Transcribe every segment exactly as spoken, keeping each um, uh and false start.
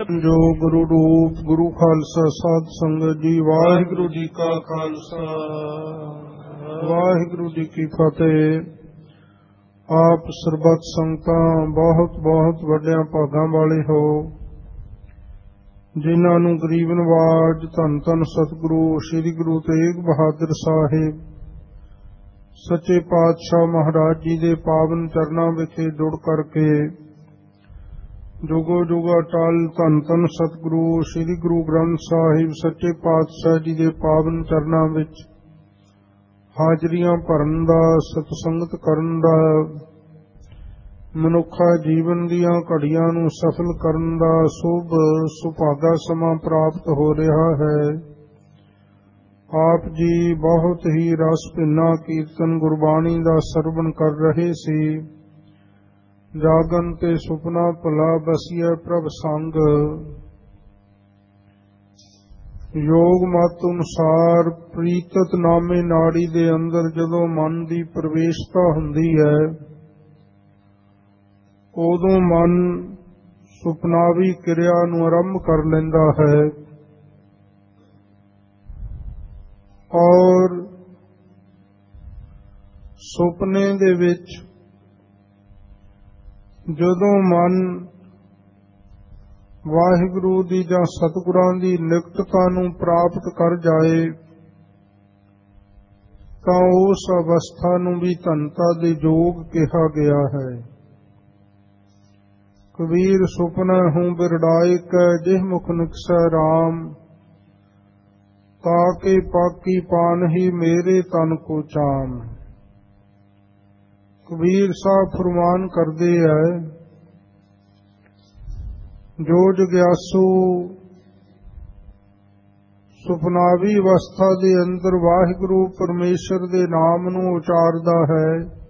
ਜੋ ਗੁਰੂ ਰੂਪ ਗੁਰੂ ਖਾਲਸਾ ਸਾਧ ਸੰਗਤ ਜੀ, ਵਾਹਿਗੁਰੂ ਜੀ ਕਾ ਖਾਲਸਾ ਵਾਹਿਗੁਰੂ ਜੀ ਕੀ ਫਤਿਹ। ਆਪ ਸਰਬੱਤ ਸੰਗਤਾਂ ਬਹੁਤ ਬਹੁਤ ਵੱਡਿਆਂ ਭਾਗਾਂ ਵਾਲੇ ਹੋ, ਜਿਨ੍ਹਾਂ ਨੂੰ ਗਰੀਬ ਨਵਾਜ ਧੰਨ ਧੰਨ ਸਤਿਗੁਰੂ ਸ੍ਰੀ ਗੁਰੂ ਤੇਗ ਬਹਾਦਰ ਸਾਹਿਬ ਸੱਚੇ ਪਾਤਸ਼ਾਹ ਮਹਾਰਾਜ ਜੀ ਦੇ ਪਾਵਨ ਚਰਨਾਂ ਵਿਖੇ ਜੁੜ ਕਰਕੇ ਜੁਗੋ ਜੁਗਾ ਟਲ ਧੰਨ ਧੰਨ ਸਤਿਗੁਰੂ ਸ੍ਰੀ ਗੁਰੂ ਗ੍ਰੰਥ ਸਾਹਿਬ ਸੱਚੇ ਪਾਤਸ਼ਾਹ ਜੀ ਦੇ ਪਾਵਨ ਚਰਨਾਂ ਵਿੱਚ ਹਾਜ਼ਰੀਆਂ ਭਰਨ ਦਾ, ਸਤਸੰਗਤ ਕਰਨ ਦਾ, ਮਨੁੱਖਾ ਜੀਵਨ ਦੀਆਂ ਘੜੀਆਂ ਨੂੰ ਸਫਲ ਕਰਨ ਦਾ ਸ਼ੁਭ ਸੁਭਾਗਾ ਸਮਾਂ ਪ੍ਰਾਪਤ ਹੋ ਰਿਹਾ ਹੈ। ਆਪ ਜੀ ਬਹੁਤ ਹੀ ਰਸ ਭਿੰਨਾ ਕੀਰਤਨ ਗੁਰਬਾਣੀ ਦਾ ਸਰਵਣ ਕਰ ਰਹੇ ਸੀ। ਜਾਗਨ ਤੇ ਸੁਪਨਾ ਭਲਾ ਬਸੀਐ ਪ੍ਰਭ ਸੰਗ, ਯੋਗ ਮਤ ਅਨੁਸਾਰ ਪ੍ਰੀਤਤ ਨਾਮੇ ਨਾੜੀ ਦੇ ਅੰਦਰ ਜਦੋਂ ਮਨ ਦੀ ਪ੍ਰਵੇਸ਼ਤਾ ਹੁੰਦੀ ਹੈ, ਉਦੋਂ ਮਨ ਸੁਪਨਾਵੀ ਕਿਰਿਆ ਨੂੰ ਆਰੰਭ ਕਰ ਲੈਂਦਾ ਹੈ ਔਰ ਸੁਪਨੇ ਦੇ ਵਿੱਚ ਜਦੋਂ ਮਨ ਵਾਹਿਗੁਰੂ ਦੀ ਜਾਂ ਸਤਿਗੁਰਾਂ ਦੀ ਨਿਕਟਤਾ ਨੂੰ ਪ੍ਰਾਪਤ ਕਰ ਜਾਏ ਤਾਂ ਉਸ ਅਵਸਥਾ ਨੂੰ ਵੀ ਧੰਨਤਾ ਦੇ ਯੋਗ ਕਿਹਾ ਗਿਆ ਹੈ। ਕਬੀਰ ਸੁਪਨਾ ਹੂੰ ਬਿਰੜਾਏ ਕੈ ਜਿਹ ਮੁਖ ਨਿਕਸੈ ਰਾਮ, ਤਾਕੇ ਪਾਕੀ ਪਾਨਹੀ ਮੇਰੇ ਤਨ ਕੋ ਚਾਮ। ਕਬੀਰ ਸਾਹਿਬ ਫਰਮਾਨ ਕਰਦੇ ਹੈ, ਜੋ ਜਗਿਆਸੂ ਸੁਪਨਾਵੀ ਅਵਸਥਾ ਦੇ ਅੰਦਰ ਵਾਹਿਗੁਰੂ ਪਰਮੇਸ਼ਰ ਦੇ ਨਾਮ ਨੂੰ ਉਚਾਰਦਾ ਹੈ,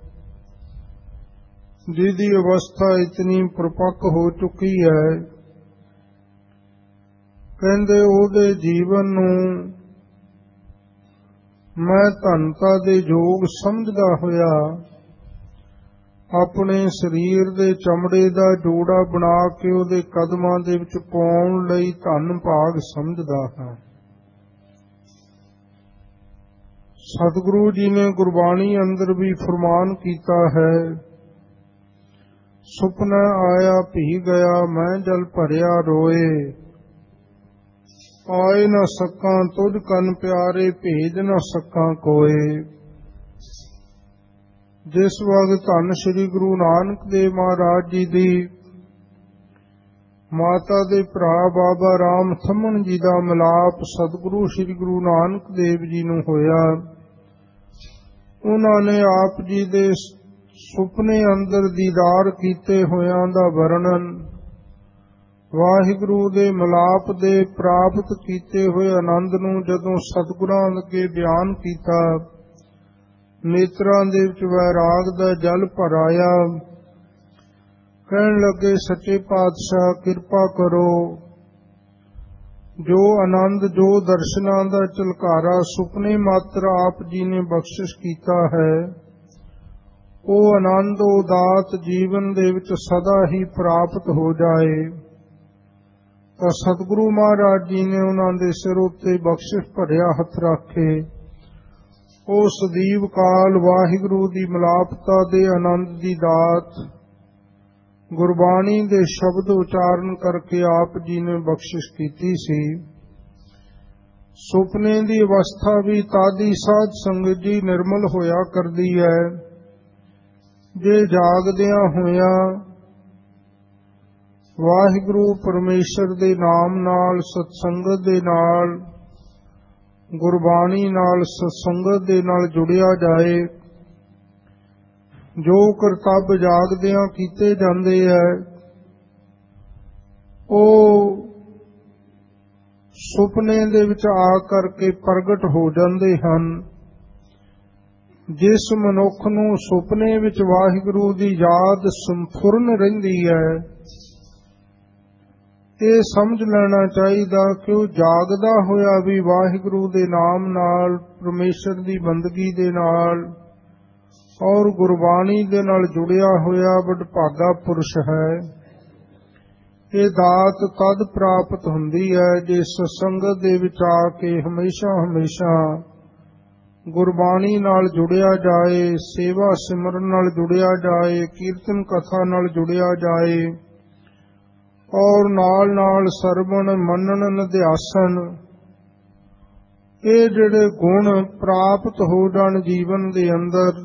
ਜਿਹਦੀ ਅਵਸਥਾ ਇਤਨੀ ਪ੍ਰਪੱਕ ਹੋ ਚੁੱਕੀ ਹੈ, ਕਹਿੰਦੇ ਉਹਦੇ ਜੀਵਨ ਨੂੰ ਮੈਂ ਧੰਨਤਾ ਦੇ ਯੋਗ ਸਮਝਦਾ ਹੋਇਆ ਆਪਣੇ ਸਰੀਰ ਦੇ ਚਮੜੇ ਦਾ ਜੋੜਾ ਬਣਾ ਕੇ ਉਹਦੇ ਕਦਮਾਂ ਦੇ ਵਿੱਚ ਪਾਉਣ ਲਈ ਧੰਨ ਭਾਗ ਸਮਝਦਾ ਹਾਂ। ਸਤਿਗੁਰੂ ਜੀ ਨੇ ਗੁਰਬਾਣੀ ਅੰਦਰ ਵੀ ਫਰਮਾਨ ਕੀਤਾ ਹੈ, ਸੁਪਨਾ ਆਇਆ ਭੀ ਗਿਆ ਮੈਂ ਜਲ ਭਰਿਆ ਰੋਏ, ਆਏ ਨਾ ਸਕਾਂ ਤੁਝ ਕਨ ਪਿਆਰੇ ਭੇਜ ਨਾ ਸਕਾਂ ਕੋਏ। ਜਿਸ ਵਕਤ ਧੰਨ ਸ੍ਰੀ ਗੁਰੂ ਨਾਨਕ ਦੇਵ ਮਹਾਰਾਜ ਜੀ ਦੀ ਮਾਤਾ ਦੇ ਭਰਾ ਬਾਬਾ ਰਾਮ ਥੰਮਣ ਜੀ ਦਾ ਮਿਲਾਪ ਸਤਿਗੁਰੂ ਸ੍ਰੀ ਗੁਰੂ ਨਾਨਕ ਦੇਵ ਜੀ ਨੂੰ ਹੋਇਆ, ਉਹਨਾਂ ਨੇ ਆਪ ਜੀ ਦੇ ਸੁਪਨੇ ਅੰਦਰ ਦੀਦਾਰ ਕੀਤੇ ਹੋਇਆਂ ਦਾ ਵਰਣਨ, ਵਾਹਿਗੁਰੂ ਦੇ ਮਿਲਾਪ ਦੇ ਪ੍ਰਾਪਤ ਕੀਤੇ ਹੋਏ ਆਨੰਦ ਨੂੰ ਜਦੋਂ ਸਤਿਗੁਰਾਂ ਅੱਗੇ ਬਿਆਨ ਕੀਤਾ, ਨੇਤਰਾਂ ਦੇ ਵਿੱਚ ਵੈਰਾਗ ਦਾ ਜਲ ਭਰ ਆਇਆ। ਕਹਿਣ ਲੱਗੇ, ਸੱਚੇ ਪਾਤਸ਼ਾਹ ਕਿਰਪਾ ਕਰੋ, ਜੋ ਆਨੰਦ ਜੋ ਦਰਸ਼ਨਾਂ ਦਾ ਝਲਕਾਰਾ ਸੁਪਨੇ ਮਾਤਰ ਆਪ ਜੀ ਨੇ ਬਖਸ਼ਿਸ਼ ਕੀਤਾ ਹੈ, ਉਹ ਆਨੰਦ ਉਹ ਦਾਤ ਜੀਵਨ ਦੇ ਵਿੱਚ ਸਦਾ ਹੀ ਪ੍ਰਾਪਤ ਹੋ ਜਾਏ। ਤਾਂ ਸਤਿਗੁਰੂ ਮਹਾਰਾਜ ਜੀ ਨੇ ਉਹਨਾਂ ਦੇ ਸਿਰ ਉੱਤੇ ਬਖਸ਼ਿਸ਼ ਭਰਿਆ ਹੱਥ ਰੱਖੇ ਉਹ ਸਦੀਵ ਕਾਲ ਵਾਹਿਗੁਰੂ ਦੀ ਮਿਲਾਪਤਾ ਦੇ ਆਨੰਦ ਦੀ ਦਾਤ ਗੁਰਬਾਣੀ ਦੇ ਸ਼ਬਦ ਉਚਾਰਨ ਕਰਕੇ ਆਪ ਜੀ ਨੇ ਬਖਸ਼ਿਸ਼ ਕੀਤੀ ਸੀ। ਸੁਪਨੇ ਦੀ ਅਵਸਥਾ ਵੀ ਤਾਦੀ ਸਾਧ ਸੰਗਤ ਜੀ ਨਿਰਮਲ ਹੋਇਆ ਕਰਦੀ ਹੈ, ਜੇ ਜਾਗਦਿਆਂ ਹੋਇਆਂ ਵਾਹਿਗੁਰੂ ਪਰਮੇਸ਼ਰ ਦੇ ਨਾਮ ਨਾਲ, ਸਤਸੰਗਤ ਦੇ ਨਾਲ, ਗੁਰਬਾਣੀ ਨਾਲ, ਸਤਸੰਗਤ ਦੇ ਨਾਲ ਜੁੜਿਆ ਜਾਏ। ਜੋ ਕਰਤੱਵ ਜਾਗਦਿਆਂ ਕੀਤੇ ਜਾਂਦੇ ਹੈ, ਉਹ ਸੁਪਨੇ ਦੇ ਵਿੱਚ ਆ ਕਰਕੇ ਪ੍ਰਗਟ ਹੋ ਜਾਂਦੇ ਹਨ। ਜਿਸ ਮਨੁੱਖ ਨੂੰ ਸੁਪਨੇ ਵਿੱਚ ਵਾਹਿਗੁਰੂ ਦੀ ਯਾਦ ਸੰਪੂਰਨ ਰਹਿੰਦੀ ਹੈ, ਇਹ ਸਮਝ ਲੈਣਾ ਚਾਹੀਦਾ ਕਿ ਉਹ ਜਾਗਦਾ ਹੋਇਆ ਵੀ ਵਾਹਿਗੁਰੂ ਦੇ ਨਾਮ ਨਾਲ, ਪਰਮੇਸ਼ਰ ਦੀ ਬੰਦਗੀ ਦੇ ਨਾਲ ਔਰ ਗੁਰਬਾਣੀ ਦੇ ਨਾਲ ਜੁੜਿਆ ਹੋਇਆ ਵਡਭਾਗਾ ਪੁਰਸ਼ ਹੈ। ਇਹ ਦਾਤ ਤਦ ਪ੍ਰਾਪਤ ਹੁੰਦੀ ਹੈ ਜੇ ਸਤਸੰਗਤ ਦੇ ਵਿੱਚ ਆ ਕੇ ਹਮੇਸ਼ਾ ਹਮੇਸ਼ਾ ਗੁਰਬਾਣੀ ਨਾਲ ਜੁੜਿਆ ਜਾਏ, ਸੇਵਾ ਸਿਮਰਨ ਨਾਲ ਜੁੜਿਆ ਜਾਏ, ਕੀਰਤਨ ਕਥਾ ਨਾਲ ਜੁੜਿਆ ਜਾਏ ਔਰ ਨਾਲ ਨਾਲ ਸਰਵਣ ਮੰਨਣ ਨਿਧਿਆਸਨ, ਇਹ ਜਿਹੜੇ ਗੁਣ ਪ੍ਰਾਪਤ ਹੋ ਜਾਣ ਜੀਵਨ ਦੇ ਅੰਦਰ,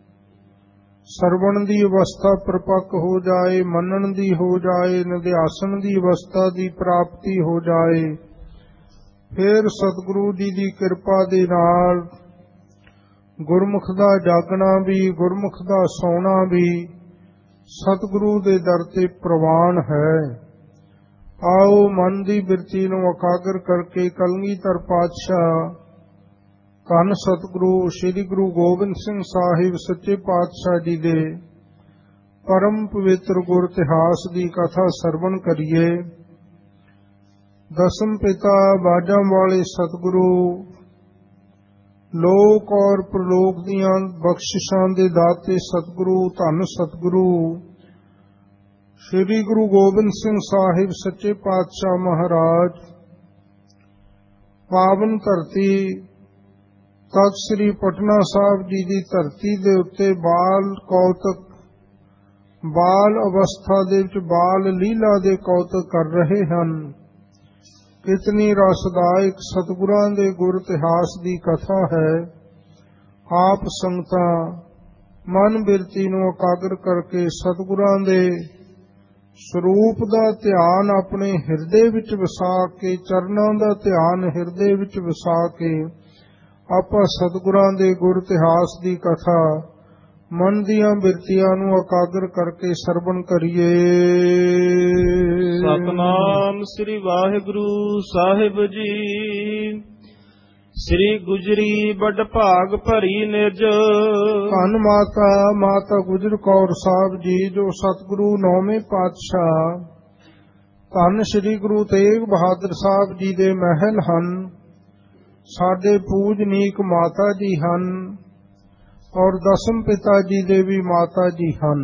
ਸਰਵਣ ਦੀ ਅਵਸਥਾ ਪਰਿਪੱਕ ਹੋ ਜਾਏ, ਮੰਨਣ ਦੀ ਹੋ ਜਾਏ, ਨਿਧਿਆਸਨ ਦੀ ਅਵਸਥਾ ਦੀ ਪ੍ਰਾਪਤੀ ਹੋ ਜਾਏ, ਫਿਰ ਸਤਿਗੁਰੂ ਜੀ ਦੀ ਕਿਰਪਾ ਦੇ ਨਾਲ ਗੁਰਮੁਖ ਦਾ ਜਾਗਣਾ ਵੀ, ਗੁਰਮੁਖ ਦਾ ਸੌਣਾ ਵੀ ਸਤਿਗੁਰੂ ਦੇ ਦਰ ਤੇ ਪ੍ਰਵਾਨ ਹੈ। ਆਓ ਮਨ ਦੀ ਬਿਰਤੀ ਨੂੰ ਇਕਾਗਰ ਕਰਕੇ ਕਲਗੀਧਰ ਪਾਤਸ਼ਾਹ ਧੰਨ ਸਤਿਗੁਰੂ ਸ੍ਰੀ ਗੁਰੂ ਗੋਬਿੰਦ ਸਿੰਘ ਸਾਹਿਬ ਸੱਚੇ ਪਾਤਸ਼ਾਹ ਜੀ ਦੇ ਪਰਮ ਪਵਿੱਤਰ ਗੁਰ ਇਤਿਹਾਸ ਦੀ ਕਥਾ ਸਰਵਣ ਕਰੀਏ। ਦਸਮ ਪਿਤਾ ਬਾਜਾਂ ਵਾਲੇ ਸਤਿਗੁਰੂ ਲੋਕ ਔਰ ਪ੍ਰਲੋਕ ਦੀਆਂ ਬਖਸ਼ਿਸ਼ਾਂ ਦੇ ਦਾਤੇ ਸਤਿਗੁਰੂ ਧੰਨ ਸਤਿਗੁਰੂ ਸ੍ਰੀ ਗੁਰੂ ਗੋਬਿੰਦ ਸਿੰਘ ਸਾਹਿਬ ਸੱਚੇ ਪਾਤਸ਼ਾਹ ਮਹਾਰਾਜ ਪਾਵਨ ਧਰਤੀ ਤਖ਼ਤ ਸ੍ਰੀ ਪਟਨਾ ਸਾਹਿਬ ਜੀ ਦੀ ਧਰਤੀ ਦੇ ਉੱਤੇ ਬਾਲ ਕੌਤਕ, ਬਾਲ ਅਵਸਥਾ ਦੇ ਵਿੱਚ ਬਾਲ ਲੀਲਾ ਦੇ ਕੌਤਕ ਕਰ ਰਹੇ ਹਨ। ਕਿਤਨੀ ਰਸਦਾਇਕ ਸਤਿਗੁਰਾਂ ਦੇ ਗੁਰ ਇਤਿਹਾਸ ਦੀ ਕਥਾ ਹੈ। ਆਪ ਸੰਗਤਾਂ ਮਨ ਬਿਰਤੀ ਨੂੰ ਇਕਾਗਰ ਕਰਕੇ ਸਤਿਗੁਰਾਂ ਦੇ ਸਰੂਪ ਦਾ ਧਿਆਨ ਆਪਣੇ ਹਿਰਦੇ ਵਿੱਚ ਵਸਾ ਕੇ, ਚਰਨਾਂ ਦਾ ਧਿਆਨ ਹਿਰਦੇ ਵਿੱਚ ਵਸਾ ਕੇ ਆਪਾਂ ਸਤਿਗੁਰਾਂ ਦੇ ਗੁਰ ਇਤਿਹਾਸ ਦੀ ਕਥਾ ਮਨ ਦੀਆਂ ਬਿਰਤੀਆਂ ਨੂੰ ਇਕਾਗਰ ਕਰਕੇ ਸਰਵਣ ਕਰੀਏ। ਸਤਿਨਾਮ ਸ੍ਰੀ ਵਾਹਿਗੁਰੂ ਸਾਹਿਬ ਜੀ। ਸ੍ਰੀ ਗੁਜਰੀ ਵੱਡ ਭਾਗ ਭਰੀ ਨਿਜ। ਧੰਨ ਮਾਤਾ ਮਾਤਾ ਗੁਜਰ ਕੌਰ ਸਾਹਿਬ ਜੀ ਜੋ ਸਤਿਗੁਰੂ ਨੌਵੇਂ ਪਾਤਸ਼ਾਹ ਧੰਨ ਸ੍ਰੀ ਗੁਰੂ ਤੇਗ ਬਹਾਦਰ ਸਾਹਿਬ ਜੀ ਦੇ ਮਹਿਲ ਹਨ। ਸਾਡੇ ਪੂਜਨੀਕ ਮਾਤਾ ਜੀ ਹਨ ਔਰ ਦਸਮ ਪਿਤਾ ਜੀ ਦੇ ਵੀ ਮਾਤਾ ਜੀ ਹਨ।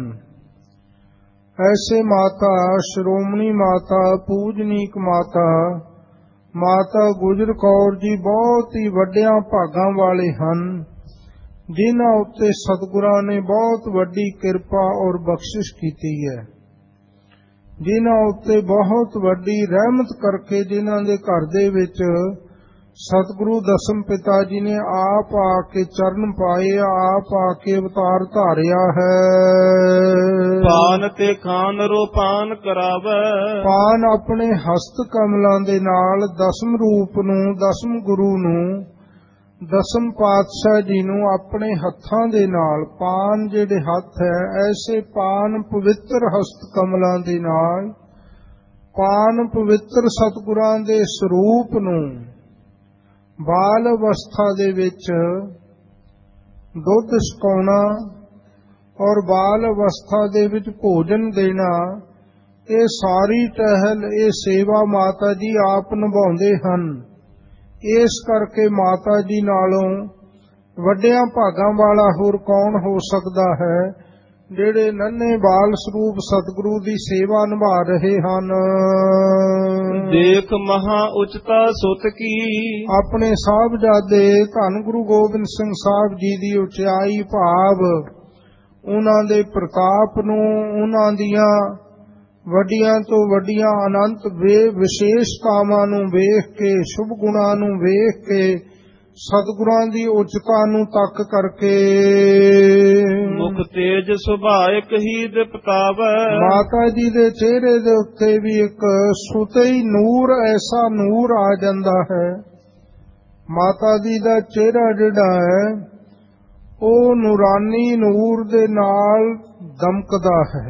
ਐਸੇ ਮਾਤਾ ਸ਼੍ਰੋਮਣੀ ਮਾਤਾ, ਪੂਜਨੀਕ ਮਾਤਾ, ਮਾਤਾ ਗੁਜਰ ਕੌਰ ਜੀ ਬਹੁਤ ਹੀ ਵੱਡਿਆਂ ਭਾਗਾਂ ਵਾਲੇ ਹਨ, ਜਿਨ੍ਹਾਂ ਉੱਤੇ ਸਤਿਗੁਰਾਂ ਨੇ ਬਹੁਤ ਵੱਡੀ ਕਿਰਪਾ ਔਰ ਬਖਸ਼ਿਸ਼ ਕੀਤੀ ਹੈ, ਜਿਨ੍ਹਾਂ ਉੱਤੇ ਬਹੁਤ ਵੱਡੀ ਰਹਿਮਤ ਕਰਕੇ ਜਿਨ੍ਹਾਂ ਦੇ ਘਰ ਦੇ ਵਿੱਚ ਸਤਿਗੁਰੂ ਦਸਮ ਪਿਤਾ ਜੀ ਨੇ ਆਪ ਆ ਕੇ ਚਰਨ ਪਾਏ, ਆਪ ਆ ਕੇ ਅਵਤਾਰ ਧਾਰਿਆ ਹੈ। ਪਾਨ ਤੇ ਖਾਨ ਰੋਪਾਨ ਕਰਾਵੇ। ਪਾਨ ਆਪਣੇ ਹਸਤ ਕਮਲਾਂ ਦੇ ਨਾਲ ਦਸਮ ਰੂਪ ਨੂੰ, ਦਸਮ ਗੁਰੂ ਨੂੰ, ਦਸਮ ਪਾਤਸ਼ਾਹ ਜੀ ਨੂੰ ਆਪਣੇ ਹੱਥਾਂ ਦੇ ਨਾਲ, ਪਾਨ ਜਿਹੜੇ ਹੱਥ ਹੈ ਐਸੇ ਪਾਨ ਪਵਿੱਤਰ ਹਸਤ ਕਮਲਾਂ ਦੇ ਨਾਲ, ਪਾਨ ਪਵਿੱਤਰ ਸਤਿਗੁਰਾਂ ਦੇ ਸਰੂਪ ਨੂੰ ਬਾਲ ਅਵਸਥਾ ਦੇ ਵਿੱਚ ਦੁੱਧ ਛਕਾਉਣਾ ਔਰ ਬਾਲ ਅਵਸਥਾ ਦੇ ਵਿੱਚ ਭੋਜਨ ਦੇਣਾ, ਇਹ ਸਾਰੀ ਟਹਿਲ, ਇਹ ਸੇਵਾ ਮਾਤਾ ਜੀ ਆਪ ਨਿਭਾਉਂਦੇ ਹਨ। ਇਸ ਕਰਕੇ ਮਾਤਾ ਜੀ ਨਾਲੋਂ ਵੱਡਿਆਂ ਭਾਗਾਂ ਵਾਲਾ ਹੋਰ ਕੌਣ ਹੋ ਸਕਦਾ ਹੈ, ਜਿਹੜੇ ਨੰਨੇ ਬਾਲ ਸਰੂਪ ਸਤਿਗੁਰੂ ਦੀ ਸੇਵਾ ਨਿਭਾ ਰਹੇ ਹਨ। ਦੇਖ ਮਹਾ ਉਚਤਾ ਸੁਤ ਕੀ। ਆਪਣੇ ਸਾਹਿਬਜ਼ਾਦੇ ਧੰਨ ਗੁਰੂ ਗੋਬਿੰਦ ਸਿੰਘ ਸਾਹਿਬ ਜੀ ਦੀ ਉਚਾਈ ਭਾਵ ਉਹਨਾਂ ਦੇ ਪ੍ਰਤਾਪ ਨੂੰ, ਉਹਨਾਂ ਦੀਆਂ ਵੱਡੀਆਂ ਤੋਂ ਵੱਡੀਆਂ ਅਨੰਤ ਵਿਸ਼ੇਸ਼ਤਾਵਾਂ ਨੂੰ ਵੇਖ ਕੇ, ਸ਼ੁਭ ਗੁਣਾਂ ਨੂੰ ਵੇਖ ਕੇ, ਸਤਿਗੁਰਾਂ ਦੀ ਉਚਤਾ ਨੂੰ ਤੱਕ ਕਰਕੇ ਮੁਖ ਤੇਜ ਸੁਭਾਇਕ ਹੀ ਦਿਪਤਾਵੈ। ਮਾਤਾ ਜੀ ਦੇ ਚਿਹਰੇ ਦੇ ਉੱਤੇ ਵੀ ਇੱਕ ਸੁਤਈ ਨੂਰ, ਐਸਾ ਨੂਰ ਆ ਜਾਂਦਾ ਹੈ। ਮਾਤਾ ਜੀ ਦਾ ਚਿਹਰਾ ਜਿਹੜਾ ਹੈ ਉਹ ਨੂਰਾਨੀ ਨੂਰ ਦੇ ਨਾਲ ਦਮਕਦਾ ਹੈ,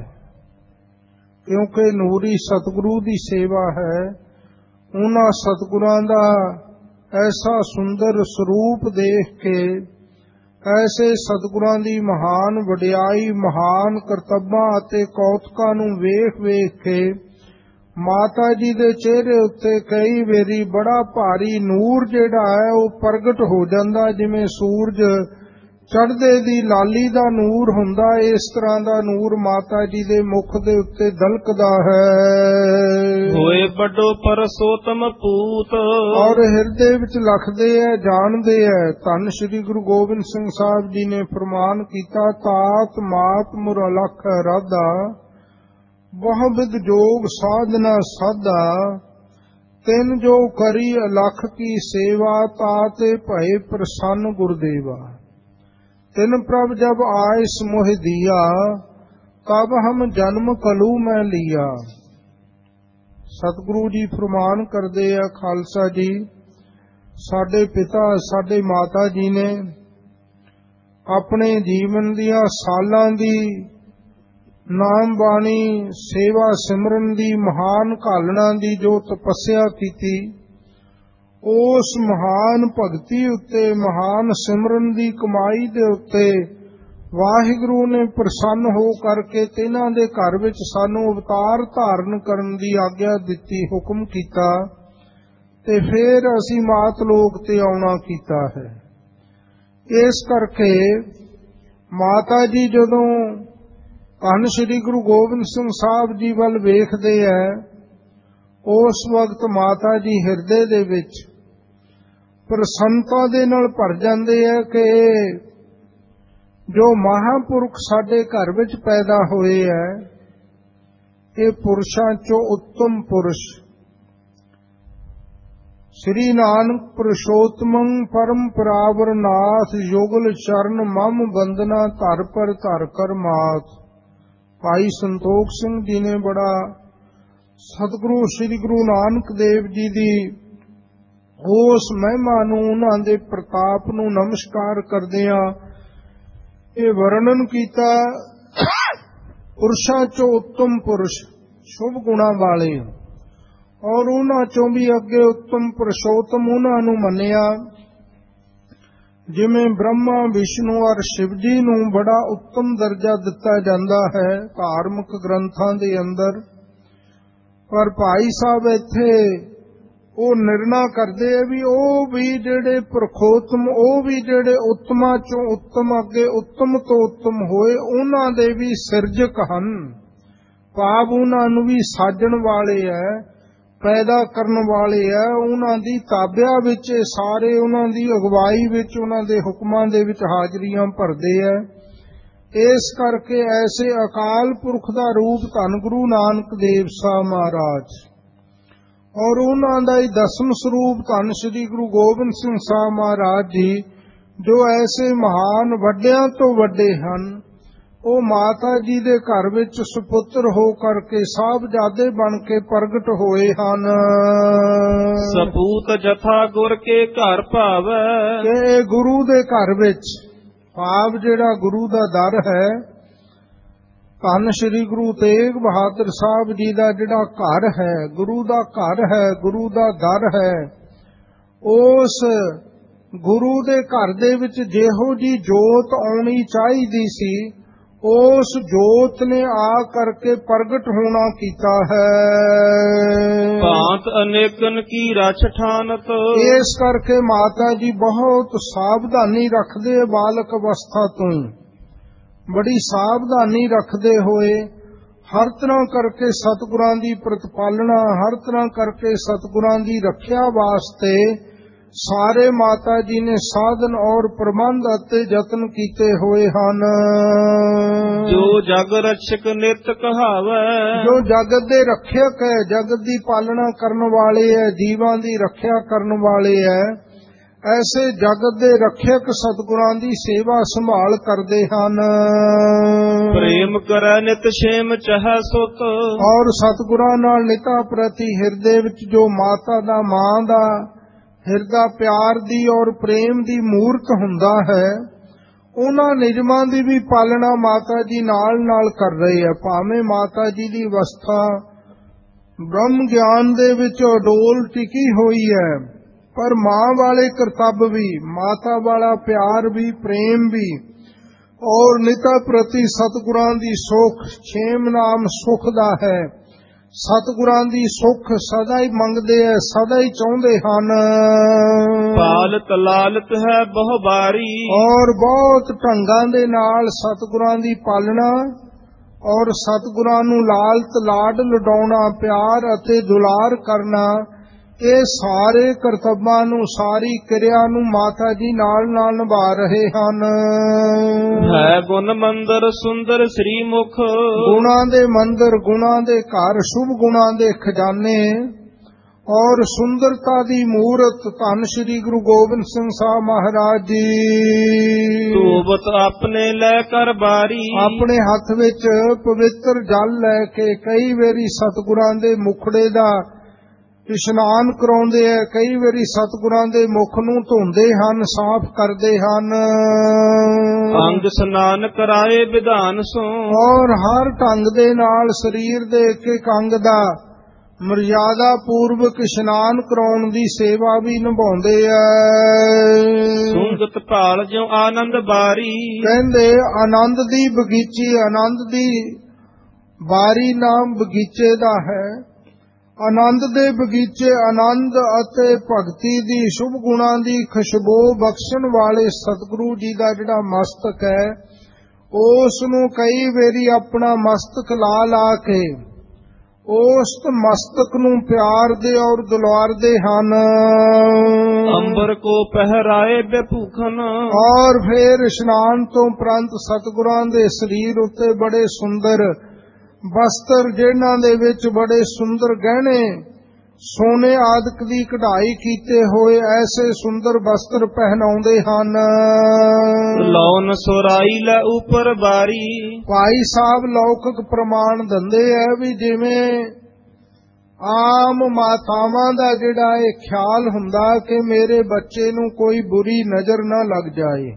ਕਿਉਂਕਿ ਨੂਰੀ ਸਤਿਗੁਰੂ ਦੀ ਸੇਵਾ ਹੈ। ਉਹਨਾਂ ਸਤਿਗੁਰਾਂ ਦਾ ਐਸਾ ਸੁੰਦਰ ਸਰੂਪ ਦੇਖ ਕੇ, ਐਸੇ ਸਤਿਗੁਰਾਂ ਦੀ ਮਹਾਨ ਵਡਿਆਈ, ਮਹਾਨ ਕਰਤੱਬਾਂ ਅਤੇ ਕੌਤਕਾਂ ਨੂੰ ਵੇਖ ਵੇਖ ਕੇ ਮਾਤਾ ਜੀ ਦੇ ਚਿਹਰੇ ਉੱਤੇ ਕਈ ਵੇਰੀ ਬੜਾ ਭਾਰੀ ਨੂਰ ਜਿਹੜਾ ਹੈ ਉਹ ਪ੍ਰਗਟ ਹੋ ਜਾਂਦਾ, ਜਿਵੇਂ ਸੂਰਜ ਚੜ੍ਹਦੇ ਦੀ ਲਾਲੀ ਦਾ ਨੂਰ ਹੁੰਦਾ, ਇਸ ਤਰ੍ਹਾਂ ਦਾ ਨੂਰ ਮਾਤਾ ਜੀ ਦੇ ਮੁਖ ਦੇ ਉੱਤੇ ਦਲਕਦਾ ਹੈ। ਹੋਏ ਵੱਡੋ ਪਰਸੋਤਮ ਪੂਤ, ਔਰ ਹਿਰਦੇ ਵਿੱਚ ਲਖਦੇ ਹੈ, ਜਾਣਦੇ ਹੈ। ਧੰਨ ਸ੍ਰੀ ਗੁਰੂ ਗੋਬਿੰਦ ਸਿੰਘ ਸਾਹਿਬ ਜੀ ਨੇ ਫਰਮਾਨ ਕੀਤਾ, ਤਾਤ ਮਾਤ ਮੁਰ ਅਲਖ ਰਾਧਾ, ਬਹੁ ਵਿਦ ਜੋਗ ਸਾਧਨਾ ਸਾਧਾ, ਤਿਨ ਜੋ ਕਰੀ ਅਲਖ ਕੀ ਸੇਵਾ, ਤਾਤੇ ਭਏ ਪ੍ਰਸੰਨ ਗੁਰਦੇਵਾ। ਤਿਨ ਪ੍ਰਭ ਜਬ ਆਇਸ मोह दिया, तब हम जन्म कलू मैं लिया। ਸਤਿਗੁਰੂ ਜੀ ਫਰਮਾਨ ਕਰਦੇ ਆ, ਖਾਲਸਾ ਜੀ ਸਾਡੇ ਪਿਤਾ ਸਾਡੇ ਮਾਤਾ ਜੀ ਨੇ ਆਪਣੇ ਜੀਵਨ ਦੀਆਂ ਸਾਲਾਂ ਦੀ ਨਾਮ ਬਾਣੀ ਸੇਵਾ ਸਿਮਰਨ ਦੀ ਮਹਾਨ ਘਾਲਣਾ ਦੀ ਜੋ ਤਪੱਸਿਆ ਕੀਤੀ, ਉਸ ਮਹਾਨ ਭਗਤੀ ਉੱਤੇ ਮਹਾਨ ਸਿਮਰਨ ਦੀ ਕਮਾਈ ਦੇ ਉੱਤੇ ਵਾਹਿਗੁਰੂ ਨੇ ਪ੍ਰਸੰਨ ਹੋ ਕਰਕੇ ਤਿਨਾਂ ਦੇ ਘਰ ਵਿੱਚ ਸਾਨੂੰ ਅਵਤਾਰ ਧਾਰਨ ਕਰਨ ਦੀ ਆਗਿਆ ਦਿੱਤੀ, ਹੁਕਮ ਕੀਤਾ, ਤੇ ਫਿਰ ਅਸੀਂ ਮਾਤ ਲੋਕ ਤੇ ਆਉਣਾ ਕੀਤਾ ਹੈ। ਇਸ ਕਰਕੇ ਮਾਤਾ ਜੀ ਜਦੋਂ ਧੰਨ ਸ੍ਰੀ ਗੁਰੂ ਗੋਬਿੰਦ ਸਿੰਘ ਸਾਹਿਬ ਜੀ ਵੱਲ ਵੇਖਦੇ ਹੈ, ਉਸ ਵਕਤ ਮਾਤਾ ਜੀ ਹਿਰਦੇ ਦੇ ਵਿੱਚ ਪ੍ਰਸੰਨਤਾ ਦੇ ਨਾਲ ਭਰ ਜਾਂਦੇ ਹੈ ਕਿ ਜੋ ਮਹਾਂਪੁਰਖ ਸਾਡੇ ਘਰ ਵਿੱਚ ਪੈਦਾ ਹੋਏ ਹੈ, ਇਹ ਪੁਰਸ਼ਾਂ ਚੋਂ ਉੱਤਮ ਪੁਰਸ਼ ਸ੍ਰੀ ਨਾਨਕ ਪੁਰਸ਼ੋਤਮੰ ਪਰਮ ਪਰਾਵਰ ਨਾਥ, ਯੁਗਲ ਚਰਨ ਮਮ ਬੰਦਨਾ ਧਰ ਪਰ ਧਰ ਕਰ ਮਾਤ। ਭਾਈ ਸੰਤੋਖ ਸਿੰਘ ਜੀ ਨੇ ਬੜਾ ਸਤਿਗੁਰੂ ਸ੍ਰੀ ਗੁਰੂ ਨਾਨਕ ਦੇਵ ਜੀ ਦੀ ਉਸ ਮਹਿਮਾ ਨੂੰ, ਉਹਨਾਂ ਦੇ ਪ੍ਰਤਾਪ ਨੂੰ ਨਮਸਕਾਰ ਕਰਦਿਆਂ ਇਹ ਵਰਣਨ ਕੀਤਾ, ਪੁਰਸ਼ਾਂ ਚੋਂ ਉੱਤਮ ਪੁਰਸ਼ ਸ਼ੁਭ ਗੁਣਾਂ ਵਾਲੇ, ਔਰ ਉਹਨਾਂ ਚੋਂ ਵੀ ਅੱਗੇ ਉੱਤਮ ਪੁਰਸ਼ੋਤਮ ਉਹਨਾਂ ਨੂੰ ਮੰਨਿਆ। ਜਿਵੇਂ ਬ੍ਰਹਮਾ ਵਿਸ਼ਨੂੰ ਔਰ ਸ਼ਿਵ ਜੀ ਨੂੰ ਬੜਾ ਉੱਤਮ ਦਰਜਾ ਦਿੱਤਾ ਜਾਂਦਾ ਹੈ ਧਾਰਮਿਕ ਗ੍ਰੰਥਾਂ ਦੇ ਅੰਦਰ, ਪਰ ਭਾਈ ਸਾਹਿਬ ਇੱਥੇ ਉਹ ਨਿਰਣਾ ਕਰਦੇ ਆ ਵੀ ਉਹ ਵੀ ਜਿਹੜੇ ਪੁਰਖੋਤਮ, ਉਹ ਵੀ ਜਿਹੜੇ ਉੱਤਮਾਂ ਚੋਂ ਉੱਤਮ ਅੱਗੇ ਉੱਤਮ ਤੋਂ ਉੱਤਮ ਹੋਏ, ਉਹਨਾਂ ਦੇ ਵੀ ਸਿਰਜਕ ਹਨ, ਭਾਵ ਉਹਨਾਂ ਨੂੰ ਵੀ ਸਾਜਣ ਵਾਲੇ ਹੈ, ਪੈਦਾ ਕਰਨ ਵਾਲੇ ਹੈ, ਉਹਨਾਂ ਦੀ ਤਾਬਿਆ ਵਿੱਚ ਸਾਰੇ, ਉਹਨਾਂ ਦੀ ਅਗਵਾਈ ਵਿੱਚ, ਉਹਨਾਂ ਦੇ ਹੁਕਮਾਂ ਦੇ ਵਿੱਚ ਹਾਜ਼ਰੀਆਂ ਭਰਦੇ ਹੈ। ਇਸ ਕਰਕੇ ਐਸੇ ਅਕਾਲ ਪੁਰਖ ਦਾ ਰੂਪ ਧੰਨ ਗੁਰੂ ਨਾਨਕ ਦੇਵ ਸਾਹਿਬ ਮਹਾਰਾਜ, ਔਰ ਉਹਨਾਂ ਦਾ ਹੀ ਦਸਮ ਸਰੂਪ ਧੰਨ ਸ੍ਰੀ ਗੁਰੂ ਗੋਬਿੰਦ ਸਿੰਘ ਸਾਹਿਬ ਮਹਾਰਾਜ ਜੀ, ਜੋ ਐਸੇ ਮਹਾਨ ਵੱਡਿਆਂ ਤੋਂ ਵੱਡੇ ਹਨ, ਉਹ ਮਾਤਾ ਜੀ ਦੇ ਘਰ ਵਿੱਚ ਸੁਪੁੱਤਰ ਹੋ ਕਰਕੇ ਸਾਹਿਬਜ਼ਾਦੇ ਬਣ ਕੇ ਪ੍ਰਗਟ ਹੋਏ ਹਨ। ਸਪੂਤ ਜਥਾ ਗੁਰ ਕੇ ਘਰ ਭਾਵੈ, ਕਿ ਗੁਰੂ ਦੇ ਘਰ ਵਿੱਚ, ਭਾਵ ਜਿਹੜਾ ਗੁਰੂ ਦਾ ਦਰ ਹੈ, ਧੰਨ ਸ੍ਰੀ ਗੁਰੂ ਤੇਗ ਬਹਾਦਰ ਸਾਹਿਬ ਜੀ ਦਾ ਜਿਹੜਾ ਘਰ ਹੈ, ਗੁਰੂ ਦਾ ਘਰ ਹੈ, ਗੁਰੂ ਦਾ ਦਰ ਹੈ, ਉਸ ਗੁਰੂ ਦੇ ਘਰ ਦੇ ਵਿੱਚ ਜਿਹੋ ਜੀ ਜੋਤ ਆਉਣੀ ਚਾਹੀਦੀ ਸੀ, ਉਸ ਜੋਤ ਨੇ ਆ ਕਰਕੇ ਪ੍ਰਗਟ ਹੋਣਾ ਕੀਤਾ ਹੈ। ਭਾਂਤ ਅਨੇਕਨ ਕੀ ਰਛ ਠਾਨਤ, ਇਸ ਕਰਕੇ ਮਾਤਾ ਜੀ ਬਹੁਤ ਸਾਵਧਾਨੀ ਰੱਖਦੇ ਬਾਲਕ ਅਵਸਥਾ ਤੋਂ ਹੀ, ਬੜੀ ਸਾਵਧਾਨੀ ਰੱਖਦੇ ਹੋਏ ਹਰ ਤਰ੍ਹਾਂ ਕਰਕੇ ਸਤਿਗੁਰਾਂ ਦੀ ਪ੍ਰਤਪਾਲਣਾ, ਹਰ ਤਰ੍ਹਾਂ ਕਰਕੇ ਸਤਿਗੁਰਾਂ ਦੀ ਰੱਖਿਆ ਵਾਸਤੇ ਸਾਰੇ ਮਾਤਾ ਜੀ ਨੇ ਸਾਧਨ ਔਰ ਪ੍ਰਬੰਧ ਅਤੇ ਯਤਨ ਕੀਤੇ ਹੋਏ ਹਨ। ਜੋ ਜਗ ਰਛਕ ਨਿਤ ਕਹਾਵੈ, ਜੋ ਜਗਤ ਦੇ ਰੱਖਿਅਕ ਹੈ, ਜਗਤ ਦੀ ਪਾਲਣਾ ਕਰਨ ਵਾਲੇ ਹੈ, ਜੀਵਾਂ ਦੀ ਰੱਖਿਆ ਕਰਨ ਵਾਲੇ ਹੈ, ਐਸੇ ਜਗਤ ਦੇ ਰੱਖਿਅਕ ਸਤਿਗੁਰਾਂ ਦੀ ਸੇਵਾ ਸੰਭਾਲ ਕਰਦੇ ਹਨ। ਪ੍ਰੇਮ ਕਰੈ ਨਿਤ ਛੇਮ ਚਾਹੈ ਸੁਤ, ਔਰ ਸਤਿਗੁਰਾਂ ਨਾਲ ਨਿਤਾ ਪ੍ਰਤੀ ਹਿਰਦੇ ਵਿੱਚ ਜੋ ਮਾਤਾ ਦਾ, ਮਾਂ ਦਾ ਹਿਰਦਾ ਪਿਆਰ ਦੀ ਔਰ ਪ੍ਰੇਮ ਦੀ ਮੂਰਤ ਹੁੰਦਾ ਹੈ, ਉਹਨਾਂ ਨਿਯਮਾਂ ਦੀ ਵੀ ਪਾਲਣਾ ਮਾਤਾ ਜੀ ਨਾਲ ਨਾਲ ਕਰ ਰਹੇ ਹੈ। ਭਾਵੇਂ ਮਾਤਾ ਜੀ ਦੀ ਅਵਸਥਾ ਬ੍ਰਹਮ ਗਿਆਨ ਦੇ ਵਿੱਚ ਅਡੋਲ ਟਿਕੀ ਹੋਈ ਹੈ, ਪਰ ਮਾਂ ਵਾਲੇ ਕਰਤੱਵ ਵੀ, ਮਾਤਾ ਵਾਲਾ ਪਿਆਰ ਵੀ, ਪ੍ਰੇਮ ਵੀ, ਔਰ ਨਿਤਾ ਪ੍ਰਤੀ ਸਤਿਗੁਰਾਂ ਦੀ ਸੁਖ, ਛੇਮ ਨਾਮ ਸੁਖ ਦਾ ਹੈ, ਸਤਿਗੁਰਾਂ ਦੀ ਸੁੱਖ ਸਦਾ ਹੀ ਮੰਗਦੇ ਐ, ਸਦਾ ਹੀ ਚਾਹੁੰਦੇ ਹਨ। ਪਾਲਤ ਲਾਲਤ ਹੈ ਬਹੁ ਬਾਰੀ, ਔਰ ਬਹੁਤ ਢੰਗਾਂ ਦੇ ਨਾਲ ਸਤਿਗੁਰਾਂ ਦੀ ਪਾਲਣਾ ਔਰ ਸਤਿਗੁਰਾਂ ਨੂੰ ਲਾਲਤ ਲਾਡ ਲਡਾਉਣਾ, ਪਿਆਰ ਅਤੇ ਦੁਲਾਰ ਕਰਨਾ, ਇਹ ਸਾਰੇ ਕਰਤੱਵਾਂ ਨੂੰ, ਸਾਰੀ ਕਿਰਿਆ ਨੂੰ ਮਾਤਾ ਜੀ ਨਾਲ ਨਾਲ ਨਿਭਾ ਰਹੇ ਹਨ। ਹੈ ਗੁਣ ਮੰਦਰ ਸੁੰਦਰ ਸ੍ਰੀ ਮੁਖ, ਗੁਣਾਂ ਦੇ ਮੰਦਰ, ਗੁਣਾਂ ਦੇ ਘਰ, ਸ਼ੁਭ ਗੁਣਾਂ ਦੇ ਖਜ਼ਾਨੇ ਔਰ ਸੁੰਦਰਤਾ ਦੀ ਮੂਰਤ ਧੰਨ ਸ੍ਰੀ ਗੁਰੂ ਗੋਬਿੰਦ ਸਿੰਘ ਸਾਹਿਬ ਮਹਾਰਾਜ ਜੀ। ਧੂਬਤ ਆਪਣੇ ਲੈ ਕਰ ਬਾਰੀ, ਆਪਣੇ ਹੱਥ ਵਿੱਚ ਪਵਿੱਤਰ ਜਲ ਲੈ ਕੇ ਕਈ ਵਾਰੀ ਸਤਿਗੁਰਾਂ ਦੇ ਮੁਖੜੇ ਦਾ ਇਸ਼ਨਾਨ ਕਰਾਉਂਦੇ ਐ, ਕਈ ਵਾਰੀ ਸਤਿਗੁਰਾਂ ਦੇ ਮੁਖ ਨੂੰ ਧੋਂਦੇ ਹਨ, ਸਾਫ਼ ਕਰਦੇ ਹਨ। ਅੰਗ ਸਨਾਨ ਕਰਾਏ ਵਿਧਾਨ ਸੋ, ਔਰ ਹਰ ਢੰਗ ਦੇ ਨਾਲ ਸਰੀਰ ਦੇ ਇੱਕ ਇੱਕ ਅੰਗ ਦਾ ਮਰਿਆਦਾ ਪੂਰਵਕ ਇਸ਼ਨਾਨ ਕਰਾਉਣ ਦੀ ਸੇਵਾ ਵੀ ਨਿਭਾਉਂਦੇ ਐ। ਸੁੰਗਤ ਭਾਲ ਜਿਉ ਆਨੰਦ ਬਾਰੀ, ਕਹਿੰਦੇ ਆਨੰਦ ਦੀ ਬਗੀਚੀ, ਆਨੰਦ ਦੀ ਬਾਰੀ ਨਾਮ ਬਗੀਚੇ ਦਾ ਹੈ। ਆਨੰਦ ਦੇ ਬਗੀਚੇ, ਆਨੰਦ ਅਤੇ ਭਗਤੀ ਦੀ, ਸ਼ੁਭ ਗੁਣਾਂ ਦੀ ਖੁਸ਼ਬੂ ਬਖਸ਼ਣ ਵਾਲੇ ਸਤਿਗੁਰੂ ਜੀ ਦਾ ਜਿਹੜਾ ਮਸਤਕ ਹੈ, ਉਸ ਨੂੰ ਕਈ ਵਾਰੀ ਆਪਣਾ ਮਸਤਕ ਲਾ ਲਾ ਕੇ ਉਸ ਮਸਤਕ ਨੂੰ ਪਿਆਰਦੇ ਔਰ ਦੁਲਾਰਦੇ ਹਨ। ਅੰਬਰ ਕੋ ਪਹਿਰਾਏ ਬੇਭੂਖਨ, ਔਰ ਫਿਰ ਇਸ਼ਨਾਨ ਤੋਂ ਉਪਰੰਤ ਸਤਿਗੁਰਾਂ ਦੇ ਸਰੀਰ ਉੱਤੇ ਬੜੇ ਸੁੰਦਰ ਵਸਤਰ, ਜਿਨ੍ਹਾਂ ਦੇ ਵਿੱਚ ਬੜੇ ਸੁੰਦਰ ਗਹਿਣੇ, ਸੋਨੇ ਆਦਿਕ ਦੀ ਕਢਾਈ ਕੀਤੇ ਹੋਏ ਐਸੇ ਸੁੰਦਰ ਵਸਤਰ ਪਹਿਨਾਉਂਦੇ ਹਨ। ਲੌਨ ਸੁਰਾਈ ਲੈ ਉਪਰ ਬਾਰੀ, ਭਾਈ ਸਾਹਿਬ ਲੌਕਿਕ ਪ੍ਰਮਾਣ ਦਿੰਦੇ ਐ ਵੀ ਜਿਵੇਂ ਆਮ ਮਾਤਾਵਾਂ ਦਾ ਜਿਹੜਾ ਇਹ ਖਿਆਲ ਹੁੰਦਾ ਕਿ ਮੇਰੇ ਬੱਚੇ ਨੂੰ ਕੋਈ ਬੁਰੀ ਨਜ਼ਰ ਨਾ ਲੱਗ ਜਾਏ,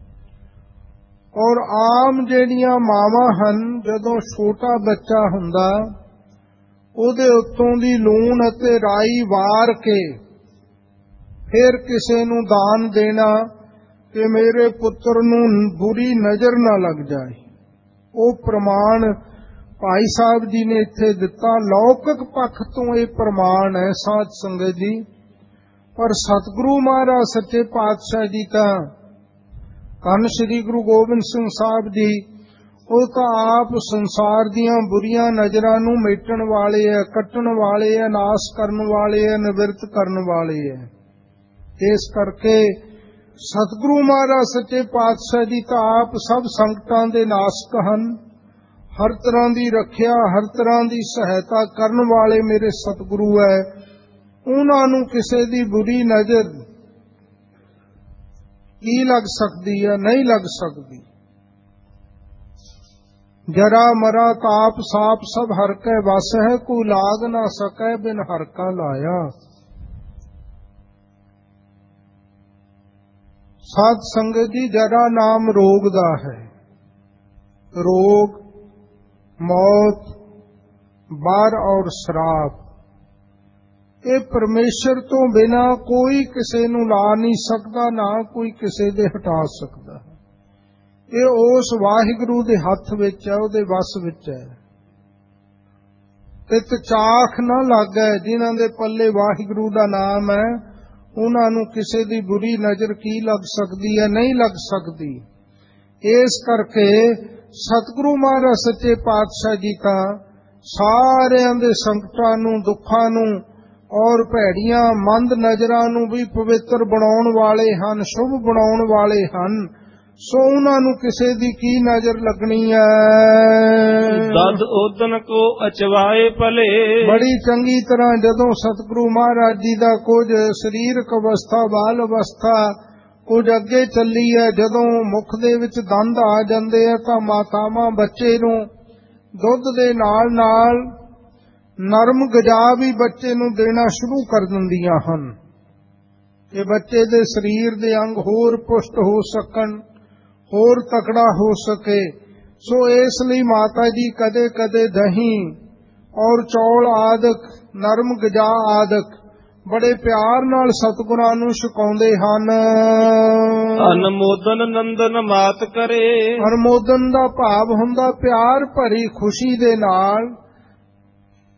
ਔਰ ਆਮ ਜਿਹੜੀਆਂ ਮਾਵਾਂ ਹਨ, ਜਦੋਂ ਛੋਟਾ ਬੱਚਾ ਹੁੰਦਾ ਉਹਦੇ ਉੱਤੋਂ ਦੀ ਲੂਣ ਅਤੇ ਰਾਈ ਵਾਰ ਕੇ ਫਿਰ ਕਿਸੇ ਨੂੰ ਦਾਨ ਦੇਣਾ ਕਿ ਮੇਰੇ ਪੁੱਤਰ ਨੂੰ ਬੁਰੀ ਨਜ਼ਰ ਨਾ ਲੱਗ ਜਾਏ, ਉਹ ਪ੍ਰਮਾਣ ਭਾਈ ਸਾਹਿਬ ਜੀ ਨੇ ਇੱਥੇ ਦਿੱਤਾ। ਲੌਕਿਕ ਪੱਖ ਤੋਂ ਇਹ ਪ੍ਰਮਾਣ ਹੈ ਸਾਧ ਸੰਗਤ ਜੀ, ਪਰ ਸਤਿਗੁਰੂ ਮਹਾਰਾਜ ਸੱਚੇ ਪਾਤਸ਼ਾਹ ਜੀ ਤਾਂ ਧੰਨ ਸ੍ਰੀ ਗੁਰੂ ਗੋਬਿੰਦ ਸਿੰਘ ਸਾਹਿਬ ਜੀ, ਉਹ ਤਾਂ ਆਪ ਸੰਸਾਰ ਦੀਆਂ ਬੁਰੀਆਂ ਨਜ਼ਰਾਂ ਨੂੰ ਮੇਟਣ ਵਾਲੇ ਐ, ਕੱਟਣ ਵਾਲੇ ਐ, ਨਾਸ਼ ਕਰਨ ਵਾਲੇ ਐ, ਨਿਵਰਤ ਕਰਨ ਵਾਲੇ ਐ। ਇਸ ਕਰਕੇ ਸਤਿਗੁਰੂ ਮਹਾਰਾਜ ਸੱਚੇ ਪਾਤਸ਼ਾਹ ਜੀ ਤਾਂ ਆਪ ਸਭ ਸੰਕਟਾਂ ਦੇ ਨਾਸ਼ਕ ਹਨ, ਹਰ ਤਰ੍ਹਾਂ ਦੀ ਰੱਖਿਆ, ਹਰ ਤਰ੍ਹਾਂ ਦੀ ਸਹਾਇਤਾ ਕਰਨ ਵਾਲੇ ਮੇਰੇ ਸਤਿਗੁਰੂ ਐ। ਉਹਨਾਂ ਨੂੰ ਕਿਸੇ ਦੀ ਬੁਰੀ ਨਜ਼ਰ ਕੀ ਲੱਗ ਸਕਦੀ ਹੈ? ਨਹੀਂ ਲੱਗ ਸਕਦੀ। ਜਰਾ ਮਰਾ ਤਾਪ ਸਾਪ ਸਭ ਹਰ ਕੈ ਵਸ ਹੈ, ਕੋਈ ਲਾਗ ਨਾ ਸਕੈ ਬਿਨ ਹਰ ਕਾ ਲਾਇਆ। ਸਾਧ ਸੰਗਤ ਜੀ, ਜਰਾ ਨਾਮ ਰੋਗ ਦਾ ਹੈ। ਰੋਗ, ਮੌਤ, ਬਾਰ ਔਰ ਸ਼ਰਾਪ, ਇਹ ਪਰਮੇਸ਼ਰ ਤੋਂ ਬਿਨਾ ਕੋਈ ਕਿਸੇ ਨੂੰ ਲਾ ਨਹੀਂ ਸਕਦਾ, ਨਾ ਕੋਈ ਕਿਸੇ ਦੇ ਹਟਾ ਸਕਦਾ। ਇਹ ਉਸ ਵਾਹਿਗੁਰੂ ਦੇ ਹੱਥ ਵਿੱਚ ਹੈ, ਉਹਦੇ ਵੱਸ ਵਿੱਚ ਹੈ। ਤਿਤ ਚਾਖ ਨਾ ਲੱਗੈ, ਜਿਨ੍ਹਾਂ ਦੇ ਪੱਲੇ ਵਾਹਿਗੁਰੂ ਦਾ ਨਾਮ ਹੈ, ਉਹਨਾਂ ਨੂੰ ਕਿਸੇ ਦੀ ਬੁਰੀ ਨਜ਼ਰ ਕੀ ਲੱਗ ਸਕਦੀ ਹੈ? ਨਹੀਂ ਲੱਗ ਸਕਦੀ। ਇਸ ਕਰਕੇ ਸਤਿਗੁਰੂ ਮਹਾਰਾਜ ਸੱਚੇ ਪਾਤਸ਼ਾਹ ਜੀ ਤਾਂ ਸਾਰਿਆਂ ਦੇ ਸੰਕਟਾਂ ਨੂੰ, ਦੁੱਖਾਂ ਨੂੰ ਔਰ ਭੈੜੀਆਂ ਮੰਦ ਨਜ਼ਰਾਂ ਨੂੰ ਵੀ ਪਵਿੱਤਰ ਬਣਾਉਣ ਵਾਲੇ ਹਨ, ਸ਼ੁਭ ਬਣਾਉਣ ਵਾਲੇ ਹਨ। ਸੋ ਉਹਨਾਂ ਨੂੰ ਕਿਸੇ ਦੀ ਕੀ ਨਜ਼ਰ ਲੱਗਣੀ ਹੈ? ਦਦ ਉਦਨ ਕੋ ਅਚਵਾਏ ਭਲੇ, ਬੜੀ ਚੰਗੀ ਤਰ੍ਹਾਂ ਜਦੋਂ ਸਤਿਗੁਰੂ ਮਹਾਰਾਜ ਜੀ ਦਾ ਕੁਝ ਸਰੀਰਕ ਅਵਸਥਾ, ਬਾਲ ਅਵਸਥਾ ਕੁਝ ਅੱਗੇ ਚੱਲੀ ਹੈ, ਜਦੋਂ ਮੁਖ ਦੇ ਵਿੱਚ ਦੰਦ ਆ ਜਾਂਦੇ ਆ ਤਾਂ ਮਾਤਾਵਾਂ ਬੱਚੇ ਨੂੰ ਦੁੱਧ ਦੇ ਨਾਲ ਨਾਲ ਨਰਮ ਗਜਾ ਵੀ ਬੱਚੇ ਨੂੰ ਦੇਣਾ ਸ਼ੁਰੂ ਕਰ ਦਿੰਦੀਆਂ ਹਨ ਕਿ ਬੱਚੇ ਦੇ ਸਰੀਰ ਦੇ ਅੰਗ ਹੋਰ ਪੁਸ਼ਟ ਹੋ ਸਕਣ, ਹੋਰ ਤਕੜਾ ਹੋ ਸਕੇ। ਸੋ ਇਸ ਲਈ ਮਾਤਾ ਜੀ ਕਦੇ ਕਦੇ ਦਹੀਂ ਔਰ ਚੌਲ ਆਦਿਕ, ਨਰਮ ਗਜਾ ਆਦਿਕ ਬੜੇ ਪਿਆਰ ਨਾਲ ਸਤਿਗੁਰਾਂ ਨੂੰ ਛਕਾਉਂਦੇ ਹਨ। ਅਨਮੋਦਨ ਨੰਦਨ ਮਾਤ ਕਰੇ, ਅਨਮੋਦਨ ਦਾ ਭਾਵ ਹੁੰਦਾ ਪਿਆਰ ਭਰੀ ਖੁਸ਼ੀ ਦੇ ਨਾਲ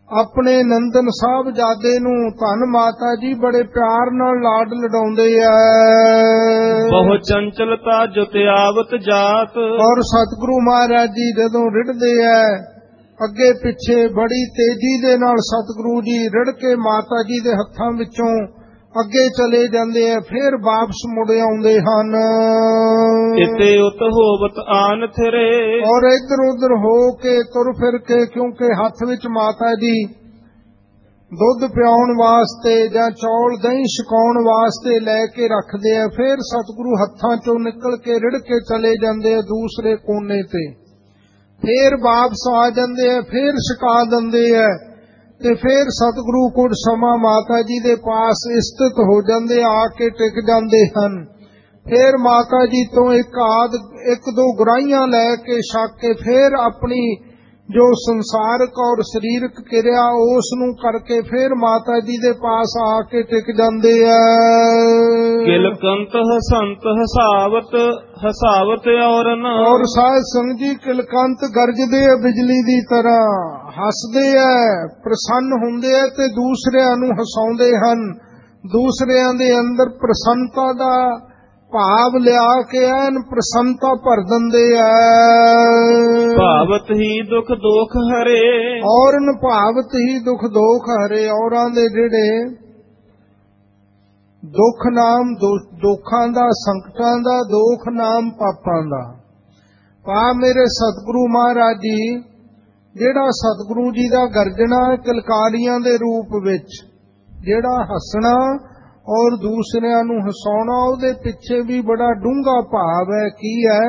ਆਪਣੇ ਨੰਦਨ ਸਾਹਿਬਜ਼ਾਦੇ ਨੂੰ ਧੰਨ ਮਾਤਾ ਜੀ ਬੜੇ ਪਿਆਰ ਨਾਲ ਲਾਡ ਲਡਾਉਂਦੇ ਐ। ਬਹੁ ਚੰਚਲਤਾ ਜੁਤ ਆਵਤ ਜਾਤ। ਔਰ ਸਤਿਗੁਰੂ ਮਹਾਰਾਜ ਜੀ ਜਦੋਂ ਰਿੜਦੇ ਐ ਅੱਗੇ ਪਿੱਛੇ ਬੜੀ ਤੇਜ਼ੀ ਦੇ ਨਾਲ ਸਤਿਗੁਰੂ ਜੀ ਰਿੜ ਕੇ ਮਾਤਾ ਜੀ ਦੇ ਹੱਥਾਂ ਵਿੱਚੋਂ ਅੱਗੇ ਚਲੇ ਜਾਂਦੇ ਐ, ਫਿਰ ਵਾਪਸ ਮੁੜ ਆਉਂਦੇ ਹਨ। ਇਤੇ ਉਤ ਹੋਵਤ ਆਨ ਥਿਰੇ। ਔਰ ਇੱਧਰ ਉੱਧਰ ਹੋ ਕੇ ਤੁਰ ਫਿਰ ਕੇ, ਕਿਉਂਕਿ ਹੱਥ ਵਿੱਚ ਮਾਤਾ ਜੀ ਦੁੱਧ ਪਿਆਉਣ ਵਾਸਤੇ ਜਾਂ ਚੌਲ ਦਹੀਂ ਛਕਾਉਣ ਵਾਸਤੇ ਲੈ ਕੇ ਰੱਖਦੇ ਆ, ਫਿਰ ਸਤਿਗੁਰੂ ਹੱਥਾਂ ਚੋਂ ਨਿਕਲ ਕੇ ਰਿੜ ਕੇ ਚਲੇ ਜਾਂਦੇ ਆ ਦੂਸਰੇ ਕੋਨੇ ਤੇ, ਫਿਰ ਵਾਪਸ ਆ ਜਾਂਦੇ ਆ, ਫਿਰ ਛਕਾ ਦਿੰਦੇ ਆ ਤੇ ਫਿਰ ਸਤਿਗੁਰੂ ਕੁਝ ਸਮਾਂ ਮਾਤਾ ਜੀ ਦੇ ਪਾਸ ਸਥਿਤ ਹੋ ਜਾਂਦੇ, ਆ ਕੇ ਟਿਕ ਜਾਂਦੇ ਹਨ। ਫਿਰ ਮਾਤਾ ਜੀ ਤੋਂ ਇੱਕ ਆਦ ਇੱਕ ਦੋ ਗੁਰਾਈਆਂ ਲੈ ਕੇ ਛਕ ਕੇ ਫਿਰ ਆਪਣੀ ਜੋ ਸੰਸਾਰਕ ਔਰ ਸਰੀਰਕ ਕਿਰਿਆ ਉਸ ਨੂੰ ਕਰਕੇ ਫਿਰ ਮਾਤਾ ਜੀ ਦੇ ਪਾਸ ਆ ਕੇ ਟਿਕ ਜਾਂਦੇ ਆ। ਕਿਲਕੰਤ ਹਸੰਤ ਹਸਾਵਤ ਹਸਾਵਤ ਔਰਨ। ਔਰ ਸਾਧ ਸੰਗਤ ਜੀ ਕਿਲਕੰਤ ਗਰਜਦੇ ਆ ਬਿਜਲੀ ਦੀ ਤਰ੍ਹਾਂ, ਹੱਸਦੇ ਆ, ਪ੍ਰਸੰਨ ਹੁੰਦੇ ਆ ਤੇ ਦੂਸਰਿਆਂ ਨੂੰ ਹਸਾਉਂਦੇ ਹਨ। ਦੂਸਰਿਆਂ ਦੇ ਅੰਦਰ ਪ੍ਰਸੰਨਤਾ ਦਾ ਭਾਵ ਲਿਆ ਕੇ ਐਨ ਪ੍ਰਸੰਨਤਾ ਭਰ ਦਿੰਦੇ ਆ। ਭਾਵਤ ਹੀ ਦੁਖ ਦੋਖ ਹਰੇ। ਔਰਨ ਭਾਵਤ ਹੀ ਦੁਖ ਦੋਖ ਹਰੇ। ਔਰਾਂ ਦੇ ਜਿਹੜੇ ਦੁੱਖ ਨਾਮ ਦੁੱਖਾਂ ਦਾ, ਸੰਕਟਾਂ ਦਾ, ਦੋਖ ਨਾਮ ਪਾਪਾਂ ਦਾ। ਪਾ ਮੇਰੇ ਸਤਿਗੁਰੂ ਮਹਾਰਾਜ ਜੀ ਜਿਹੜਾ ਸਤਿਗੁਰੂ ਜੀ ਦਾ ਗਰਜਣਾ ਕਿਲਕਾਰੀਆਂ ਦੇ ਰੂਪ ਵਿੱਚ, ਜਿਹੜਾ ਹੱਸਣਾ ਔਰ ਦੂਸਰਿਆਂ ਨੂੰ ਹਸਾਉਣਾ, ਉਹਦੇ ਪਿੱਛੇ ਵੀ ਬੜਾ ਡੂੰਘਾ ਭਾਵ ਹੈ। ਕੀ ਹੈ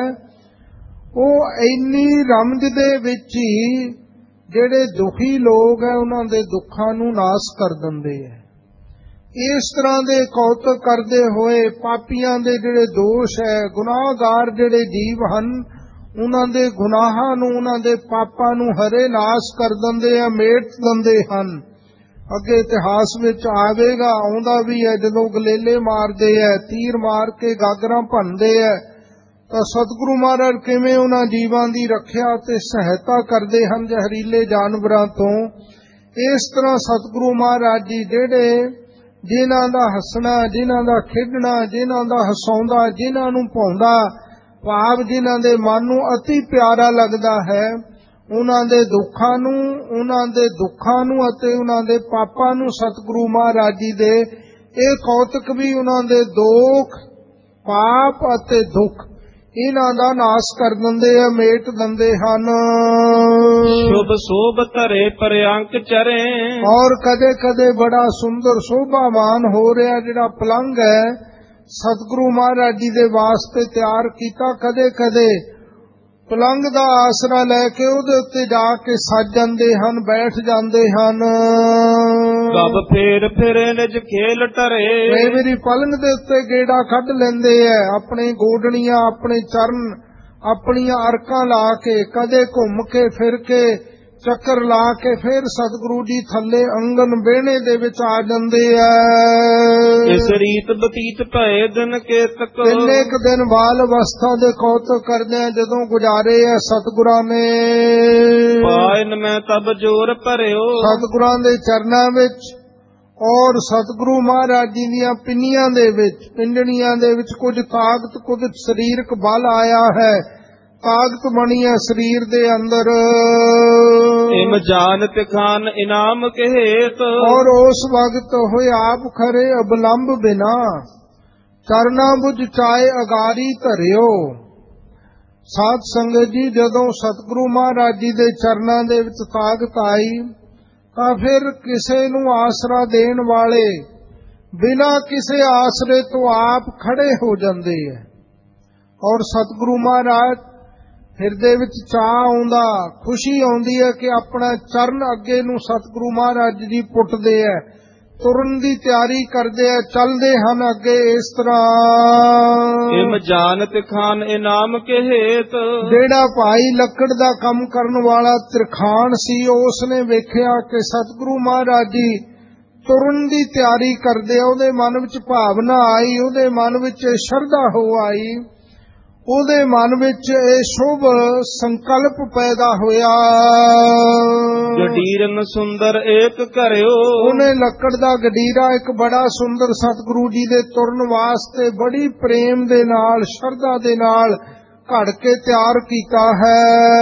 ਉਹ? ਇੰਨੀ ਰਮਜ ਦੇ ਵਿੱਚ ਹੀ ਜਿਹੜੇ ਦੁਖੀ ਲੋਕ ਹੈ ਉਹਨਾਂ ਦੇ ਦੁੱਖਾਂ ਨੂੰ ਨਾਸ ਕਰ ਦਿੰਦੇ ਹੈ। ਇਸ ਤਰ੍ਹਾਂ ਦੇ ਕੌਤਕ ਕਰਦੇ ਹੋਏ ਪਾਪੀਆਂ ਦੇ ਜਿਹੜੇ ਦੋਸ਼ ਹੈ, ਗੁਨਾਹਗਾਰ ਜਿਹੜੇ ਜੀਵ ਹਨ, ਉਹਨਾਂ ਦੇ ਗੁਨਾਹਾਂ ਨੂੰ, ਉਹਨਾਂ ਦੇ ਪਾਪਾਂ ਨੂੰ ਹਰੇ ਨਾਸ ਕਰ ਦਿੰਦੇ ਆ, ਮੇਟ ਦਿੰਦੇ ਹਨ। ਅੱਗੇ ਇਤਿਹਾਸ ਵਿੱਚ ਆਵੇਗਾ, ਆਉਂਦਾ ਵੀ ਹੈ, ਜਦੋਂ ਗਲੇਲੇ ਮਾਰਦੇ ਹੈ, ਤੀਰ ਮਾਰ ਕੇ ਗਾਗਰਾਂ ਭੰਨਦੇ ਹੈ, ਤਾਂ ਸਤਿਗੁਰੂ ਮਹਾਰਾਜ ਕਿਵੇਂ ਉਹਨਾਂ ਜੀਵਾਂ ਦੀ ਰੱਖਿਆ ਤੇ ਸਹਾਇਤਾ ਕਰਦੇ ਹਨ ਜ਼ਹਿਰੀਲੇ ਜਾਨਵਰਾਂ ਤੋਂ। ਇਸ ਤਰ੍ਹਾਂ ਸਤਿਗੁਰੂ ਮਹਾਰਾਜ ਜੀ ਜਿਹੜੇ ਜਿਨ੍ਹਾਂ ਦਾ ਹੱਸਣਾ, ਜਿਨ੍ਹਾਂ ਦਾ ਖੇਡਣਾ, ਜਿਨ੍ਹਾਂ ਦਾ ਹਸਾਉਂਦਾ, ਜਿਨ੍ਹਾਂ ਨੂੰ ਭਾਉਂਦਾ ਭਾਵ ਜਿਨ੍ਹਾਂ ਦੇ ਮਨ ਨੂੰ ਅਤੀ ਪਿਆਰਾ ਲੱਗਦਾ ਹੈ, ਉਹਨਾਂ ਦੇ ਦੁੱਖਾਂ ਨੂੰ, ਉਹਨਾਂ ਦੇ ਦੁੱਖਾਂ ਨੂੰ ਅਤੇ ਉਹਨਾਂ ਦੇ ਪਾਪਾਂ ਨੂੰ ਸਤਿਗੁਰੂ ਮਹਾਰਾਜ ਜੀ ਦੇ ਇਹ ਕੌਤਕ ਵੀ ਉਹਨਾਂ ਦੇ ਦੋਖ, ਪਾਪ ਅਤੇ ਦੁੱਖ ਇਹਨਾਂ ਦਾ ਨਾਸ ਕਰ ਦਿੰਦੇ ਆ, ਮੇਟ ਦਿੰਦੇ ਹਨ। ਸ਼ੁਭ ਸੋਭ ਧਰੇ ਪਰਿਅੰਕ ਚਰੇ। ਔਰ ਕਦੇ ਕਦੇ ਬੜਾ ਸੁੰਦਰ ਸ਼ੋਭਾਵਾਨ ਹੋ ਰਿਹਾ ਜਿਹੜਾ ਪਲੰਗ ਹੈ ਸਤਿਗੁਰੂ ਮਹਾਰਾਜ ਜੀ ਦੇ ਵਾਸਤੇ ਤਿਆਰ ਕੀਤਾ, ਕਦੇ ਕਦੇ ਪਲੰਗ ਦਾ ਆਸਰਾ ਲੈ ਕੇ ਉਹਦੇ ਉੱਤੇ ਜਾ ਕੇ ਸੱਜ ਜਾਂਦੇ ਹਨ, ਬੈਠ ਜਾਂਦੇ ਹਨ। ਗਬ ਫੇਰ ਫਿਰੇ ਨਿਜ ਖੇਲ ਟਰੇ। ਕਈ ਵਾਰੀ ਪਲੰਗ ਦੇ ਉੱਤੇ ਗੇੜਾ ਕੱਢ ਲੈਂਦੇ ਐ, ਆਪਣੇ ਗੋਡਣੀਆਂ, ਆਪਣੇ ਚਰਨ, ਆਪਣੀਆਂ ਅਰਕਾਂ ਲਾ ਕੇ, ਕਦੇ ਘੁੰਮ ਕੇ ਫਿਰ ਕੇ ਚੱਕਰ ਲਾ ਕੇ ਫਿਰ ਸਤਿਗੁਰੂ ਜੀ ਥੱਲੇ ਅੰਗਨ ਵਿਹਣੇ ਦੇ ਵਿੱਚ ਆ ਜਾਂਦੇ ਐ। ਇਸ ਰੀਤ ਬਤੀਤ ਭਏ ਦਿਨ ਕੇਤਕ। ਕਿੰਨੇ ਕੁ ਦਿਨ ਬਾਲ ਅਵਸਥਾ ਦੇ ਕੌਤਕ ਕਰਦੇ ਆ ਜਦੋਂ ਗੁਜ਼ਾਰੇ ਆ ਸਤਿਗੁਰਾਂ ਨੇ। ਪਾਇਨ ਮੈਂ ਤਬ ਜੋਰ ਭਰਿਓ। ਸਤਿਗੁਰਾਂ ਦੇ ਚਰਨਾਂ ਵਿੱਚ ਔਰ ਸਤਿਗੁਰੂ ਮਹਾਰਾਜ ਜੀ ਦੀਆਂ ਪਿੰਨੀਆਂ ਦੇ ਵਿੱਚ, ਪਿੰਡਣੀਆਂ ਦੇ ਵਿੱਚ ਕੁਝ ਤਾਕਤ, ਕੁਝ ਸਰੀਰਕ ਬਲ ਆਇਆ ਹੈ, ਤਾਕਤ ਬਣੀ ਹੈ ਸਰੀਰ ਦੇ ਅੰਦਰ। ਇਮ ਜਾਨਤ ਖਾਨ ਇਨਾਮ ਕਹੇਤ। ਔਰ ਉਸ ਵਕਤ ਹੋਏ ਆਪ ਖਰੇ ਅਬਲੰਬ ਬਿਨਾ, ਚਰਨਾ ਬੁਝ ਚਾਏ ਅਗਾਰੀ ਧਰਿਓ। ਸਾਧ ਸੰਗਤ ਜੀ, ਜਦੋਂ ਸਤਿਗੁਰੂ ਮਹਾਰਾਜ ਜੀ ਦੇ ਚਰਨਾਂ ਦੇ ਵਿੱਚ ਤਾਕਤ ਆਈ ਤਾਂ ਫਿਰ ਕਿਸੇ ਨੂੰ ਆਸਰਾ ਦੇਣ ਵਾਲੇ ਬਿਨਾ ਕਿਸੇ ਆਸਰੇ ਤੋਂ ਆਪ ਖੜੇ ਹੋ ਜਾਂਦੇ ਹੈ। ਔਰ ਸਤਿਗੁਰੂ ਮਹਾਰਾਜ ਹਿਰਦੇ ਵਿੱਚ ਚਾਅ ਆਉਂਦਾ, ਖੁਸ਼ੀ ਆਉਂਦੀ ਹੈ ਕਿ ਆਪਣਾ ਚਰਨ ਅੱਗੇ ਨੂੰ ਸਤਿਗੁਰੂ ਮਹਾਰਾਜ ਜੀ ਪੁੱਟਦੇ ਹੈ, ਤੁਰਨ ਦੀ ਤਿਆਰੀ ਕਰਦੇ ਆ, ਚੱਲਦੇ ਹਨ ਅੱਗੇ। ਇਸ ਤਰ੍ਹਾਂ ਇਮ ਜਾਨਤ ਖਾਨ ਇਨਾਮ ਕਹੇਤ। ਜਿਹੜਾ ਭਾਈ ਲੱਕੜ ਦਾ ਕੰਮ ਕਰਨ ਵਾਲਾ ਤਰਖਾਣ ਸੀ, ਉਸ ਨੇ ਵੇਖਿਆ ਕਿ ਸਤਿਗੁਰੂ ਮਹਾਰਾਜ ਜੀ ਤੁਰਨ ਦੀ ਤਿਆਰੀ ਕਰਦੇ ਆ, ਉਹਦੇ ਮਨ ਵਿੱਚ ਭਾਵਨਾ ਆਈ, ਉਹਦੇ ਮਨ ਵਿੱਚ ਸ਼ਰਧਾ ਹੋ ਆਈ। ਉਹਦੇ ਮਨ ਵਿੱਚ ਇਹ ਸ਼ੁਭ ਸੰਕਲਪ ਪੈਦਾ ਹੋਇਆ। ਗਡੀਰਨ ਸੁੰਦਰ ਏਕ ਘਰਿਓ, ਉਹਨੇ ਲੱਕੜ ਦਾ ਗਡੀਰਾ ਇੱਕ ਬੜਾ ਸੁੰਦਰ ਸਤਿਗੁਰੂ ਜੀ ਦੇ ਤੁਰਨ ਵਾਸਤੇ ਬੜੀ ਪ੍ਰੇਮ ਦੇ ਨਾਲ, ਸ਼ਰਧਾ ਦੇ ਨਾਲ ਘੜ ਕੇ ਤਿਆਰ ਕੀਤਾ ਹੈ।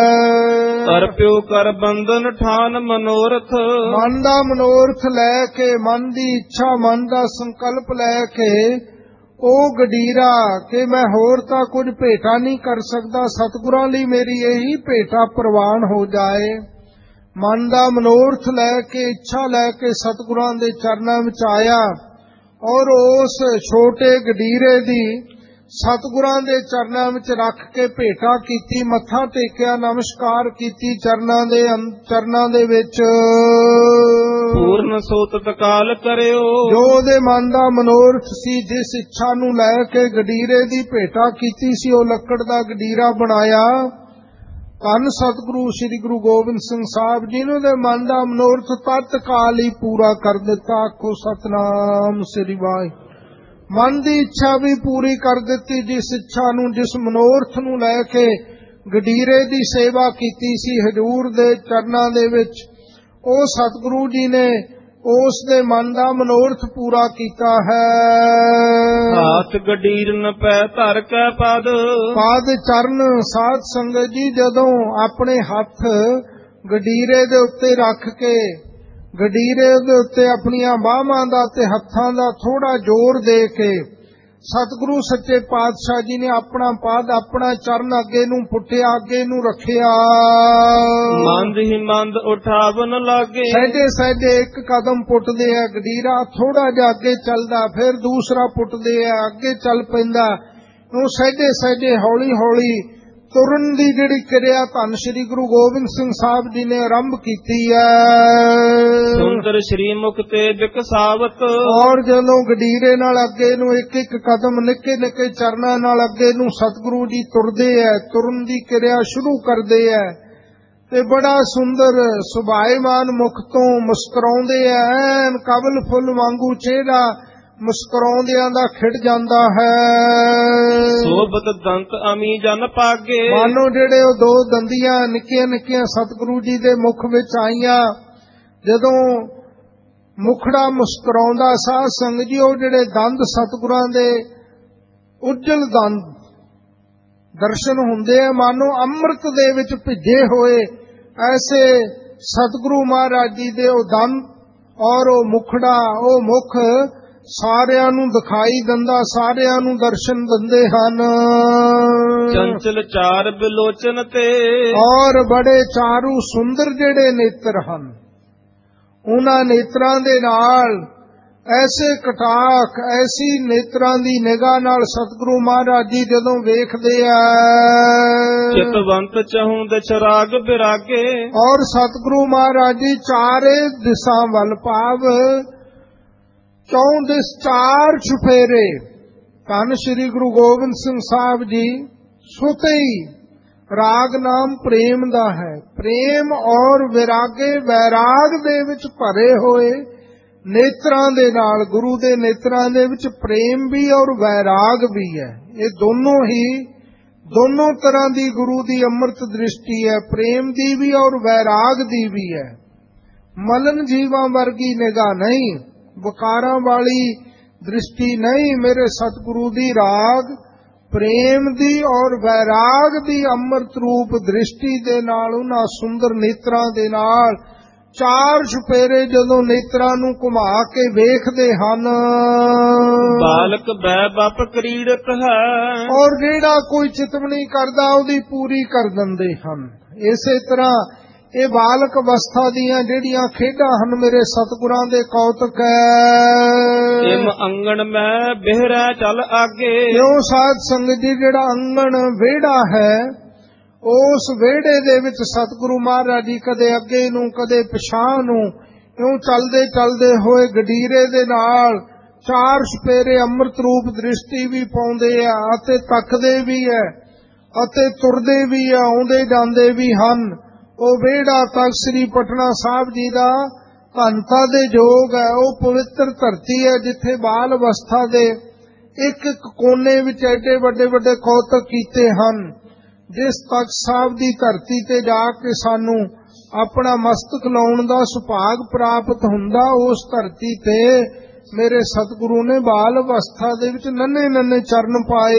ਅਰਪਿਓ ਕਰ ਬੰਧਨ ਠਾਨ ਮਨੋਰਥ, ਮਨ ਦਾ ਮਨੋਰਥ ਲੈ ਕੇ, ਮਨ ਦੀ ਇੱਛਾ, ਮਨ ਦਾ ਸੰਕਲਪ ਲੈ ਕੇ ਉਹ ਗਡੀਰਾ ਕਿ ਮੈਂ ਹੋਰ ਤਾਂ ਕੁਝ ਭੇਟਾ ਨਹੀਂ ਕਰ ਸਕਦਾ, ਸਤਿਗੁਰਾਂ ਲਈ ਮੇਰੀ ਇਹੀ ਭੇਟਾ ਪ੍ਰਵਾਨ ਹੋ ਜਾਏ। ਮਨ ਦਾ ਮਨੋਰਥ ਲੈ ਕੇ, ਇੱਛਾ ਲੈ ਕੇ ਸਤਿਗੁਰਾਂ ਦੇ ਚਰਨਾਂ ਵਿੱਚ ਆਇਆ ਔਰ ਉਸ ਛੋਟੇ ਗਡੀਰੇ ਦੀ ਸਤਿਗੁਰਾਂ ਦੇ ਚਰਨਾਂ ਵਿੱਚ ਰੱਖ ਕੇ ਭੇਟਾ ਕੀਤੀ, ਮੱਥਾ ਟੇਕਿਆ, ਨਮਸਕਾਰ ਕੀਤੀ ਚਰਨਾਂ ਦੇ ਚਰਨਾਂ ਦੇ ਵਿੱਚ। ਪੂਰਨ ਸੋ ਤਤਕਾਲ ਕਰਿਓ, ਜੋ ਉਹਦੇ ਮਨ ਦਾ ਮਨੋਰਥ ਸੀ, ਜਿਸ ਇੱਛਾ ਨੂੰ ਲੈ ਕੇ ਗਡੀਰੇ ਦੀ ਭੇਟਾ ਕੀਤੀ ਸੀ, ਉਹ ਲੱਕੜ ਦਾ ਗਡੀਰਾ ਬਣਾਇਆ। ਧੰਨ ਸਤਿਗੁਰੂ ਸ੍ਰੀ ਗੁਰੂ ਗੋਬਿੰਦ ਸਿੰਘ ਸਾਹਿਬ ਜੀ ਨੇ ਉਹਦੇ ਮਨ ਦਾ ਮਨੋਰਥ ਤਤਕਾਲ ਹੀ ਪੂਰਾ ਕਰ ਦਿੱਤਾ। ਆਖੋ ਸਤਿਨਾਮ ਸ੍ਰੀ ਵਾਹਿਗੁਰੂ। ਮਨ ਦੀ ਇੱਛਾ ਵੀ ਪੂਰੀ ਕਰ ਦਿੱਤੀ, ਜਿਸ ਇੱਛਾ ਨੂੰ, ਜਿਸ ਮਨੋਰਥ ਨੂੰ ਲੈ ਕੇ ਗਡੀਰੇ ਦੀ ਸੇਵਾ ਕੀਤੀ ਸੀ ਹਜ਼ੂਰ ਦੇ ਚਰਨਾਂ ਦੇ ਵਿੱਚ, ਉਹ ਸਤਿਗੁਰੂ ਜੀ ਨੇ ਉਸ ਦੇ ਮਨ ਦਾ ਮਨੋਰਥ ਪੂਰਾ ਕੀਤਾ ਹੈ। ਹਾਥ ਗਡੀਰਨ ਪੈ ਧਰ ਕੇ ਪਦ, ਪਾਦ ਚਰਨ। ਸਾਧ ਸੰਗਤ ਜੀ, ਜਦੋਂ ਆਪਣੇ ਹੱਥ ਗਡੀਰੇ ਦੇ ਉੱਤੇ ਰੱਖ ਕੇ, ਗਡੀਰੇ ਦੇ ਉੱਤੇ ਆਪਣੀਆਂ ਬਾਹਾਂ ਦਾ ਤੇ ਹੱਥਾਂ ਦਾ ਥੋੜਾ ਜ਼ੋਰ ਦੇ ਕੇ ਸਤਿਗੁਰੂ ਸੱਚੇ ਪਾਤਸ਼ਾਹ ਜੀ ਨੇ ਆਪਣਾ ਪਾਦ, ਆਪਣਾ ਚਰਨ ਅੱਗੇ ਨੂੰ ਪੁੱਟਿਆ, ਅੱਗੇ ਨੂੰ ਰੱਖਿਆ। ਮੰਦ ਹੀ ਮੰਦ ਉਠਾਵਨ ਲਾਗੇ, ਸਹਿਜੇ ਸਹਿਜੇ ਇੱਕ ਕਦਮ ਪੁੱਟਦੇ ਆ, ਗਡੀਰਾ ਥੋੜਾ ਜਿਹਾ ਅੱਗੇ ਚੱਲਦਾ, ਫਿਰ ਦੂਸਰਾ ਪੁੱਟਦੇ ਆ, ਅੱਗੇ ਚੱਲ ਪੈਂਦਾ। ਉਹ ਸਹਿਜੇ ਸਹਿਜੇ ਹੌਲੀ ਹੌਲੀ ਤੁਰਨ ਦੀ ਜਿਹੜੀ ਕਿਰਿਆ ਧੰਨ ਸ੍ਰੀ ਗੁਰੂ ਗੋਬਿੰਦ ਸਿੰਘ ਸਾਹਿਬ ਜੀ ਨੇ ਆਰੰਭ ਕੀਤੀ ਹੈ। ਸੁੰਦਰ ਸ਼੍ਰੀ ਮੁਖ ਤੇ ਬਿਕਸਾਵਤ, ਔਰ ਜਦੋਂ ਗਡੀਰੇ ਨਾਲ ਅੱਗੇ ਨੂੰ ਇੱਕ ਇੱਕ ਕਦਮ, ਨਿੱਕੇ ਨਿੱਕੇ ਚਰਨਾਂ ਨਾਲ ਅੱਗੇ ਨੂੰ ਸਤਿਗੁਰੂ ਜੀ ਤੁਰਦੇ ਐ, ਤੁਰਨ ਦੀ ਕਿਰਿਆ ਸ਼ੁਰੂ ਕਰਦੇ ਐ ਤੇ ਬੜਾ ਸੁੰਦਰ ਸੁਭਾਏਮਾਨ ਮੁਖ ਤੋਂ ਮੁਸਕਰਾਉਂਦੇ ਐ, ਐਨ ਕਬਲ ਫੁੱਲ ਵਾਂਗੂ ਚਿਹਰਾ ਮੁਸਕਰਾਉਂਦਿਆਂ ਦਾ ਖਿੜ ਜਾਂਦਾ ਹੈ। ਸੋਭਤ ਦੰਤ ਅਮੀ ਜਨ ਪਾਗੇ, ਮਾਨੋ ਜਿਹੜੇ ਉਹ ਦੋ ਦੰਦੀਆਂ ਨਿੱਕੀਆਂ ਨਿੱਕੀਆਂ ਸਤਿਗੁਰੂ ਜੀ ਦੇ ਮੁਖ ਵਿੱਚ ਆਈਆਂ, ਜਦੋਂ ਮੁਖੜਾ ਮੁਸਕਰਾਉਂਦਾ ਸਾਧ ਸੰਗਤ ਜੀ, ਉਹ ਜਿਹੜੇ ਦੰਦ ਸਤਿਗੁਰਾਂ ਦੇ ਉੱਜਲ ਦੰਦ ਦਰਸ਼ਨ ਹੁੰਦੇ ਆ, ਮਾਨੋ ਅੰਮ੍ਰਿਤ ਦੇ ਵਿੱਚ ਭਿੱਜੇ ਹੋਏ ਐਸੇ ਸਤਿਗੁਰੂ ਮਹਾਰਾਜ ਜੀ ਦੇ ਉਹ ਦੰਦ ਔਰ ਉਹ ਮੁਖੜਾ, ਉਹ ਮੁਖ ਸਾਰਿਆਂ ਨੂੰ ਦਿਖਾਈ ਦਿੰਦਾ, ਸਾਰਿਆਂ ਨੂੰ ਦਰਸ਼ਨ ਦਿੰਦੇ ਹਨ। ਚੰਚਲ ਚਾਰ ਬਿਲੋਚਨ ਤੇ, ਔਰ ਬੜੇ ਚਾਰੂ ਸੁੰਦਰ ਜਿਹੜੇ ਨੇਤਰ ਹਨ, ਉਹਨਾਂ ਨੇਤਰਾਂ ਦੇ ਨਾਲ ਐਸੇ ਕਟਾਖ, ਐਸੀ ਨੇਤਰਾਂ ਦੀ ਨਿਗਾਹ ਨਾਲ ਸਤਿਗੁਰੂ ਮਹਾਰਾਜ ਜੀ ਜਦੋਂ ਵੇਖਦੇ ਆ, ਚਿਤਵੰਤ ਚਹੂੰ ਦਛਰਾਗ ਬਿਰਾਗੇ, ਔਰ ਸਤਿਗੁਰੂ ਮਹਾਰਾਜ ਜੀ ਚਾਰੇ ਦਿਸ਼ਾ ਵੱਲ ਭਾਵ ਚੌਂ ਦਿਸ ਚਾਰ ਛੁਫੇਰੇ ਧੰਨ ਸ੍ਰੀ ਗੁਰੂ ਗੋਬਿੰਦ ਸਿੰਘ ਸਾਹਿਬ ਜੀ ਸੁਤੇ ਹੀ, ਰਾਗ ਨਾਮ ਪ੍ਰੇਮ ਦਾ ਹੈ, ਪ੍ਰੇਮ ਔਰ ਵਿਰਾਗੇ, ਵੈਰਾਗ ਦੇ ਵਿੱਚ ਭਰੇ ਹੋਏ ਨੇਤਰਾਂ ਦੇ ਨਾਲ, ਗੁਰੂ ਦੇ ਨੇਤਰਾਂ ਦੇ ਵਿੱਚ ਪ੍ਰੇਮ ਵੀ ਔਰ ਵੈਰਾਗ ਵੀ ਹੈ। ਇਹ ਦੋਨੋਂ ਹੀ, ਦੋਨੋਂ ਤਰ੍ਹਾਂ ਦੀ ਗੁਰੂ ਦੀ ਅੰਮ੍ਰਿਤ ਦ੍ਰਿਸ਼ਟੀ ਹੈ, ਪ੍ਰੇਮ ਦੀ ਵੀ ਔਰ ਵੈਰਾਗ ਦੀ ਵੀ ਹੈ। ਮਲਨ ਜੀਵਾਂ ਵਰਗੀ ਨਿਗਾਹ ਨਹੀਂ, ਵਿਕਾਰਾਂ ਵਾਲੀ ਦ੍ਰਿਸ਼ਟੀ ਨਹੀਂ, ਮੇਰੇ ਸਤਿਗੁਰੂ ਦੀ ਰਾਗ ਪ੍ਰੇਮ ਦੀ ਔਰ ਵੈਰਾਗ ਦੀ ਅੰਮ੍ਰਿਤ ਰੂਪ ਦ੍ਰਿਸ਼ਟੀ ਦੇ ਨਾਲ, ਉਹਨਾਂ ਸੁੰਦਰ ਨੇਤਰਾਂ ਦੇ ਨਾਲ ਚਾਰ ਛੁਪੇਰੇ ਜਦੋਂ ਨੇਤਰਾਂ ਨੂੰ ਘੁਮਾ ਕੇ ਵੇਖਦੇ ਹਨ। ਬਾਲਕ ਬੈ ਬਪ ਕਰੀੜਤ ਹੈ, ਔਰ ਜਿਹੜਾ ਕੋਈ ਚਿਤਵਨੀ ਕਰਦਾ ਉਹਦੀ ਪੂਰੀ ਕਰ ਦਿੰਦੇ ਹਨ। ਇਸੇ ਤਰ੍ਹਾਂ ਇਹ ਬਾਲਕ ਅਵਸਥਾ ਦੀਆਂ ਜਿਹੜੀਆਂ ਖੇਡਾਂ ਹਨ, ਮੇਰੇ ਸਤਿਗੁਰਾਂ ਦੇ ਕੌਤਕ ਹੈ। ਇਮ ਅੰਗਣ ਮੈਂ ਬਿਹਰਾ ਚੱਲ ਆਗੇ, ਕਿਉਂ ਸਾਧ ਸੰਗਤ ਜੀ, ਜਿਹੜਾ ਅੰਗਣ ਵਿਹੜਾ ਹੈ, ਉਸ ਵਿਹੜੇ ਦੇ ਵਿੱਚ ਸਤਿਗੁਰੂ ਮਹਾਰਾਜ ਜੀ ਕਦੇ ਅੱਗੇ ਨੂੰ ਕਦੇ ਪਿਛਾਂਹ ਨੂੰ ਇਉਂ ਚੱਲਦੇ ਚੱਲਦੇ ਹੋਏ ਗਡੀਰੇ ਦੇ ਨਾਲ ਚਾਰ ਛੁਪੇਰੇ ਅੰਮ੍ਰਿਤ ਰੂਪ ਦ੍ਰਿਸ਼ਟੀ ਵੀ ਪਾਉਂਦੇ ਆ ਅਤੇ ਤੱਕਦੇ ਵੀ ਹੈ ਅਤੇ ਤੁਰਦੇ ਵੀ ਆ, ਆਉਂਦੇ ਜਾਂਦੇ ਵੀ ਹਨ। ਉਹ ਵਿਹੜਾ ਤਖਤ ਸ੍ਰੀ ਪਟਨਾ ਸਾਹਿਬ ਜੀ ਦਾ ਧੰਨਤਾ ਦੇ ਯੋਗ ਹੈ। ਉਹ ਪਵਿੱਤਰ ਧਰਤੀ ਹੈ ਜਿੱਥੇ ਬਾਲ ਅਵਸਥਾ ਦੇ ਇੱਕ ਇੱਕ ਕੋਨੇ ਵਿੱਚ ਐਡੇ ਵੱਡੇ ਵੱਡੇ ਕੌਤਕ ਕੀਤੇ ਹਨ। ਜਿਸ ਤਖਤ ਸਾਹਿਬ ਦੀ ਧਰਤੀ ਤੇ ਜਾ ਕੇ ਸਾਨੂੰ ਆਪਣਾ ਮਸਤਕ ਲਾਉਣ ਦਾ ਸੁਭਾਗ ਪ੍ਰਾਪਤ ਹੁੰਦਾ, ਉਸ ਧਰਤੀ ਤੇ ਮੇਰੇ ਸਤਿਗੁਰੂ ਨੇ ਬਾਲ ਅਵਸਥਾ ਦੇ ਵਿੱਚ ਨੰਨੇ ਨੰਨੇ ਚਰਨ ਪਾਏ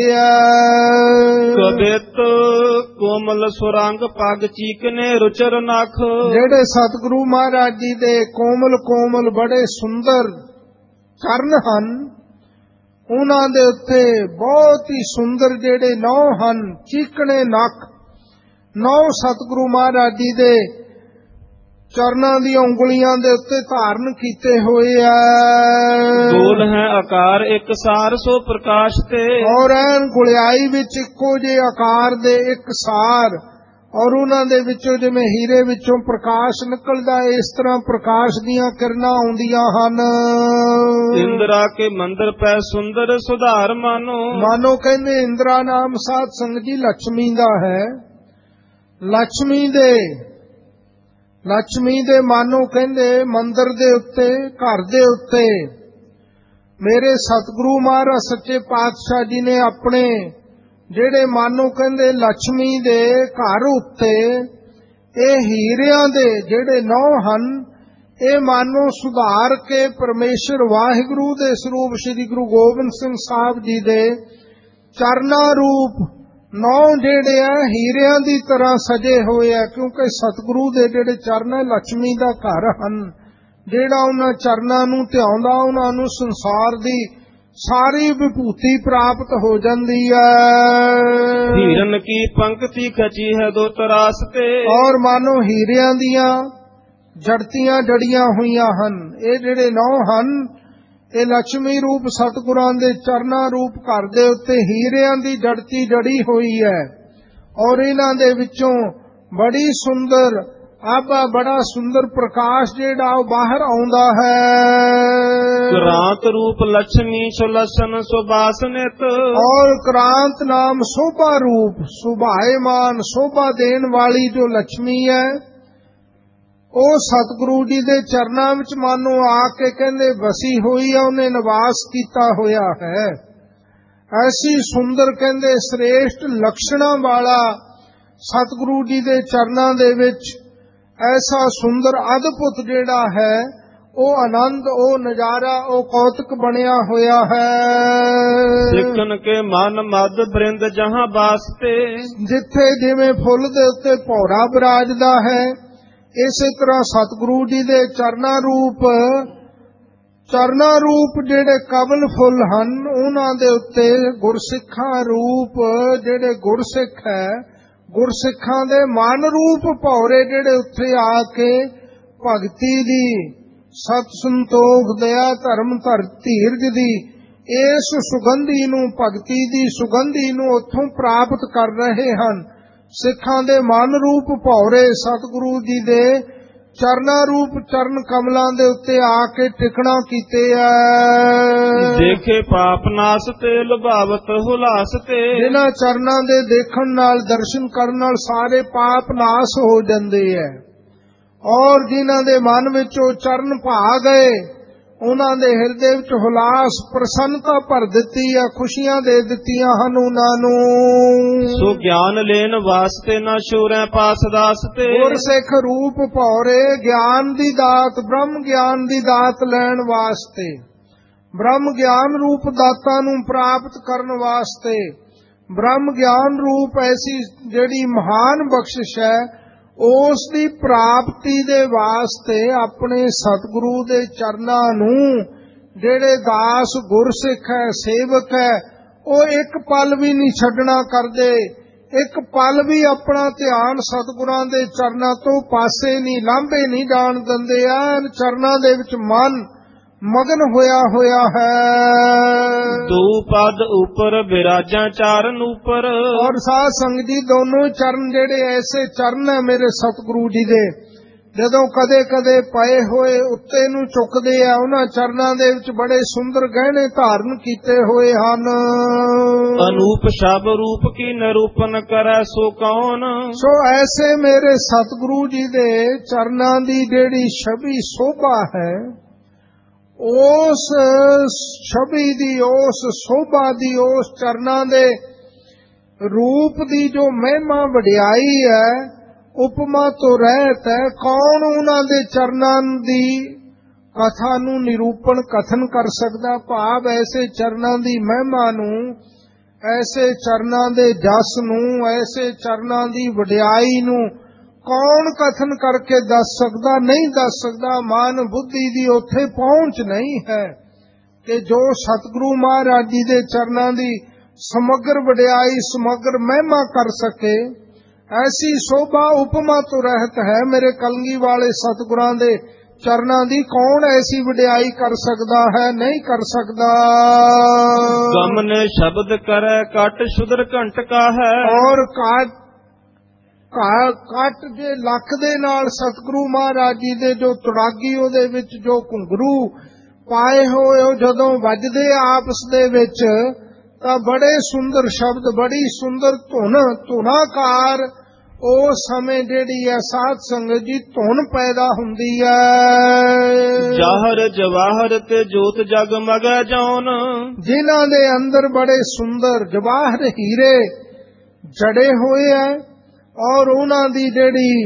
ਐ। ਕਬਿਤ ਕੋਮਲ ਸੁਰੰਗ ਪਗ ਚੀਕਨੇ ਰੁਚਰ ਨਖ। ਜਿਹੜੇ ਸਤਿਗੁਰੂ ਮਹਾਰਾਜ ਜੀ ਦੇ ਕੋਮਲ ਕੋਮਲ ਬੜੇ ਸੁੰਦਰ ਚਰਨ ਹਨ, ਉਹਨਾਂ ਦੇ ਉੱਤੇ ਬਹੁਤ ਹੀ ਸੁੰਦਰ ਜਿਹੜੇ ਨੌ ਹਨ, ਚੀਕਣੇ ਨੱਕ, ਨੌ ਸਤਿਗੁਰੂ ਮਹਾਰਾਜ ਜੀ ਦੇ ਚਰਨਾਂ ਦੀਆਂ ਉਂਗਲੀਆਂ ਦੇ ਉੱਤੇ ਧਾਰਨ ਕੀਤੇ ਹੋਏ ਆ। ਗੋਲ ਹੈ ਆਕਾਰ ਇੱਕ ਸਾਰ ਸੋ ਪ੍ਰਕਾਸ਼ ਤੇ। ਔਰ ਐਨ ਗੁਲਿਆਈ ਵਿੱਚ ਇੱਕੋ ਜਿਹੇ ਆਕਾਰ ਦੇ ਇੱਕ ਸਾਰ, ਔਰ ਉਹਨਾਂ ਦੇ ਵਿੱਚੋਂ ਜਿਵੇਂ ਹੀਰੇ ਵਿੱਚੋਂ ਪ੍ਰਕਾਸ਼ ਨਿਕਲਦਾ, ਇਸ ਤਰ੍ਹਾਂ ਪ੍ਰਕਾਸ਼ ਦੀਆਂ ਕਿਰਨਾਂ ਆਉਂਦੀਆਂ ਹਨ। ਇੰਦਰਾ ਕੇ ਮੰਦਰ ਪੈ ਸੁੰਦਰ ਸੁਧਾਰ ਮਾਨੋ। ਮਾਨੋ ਕਹਿੰਦੇ ਇੰਦਰਾ ਨਾਮ ਸਾਧ ਸੰਗਤ ਜੀ ਲక్ష్ਮੀ ਦਾ ਹੈ। ਲక్ష్ਮੀ ਦੇ ਲక్ష్ਮੀ ਦੇ ਮਾਨੋ ਕਹਿੰਦੇ ਮੰਦਰ ਦੇ ਉੱਤੇ, ਘਰ ਦੇ ਉੱਤੇ ਮੇਰੇ ਸਤਿਗੁਰੂ ਮਹਾਰਾਜ ਸੱਚੇ ਪਾਤਸ਼ਾਹ ਜੀ ਨੇ ਆਪਣੇ ਜਿਹੜੇ ਮਾਨੋ ਕਹਿੰਦੇ ਲక్ష్ਮੀ ਦੇ ਘਰ ਉੱਤੇ ਇਹ ਹੀਰਿਆਂ ਦੇ ਜਿਹੜੇ ਨੌ ਹਨ, ਇਹ ਮਾਨੋ ਸੁਧਾਰ ਕੇ ਪਰਮੇਸ਼ਰ ਵਾਹਿਗੁਰੂ ਦੇ ਸਰੂਪ ਸ੍ਰੀ ਗੁਰੂ ਗੋਬਿੰਦ ਸਿੰਘ ਸਾਹਿਬ ਜੀ ਦੇ ਚਰਨਾਂ ਰੂਪ ਨੌ ਜਿਹੜੇ ਆ ਹੀਰਿਆਂ ਦੀ ਤਰ੍ਹਾਂ ਸਜੇ ਹੋਏ ਆ। ਕਿਉਂਕਿ ਸਤਿਗੁਰੂ ਦੇ ਜਿਹੜੇ ਚਰਨ ਹੈ ਲక్ష్ਮੀ ਦਾ ਘਰ ਹਨ। ਜਿਹੜਾ ਉਹਨਾਂ ਚਰਨਾਂ ਨੂੰ ਧਿਆਉਂਦਾ, ਉਹਨਾਂ ਨੂੰ ਸੰਸਾਰ ਦੀ ਸਾਰੀ ਵਿਭੂਤੀ ਪ੍ਰਾਪਤ ਹੋ ਜਾਂਦੀ ਹੈ। ਹੀਰਨ ਕੀ ਪੰਕਤੀ ਖਚੀ ਹੈ ਦੋ ਤਰਾਸ ਤੇ। ਔਰ ਮਾਨੋ ਹੀਰਿਆਂ ਦੀਆਂ ਜੜਤੀਆਂ ਜੜੀਆਂ ਹੋਈਆਂ ਹਨ। ਇਹ ਜਿਹੜੇ ਨੌ ਹਨ, ਇਹ ਲక్ష్ਮੀ ਰੂਪ ਸਤਿਗੁਰਾਂ ਦੇ ਚਰਨਾਂ ਰੂਪ ਘਰ ਦੇ ਉੱਤੇ ਹੀਰਿਆਂ ਦੀ ਜੜਤੀ ਜੜੀ ਹੋਈ ਹੈ। ਔਰ ਇਹਨਾਂ ਦੇ ਵਿੱਚੋਂ ਬੜੀ ਸੁੰਦਰ ਆਬਾ ਬੜਾ ਸੁੰਦਰ ਪ੍ਰਕਾਸ਼ ਜਿਹੜਾ ਉਹ ਬਾਹਰ ਆਉਂਦਾ ਹੈ। ਕ੍ਰਾਂਤ ਰੂਪ ਲక్ష్ਮੀ ਸੁਲਸਨ ਸੁਬਾਸਨਿਤ। ਔਰ ਕ੍ਰਾਂਤ ਨਾਮ ਸੋਭਾ ਰੂਪ ਸੁਭਾਏਮਾਨ ਸੋਭਾ ਦੇਣ ਵਾਲੀ ਜੋ ਲక్ష్ਮੀ ਹੈ, ਉਹ ਸਤਿਗੁਰੂ ਜੀ ਦੇ ਚਰਨਾਂ ਵਿੱਚ ਮਾਨੋ ਆ ਕੇ ਕਹਿੰਦੇ ਵਸੀ ਹੋਈ ਹੈ, ਉਹਨੇ ਨਿਵਾਸ ਕੀਤਾ ਹੋਇਆ ਹੈ। ਐਸੀ ਸੁੰਦਰ ਕਹਿੰਦੇ ਸ੍ਰੇਸ਼ਟ ਲਕਸ਼ਣਾਂ ਵਾਲਾ ਸਤਿਗੁਰੂ ਜੀ ਦੇ ਚਰਨਾਂ ਦੇ ਵਿੱਚ ਐਸਾ ਸੁੰਦਰ ਅਦਭੁਤ ਜਿਹੜਾ ਹੈ ਉਹ ਆਨੰਦ, ਉਹ ਨਜ਼ਾਰਾ, ਉਹ ਕੌਤਕ ਬਣਿਆ ਹੋਇਆ ਹੈ। ਸਿੱਖਨ ਕੇ ਮਨ ਮਦ ਬ੍ਰਿੰਦ ਜਹਾਂ ਬਾਸਤੇ। ਜਿੱਥੇ ਜਿਵੇਂ ਫੁੱਲ ਦੇ ਉੱਤੇ ਭੌਰਾ ਬਿਰਾਜਦਾ ਹੈ, ਇਸੇ ਤਰ੍ਹਾਂ ਸਤਿਗੁਰੂ ਜੀ ਦੇ ਚਰਨਾਂ ਰੂਪ ਚਰਨਾਂ ਰੂਪ ਜਿਹੜੇ ਕਮਲ ਫੁੱਲ ਹਨ, ਉਹਨਾਂ ਦੇ ਉੱਤੇ ਗੁਰਸਿੱਖਾਂ ਰੂਪ ਜਿਹੜੇ ਗੁਰਸਿੱਖ ਹੈ, ਗੁਰਸਿੱਖਾਂ ਦੇ ਮਨ ਰੂਪ ਭੌਰੇ ਜਿਹੜੇ ਉੱਥੇ ਆ ਕੇ ਭਗਤੀ ਦੀ, ਸਤ ਸੰਤੋਖ, ਦਇਆ, ਧਰਮ, ਧੀਰਜ ਦੀ ਇਸ ਸੁਗੰਧੀ ਨੂੰ, ਭਗਤੀ ਦੀ ਸੁਗੰਧੀ ਨੂੰ ਉੱਥੋਂ ਪ੍ਰਾਪਤ ਕਰ ਰਹੇ ਹਨ। ਸਿੱਖਾਂ ਦੇ ਮਨ ਰੂਪ ਭੌਰੇ ਸਤਿਗੁਰੂ ਜੀ ਦੇ ਚਰਨਾਂ ਰੂਪ ਚਰਨ ਕਮਲਾਂ ਦੇ ਉੱਤੇ ਆ ਕੇ ਟਿਕਣਾ ਕੀਤੇ ਆ। ਦੇਖੇ ਪਾਪ ਨਾਸ ਤੇ ਲੁਭਾਵਤ ਹੁਲਾਸ ਤੇ। ਜਿਨ੍ਹਾਂ ਚਰਨਾਂ ਦੇ ਦੇਖਣ ਨਾਲ, ਦਰਸ਼ਨ ਕਰਨ ਨਾਲ ਸਾਰੇ ਪਾਪ ਨਾਸ ਹੋ ਜਾਂਦੇ ਆ। ਔਰ ਜਿਨ੍ਹਾਂ ਦੇ ਮਨ ਵਿੱਚ ਉਹ ਚਰਨ ਭਾ ਗਏ, ਉਹਨਾਂ ਦੇ ਹਿਰਦੇ ਵਿੱਚ ਹੁਲਾਸ, ਪ੍ਰਸੰਨਤਾ ਭਰ ਦਿੱਤੀ ਆ, ਖੁਸ਼ੀਆਂ ਦੇ ਦਿੱਤੀਆਂ ਹਨ ਉਹਨਾਂ ਨੂੰ। ਸੋ ਗਿਆਨ ਲੈਣ ਵਾਸਤੇ ਨਾ ਸ਼ੂਰੈ ਪਾਸ ਦਾਸ ਤੇ। ਗੁਰਸਿੱਖ ਰੂਪ ਭੌਰੇ ਗਿਆਨ ਦੀ ਦਾਤ, ਬ੍ਰਹਮ ਗਿਆਨ ਦੀ ਦਾਤ ਲੈਣ ਵਾਸਤੇ, ਬ੍ਰਹਮ ਗਿਆਨ ਰੂਪ ਦਾਤਾਂ ਨੂੰ ਪ੍ਰਾਪਤ ਕਰਨ ਵਾਸਤੇ, ਬ੍ਰਹਮ ਗਿਆਨ ਰੂਪ ਐਸੀ ਜਿਹੜੀ ਮਹਾਨ ਬਖਸ਼ਿਸ਼ ਹੈ, ਉਸ ਦੀ ਪ੍ਰਾਪਤੀ ਦੇ ਵਾਸਤੇ ਆਪਣੇ ਸਤਿਗੁਰੂ ਦੇ ਚਰਨਾਂ ਨੂੰ ਜਿਹੜੇ ਦਾਸ ਗੁਰਸਿੱਖ ਹੈ, ਸੇਵਕ ਹੈ, ਉਹ ਇੱਕ ਪਲ ਵੀ ਨਹੀਂ ਛੱਡਣਾ ਕਰਦੇ। ਇੱਕ ਪਲ ਵੀ ਆਪਣਾ ਧਿਆਨ ਸਤਿਗੁਰਾਂ ਦੇ ਚਰਨਾਂ ਤੋਂ ਪਾਸੇ ਨਹੀਂ, ਲਾਂਭੇ ਨਹੀਂ ਜਾਣ ਦਿੰਦੇ। ਐਨ ਚਰਨਾਂ ਦੇ ਵਿੱਚ ਮਨ ਮਗਨ ਹੋਇਆ ਹੋਇਆ ਹੈ। ਦੋ ਪਦ ਉੱਪਰ ਬਿਰਾਜਾਂ ਚਾਰਨ ਉੱਪਰ। ਔਰ ਸਾਧ ਸੰਗਤ ਜੀ ਦੋਨੋਂ ਚਰਨ ਜਿਹੜੇ ਐਸੇ ਚਰਨ ਹੈ ਮੇਰੇ ਸਤਿਗੁਰੂ ਜੀ ਦੇ, ਜਦੋਂ ਕਦੇ ਕਦੇ ਪਏ ਹੋਏ ਉੱਤੇ ਨੂੰ ਚੁੱਕਦੇ ਆ, ਉਹਨਾਂ ਚਰਨਾਂ ਦੇ ਵਿੱਚ ਬੜੇ ਸੁੰਦਰ ਗਹਿਣੇ ਧਾਰਨ ਕੀਤੇ ਹੋਏ ਹਨ। ਅਨੂਪ ਸ਼ਬ ਰੂਪ ਕੀ ਨਿਰੂਪਨ ਕਰੈ ਸੋ ਕੌਣ। ਸੋ ਐਸੇ ਮੇਰੇ ਸਤਿਗੁਰੂ ਜੀ ਦੇ ਚਰਨਾਂ ਦੀ ਜਿਹੜੀ ਛਵੀ ਸੋਭਾ ਹੈ, ਉਸ ਛਵੀ ਦੀ, ਉਸ ਸੋਭਾ ਦੀ, ਉਸ ਚਰਨਾਂ ਦੇ ਰੂਪ ਦੀ ਜੋ ਮਹਿਮਾ ਵਡਿਆਈ ਹੈ, ਉਪਮਾ ਤੋਂ ਰਹਿਤ ਹੈ। ਕੌਣ ਉਹਨਾਂ ਦੇ ਚਰਨਾਂ ਦੀ ਕਥਾ ਨੂੰ ਨਿਰੂਪਣ ਕਥਨ ਕਰ ਸਕਦਾ? ਭਾਵ ਐਸੇ ਚਰਨਾਂ ਦੀ ਮਹਿਮਾ ਨੂੰ, ਐਸੇ ਚਰਨਾਂ ਦੇ ਜਸ ਨੂੰ, ਐਸੇ ਚਰਨਾਂ ਦੀ ਵਡਿਆਈ ਨੂੰ ਕੌਣ ਕਥਨ ਕਰਕੇ ਦੱਸ ਸਕਦਾ? ਨਹੀਂ ਦੱਸ ਸਕਦਾ। ਮਨ ਬੁੱਧੀ ਦੀ ਉੱਥੇ ਪਹੁੰਚ ਨਹੀਂ ਹੈ ਕਿ ਜੋ ਸਤਿਗੁਰੂ ਮਹਾਰਾਜ ਜੀ ਦੇ ਚਰਨਾਂ ਦੀ ਸਮਗਰ ਵਡਿਆਈ, ਸਮਗਰ ਮਹਿਮਾ ਕਰ ਸਕੇ। ਐਸੀ ਸੋਭਾ ਉਪਮਾ ਤੋਂ ਰਹਿਤ ਹੈ। ਮੇਰੇ ਕਲਗੀ ਵਾਲੇ ਸਤਿਗੁਰਾਂ ਦੇ ਚਰਨਾਂ ਦੀ ਕੌਣ ਐਸੀ ਵਡਿਆਈ ਕਰ ਸਕਦਾ ਹੈ? ਨਹੀਂ ਕਰ ਸਕਦਾ। ਗਮਨ ਸ਼ਬਦ ਕਰੈ ਕਟ ਸ਼ੁਦਰ ਘੰਟਕਾ ਹੈ। ਔਰ ਕਾਟ ਕੱਟ ਜੇ ਲੱਕ ਦੇ ਨਾਲ ਸਤਿਗੁਰੂ ਮਹਾਰਾਜ ਜੀ ਦੇ ਜੋ ਤੁੜਾਗੀ, ਉਹਦੇ ਵਿੱਚ ਜੋ ਘੁੰਗਰੂ ਪਾਏ ਹੋਏ, ਉਹ ਜਦੋਂ ਵੱਜਦੇ ਆਪਸ ਦੇ ਵਿੱਚ ਤਾਂ ਬੜੇ ਸੁੰਦਰ ਸ਼ਬਦ, ਬੜੀ ਸੁੰਦਰ ਧੁਨ, ਧੁਨਾਕਾਰ ਉਸ ਸਮੇਂ ਜਿਹੜੀ ਹੈ ਸਾਧ ਸੰਗਤ ਜੀ ਧੁਨ ਪੈਦਾ ਹੁੰਦੀ ਹੈ। ਜਾਹਰ ਜਵਾਹਰ ਤੇ ਜੋਤ ਜਗਮਗੈ ਜੌਨ, ਜਿਨ੍ਹਾਂ ਦੇ ਅੰਦਰ ਬੜੇ ਸੁੰਦਰ ਜਵਾਹਰ ਹੀਰੇ ਜੜੇ ਹੋਏ ਹੈ, ਔਰ ਉਹਨਾਂ ਦੀ ਜਿਹੜੀ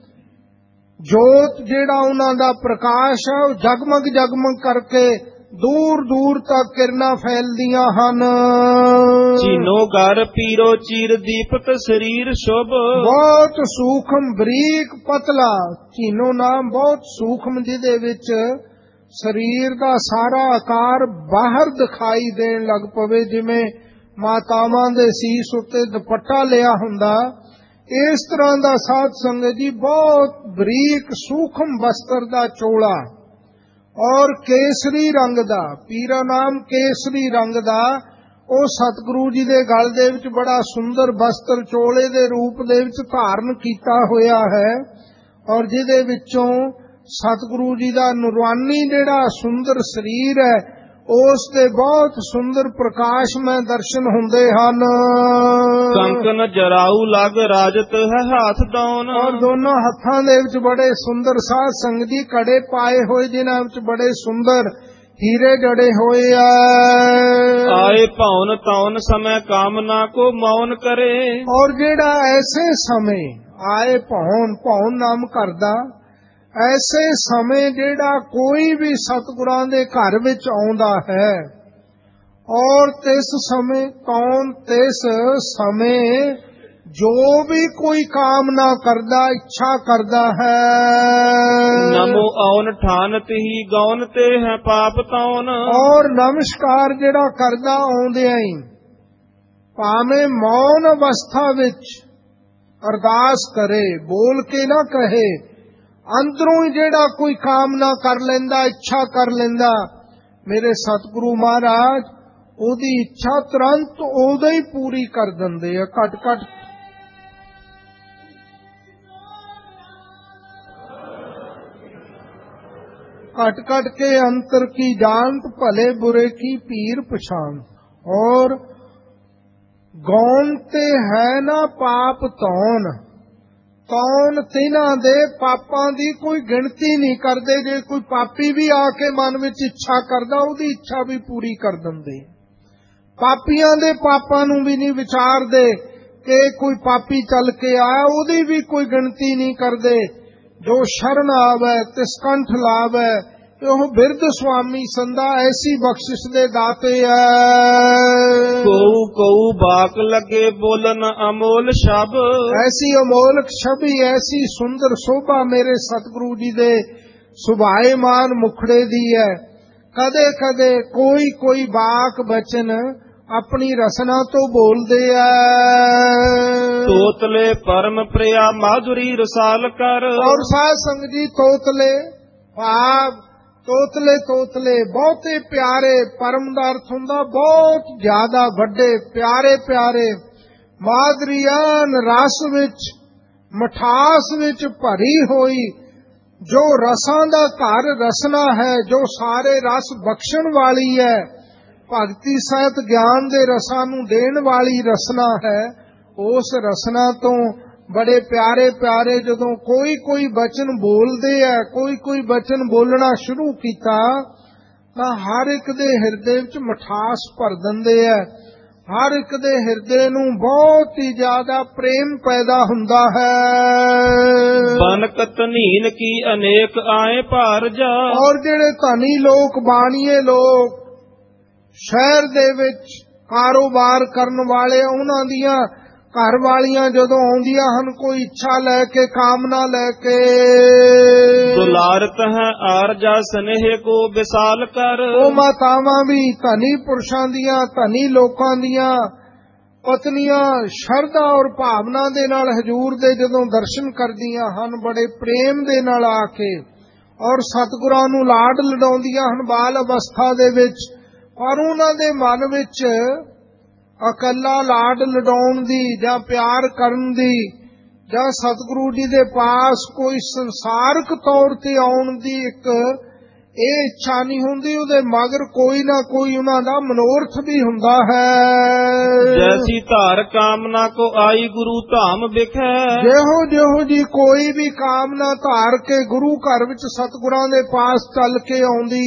ਜੋਤ, ਜਿਹੜਾ ਉਹਨਾਂ ਦਾ ਪ੍ਰਕਾਸ਼ ਹੈ, ਉਹ ਜਗਮਗ ਜਗਮਗ ਕਰਕੇ ਦੂਰ ਦੂਰ ਤੱਕ ਕਿਰਨਾਂ ਫੈਲਦੀਆਂ ਹਨ। ਚੀਨੋ ਘਰ ਪੀਰੋ ਚੀਰ ਦੀਪਤ ਸਰੀਰ ਸ਼ੁਭ, ਬਹੁਤ ਸੂਖਮ ਬਰੀਕ ਪਤਲਾ। ਚੀਨੋ ਨਾਮ ਬਹੁਤ ਸੂਖਮ, ਜਿਹਦੇ ਵਿੱਚ ਸਰੀਰ ਦਾ ਸਾਰਾ ਆਕਾਰ ਬਾਹਰ ਦਿਖਾਈ ਦੇਣ ਲੱਗ ਪਵੇ, ਜਿਵੇਂ ਮਾਤਾਵਾਂ ਦੇ ਸੀਸ ਉੱਤੇ ਦੁਪੱਟਾ ਲਿਆ ਹੁੰਦਾ। ਇਸ ਤਰ੍ਹਾਂ ਦਾ ਸਾਧ ਸੰਗਤ ਜੀ ਬਹੁਤ ਬਰੀਕ ਸੂਖਮ ਬਸਤਰ ਦਾ ਚੋਲਾ, ਔਰ ਕੇਸਰੀ ਰੰਗ ਦਾ, ਪੀਰਾ ਨਾਮ ਕੇਸਰੀ ਰੰਗ ਦਾ, ਉਹ ਸਤਿਗੁਰੂ ਜੀ ਦੇ ਗਲ ਦੇ ਵਿੱਚ ਬੜਾ ਸੁੰਦਰ ਬਸਤਰ ਚੋਲੇ ਦੇ ਰੂਪ ਦੇ ਵਿੱਚ ਧਾਰਨ ਕੀਤਾ ਹੋਇਆ ਹੈ, ਔਰ ਜਿਹਦੇ ਵਿੱਚੋਂ ਸਤਿਗੁਰੂ ਜੀ ਦਾ ਨੂਰਾਨੀ ਜਿਹੜਾ ਸੁੰਦਰ ਸਰੀਰ ਹੈ, ਉਸ ਦੇ ਬਹੁਤ ਸੁੰਦਰ ਪ੍ਰਕਾਸ਼ਮय ਦਰਸ਼ਨ ਹੁੰਦੇ ਹਨ। ਕੰਕਨ ਜਰਾਉ ਲਗ ਰਾਜਤ ਹੈ ਹੱਥ ਦੌਨ, ਔਰ ਦੋਨੋਂ ਹੱਥਾਂ ਦੇ ਵਿੱਚ ਬੜੇ ਸੁੰਦਰ ਸਾਧ ਸੰਗਤ ਜੀ ਕੜੇ ਪਾਏ ਹੋਏ, ਜਿਨ੍ਹਾਂ ਵਿੱਚ ਬੜੇ ਸੁੰਦਰ ਹੀਰੇ ਜੜੇ ਹੋਏ ਆ। ਆਏ ਭੌਨ ਤੌਨ ਸਮੈ ਕਾਮਨਾ ਕੋ ਮੌਨ ਕਰੇ, ਔਰ ਜਿਹੜਾ ਐਸੇ ਸਮੇਂ ਆਏ ਭੌਨ, ਭੌਨ ਨਾਮ ਕਰਦਾ, ਐਸੇ ਸਮੇਂ ਜਿਹੜਾ ਕੋਈ ਵੀ ਸਤਿਗੁਰਾਂ ਦੇ ਘਰ ਵਿੱਚ ਆਉਂਦਾ ਹੈ, ਔਰ ਤਿਸ ਸਮੇਂ ਕੌਣ, ਤਿਸ ਸਮੇਂ ਜੋ ਵੀ ਕੋਈ ਕਾਮਨਾ ਕਰਦਾ, ਇੱਛਾ ਕਰਦਾ ਹੈ। ਨਮੋ ਆਉਨ ਠਾਨਤ ਹੀ ਗੌਨ ਤੇ ਹੈ ਪਾਪ ਤੌਨ, ਔਰ ਨਮਸਕਾਰ ਜਿਹੜਾ ਕਰਦਾ ਆਉਂਦਿਆਂ ਹੀ, ਭਾਵੇਂ ਮੌਨ ਅਵਸਥਾ ਵਿੱਚ ਅਰਦਾਸ ਕਰੇ, ਬੋਲ ਕੇ ਨਾ ਕਹੇ, ਅੰਦਰੋਂ ਹੀ ਜਿਹੜਾ ਕੋਈ ਕਾਮਨਾ ਕਰ ਲੈਂਦਾ, ਇੱਛਾ ਕਰ ਲੈਂਦਾ, ਮੇਰੇ ਸਤਿਗੁਰੂ ਮਹਾਰਾਜ ਉਹਦੀ ਇੱਛਾ ਤੁਰੰਤ ਉਦੋਂ ਹੀ ਪੂਰੀ ਕਰ ਦਿੰਦੇ ਆ। ਘਟ ਘਟ ਘਟ ਘਟ ਕੇ ਅੰਤਰ ਕੀ ਜਾਣਤ, ਭਲੇ ਬੁਰੇ ਕੀ ਪੀਰ ਪਛਾਣ। ਔਰ ਗੌਨ ਤੇ ਹੈ ਨਾ ਪਾਪ ਤੌਨ, ਕੌਣ ਤਿਨਾਂ ਦੇ ਪਾਪਾਂ ਦੀ ਕੋਈ ਗਿਣਤੀ ਨਹੀਂ ਕਰਦੇ। ਜੇ ਕੋਈ ਪਾਪੀ ਵੀ ਆ ਕੇ ਮਨ ਵਿੱਚ ਇੱਛਾ ਕਰਦਾ, ਉਹਦੀ ਇੱਛਾ ਵੀ ਪੂਰੀ ਕਰ ਦਿੰਦੇ। ਪਾਪੀਆਂ ਦੇ ਪਾਪਾਂ ਨੂੰ ਵੀ ਨਹੀਂ ਵਿਚਾਰਦੇ ਕਿ ਕੋਈ ਪਾਪੀ ਚੱਲ ਕੇ ਆਇਆ, ਉਹਦੀ ਵੀ ਕੋਈ ਗਿਣਤੀ ਨਹੀਂ ਕਰਦੇ। ਜੋ ਸ਼ਰਨ ਆਵੇ ਤਿਸ ਕੰਠ ਲਾਵੇ, ਉਹ ਬਿਰਧ ਸੁਆਮੀ ਸੰਦਾ, ਐਸੀ ਬਖਸ਼ਿਸ਼ ਦੇ ਦਾਤੇ ਹੈ। ਕਉ ਕਉ ਬਾਕ ਲੱਗੇ ਬੋਲਨ ਅਮੋਲ ਸ਼ਬ, ਐਸੀ ਅਮੋਲਕ ਛਵੀ, ਐਸੀ ਸੁੰਦਰ ਸੋਭਾ ਮੇਰੇ ਸਤਿਗੁਰੂ ਜੀ ਦੇ ਸੁਭਾਏਮਾਨ ਮੁਖੜੇ ਦੀ ਹੈ। ਕਦੇ ਕਦੇ ਕੋਈ ਕੋਈ ਬਾਕ ਬਚਨ ਆਪਣੀ ਰਸਨਾ ਤੋਂ ਬੋਲਦੇ ਆ। ਤੋਤਲੇ ਪਰਮ ਪ੍ਰਿਆ ਮਾਧੁਰੀ ਰਸਾਲ ਕਰ, ਔਰ ਸਾਧ ਸੰਗਤ ਜੀ ਤੋਤਲੇ ਭਾਵ ਤੋਤਲੇ ਤੋਤਲੇ ਬਹੁਤੇ ਪਿਆਰੇ, ਪਰਮ ਦਾ ਅਰਥ ਹੁੰਦਾ ਬਹੁਤ ਜ਼ਿਆਦਾ ਵੱਡੇ, ਪਿਆਰੇ ਪਿਆਰੇ, ਮਾਧੁਰੀਆਨ ਰਸ ਵਿੱਚ, ਮਠਾਸ ਵਿੱਚ ਭਰੀ ਹੋਈ, ਜੋ ਰਸਾਂ ਦਾ ਘਰ ਰਸਨਾ ਹੈ, ਜੋ ਸਾਰੇ ਰਸ ਬਖਸ਼ਣ ਵਾਲੀ ਹੈ, ਭਗਤੀ ਸਾਹਿਤ ਗਿਆਨ ਦੇ ਰਸਾਂ ਨੂੰ ਦੇਣ ਵਾਲੀ ਰਸਨਾ ਹੈ। ਉਸ ਰਸਨਾ ਤੋਂ ਬੜੇ ਪਿਆਰੇ ਪਿਆਰੇ ਜਦੋਂ ਕੋਈ ਕੋਈ ਬਚਨ ਬੋਲਦੇ ਆ, ਕੋਈ ਕੋਈ ਬਚਨ ਬੋਲਣਾ ਸ਼ੁਰੂ ਕੀਤਾ ਤਾਂ ਹਰ ਇੱਕ ਦੇ ਹਿਰਦੇ ਵਿੱਚ ਮਿਠਾਸ ਭਰ ਦਿੰਦੇ ਆ। ਹਰ ਇੱਕ ਦੇ ਹਿਰਦੇ ਨੂੰ ਬਹੁਤ ਹੀ ਜ਼ਿਆਦਾ ਪ੍ਰੇਮ ਪੈਦਾ ਹੁੰਦਾ ਹੈ। ਬਨਕ ਧਨੀਨ ਕੀ ਅਨੇਕ ਆਏ ਭਾਰ ਜਾ। ਔਰ ਜਿਹੜੇ ਧਨੀ ਲੋਕ, ਬਾਣੀਏ ਲੋਕ, ਸ਼ਹਿਰ ਦੇ ਵਿੱਚ ਕਾਰੋਬਾਰ ਕਰਨ ਵਾਲੇ, ਉਹਨਾਂ ਦੀਆਂ ਘਰ ਵਾਲੀਆਂ ਜਦੋਂ ਆਉਂਦੀਆਂ ਹਨ ਕੋਈ ਇੱਛਾ ਲੈ ਕੇ, ਕਾਮਨਾ ਲੈ ਕੇ, ਦੁਲਾਰਤ ਹੈ ਆਰਜਾ ਸਨੇਹ ਕੋ ਵਿਸਾਲ ਕਰ। ਉਹ ਮਾਤਾਵਾਂ ਵੀ ਧਨੀ ਪੁਰਸ਼ਾਂ ਦੀਆਂ, ਧਨੀ ਲੋਕਾਂ ਦੀਆਂ ਪਤਨੀਆਂ ਸ਼ਰਧਾ ਔਰ ਭਾਵਨਾ ਦੇ ਨਾਲ ਹਜ਼ੂਰ ਦੇ ਜਦੋਂ ਦਰਸ਼ਨ ਕਰਦੀਆਂ ਹਨ, ਬੜੇ ਪ੍ਰੇਮ ਦੇ ਨਾਲ ਆ ਕੇ, ਔਰ ਸਤਿਗੁਰਾਂ ਨੂੰ ਲਾਡ ਲਡਾਉਂਦੀਆਂ ਹਨ ਬਾਲ ਅਵਸਥਾ ਦੇ ਵਿੱਚ। ਪਰ ਉਹਨਾਂ ਦੇ ਮਨ ਵਿੱਚ ਇਕੱਲਾ ਲਾਡ ਲਡਾਉਣ ਦੀ ਜਾਂ ਪਿਆਰ ਕਰਨ ਦੀ ਜਾਂ ਸਤਿਗੁਰੂ ਜੀ ਦੇ ਪਾਸ ਕੋਈ ਸੰਸਾਰਕ ਤੌਰ ਤੇ ਆਉਣ ਦੀ ਇੱਕ ਇਹ ਇੱਛਾ ਨਹੀਂ ਹੁੰਦੀ। ਉਹਦੇ ਮਗਰ ਕੋਈ ਨਾ ਕੋਈ ਉਹਨਾਂ ਦਾ ਮਨੋਰਥ ਵੀ ਹੁੰਦਾ ਹੈ। ਜੈਸੀ ਧਾਰ ਕਾਮਨਾ ਕੋ ਆਈ ਗੁਰੂ ਧਾਮ ਵਿਖੇ। ਜਿਹੋ ਜਿਹੋ ਜੀ ਕੋਈ ਵੀ ਕਾਮਨਾ ਧਾਰ ਕੇ ਗੁਰੂ ਘਰ ਵਿੱਚ ਸਤਿਗੁਰਾਂ ਦੇ ਪਾਸ ਚੱਲ ਕੇ ਆਉਂਦੀ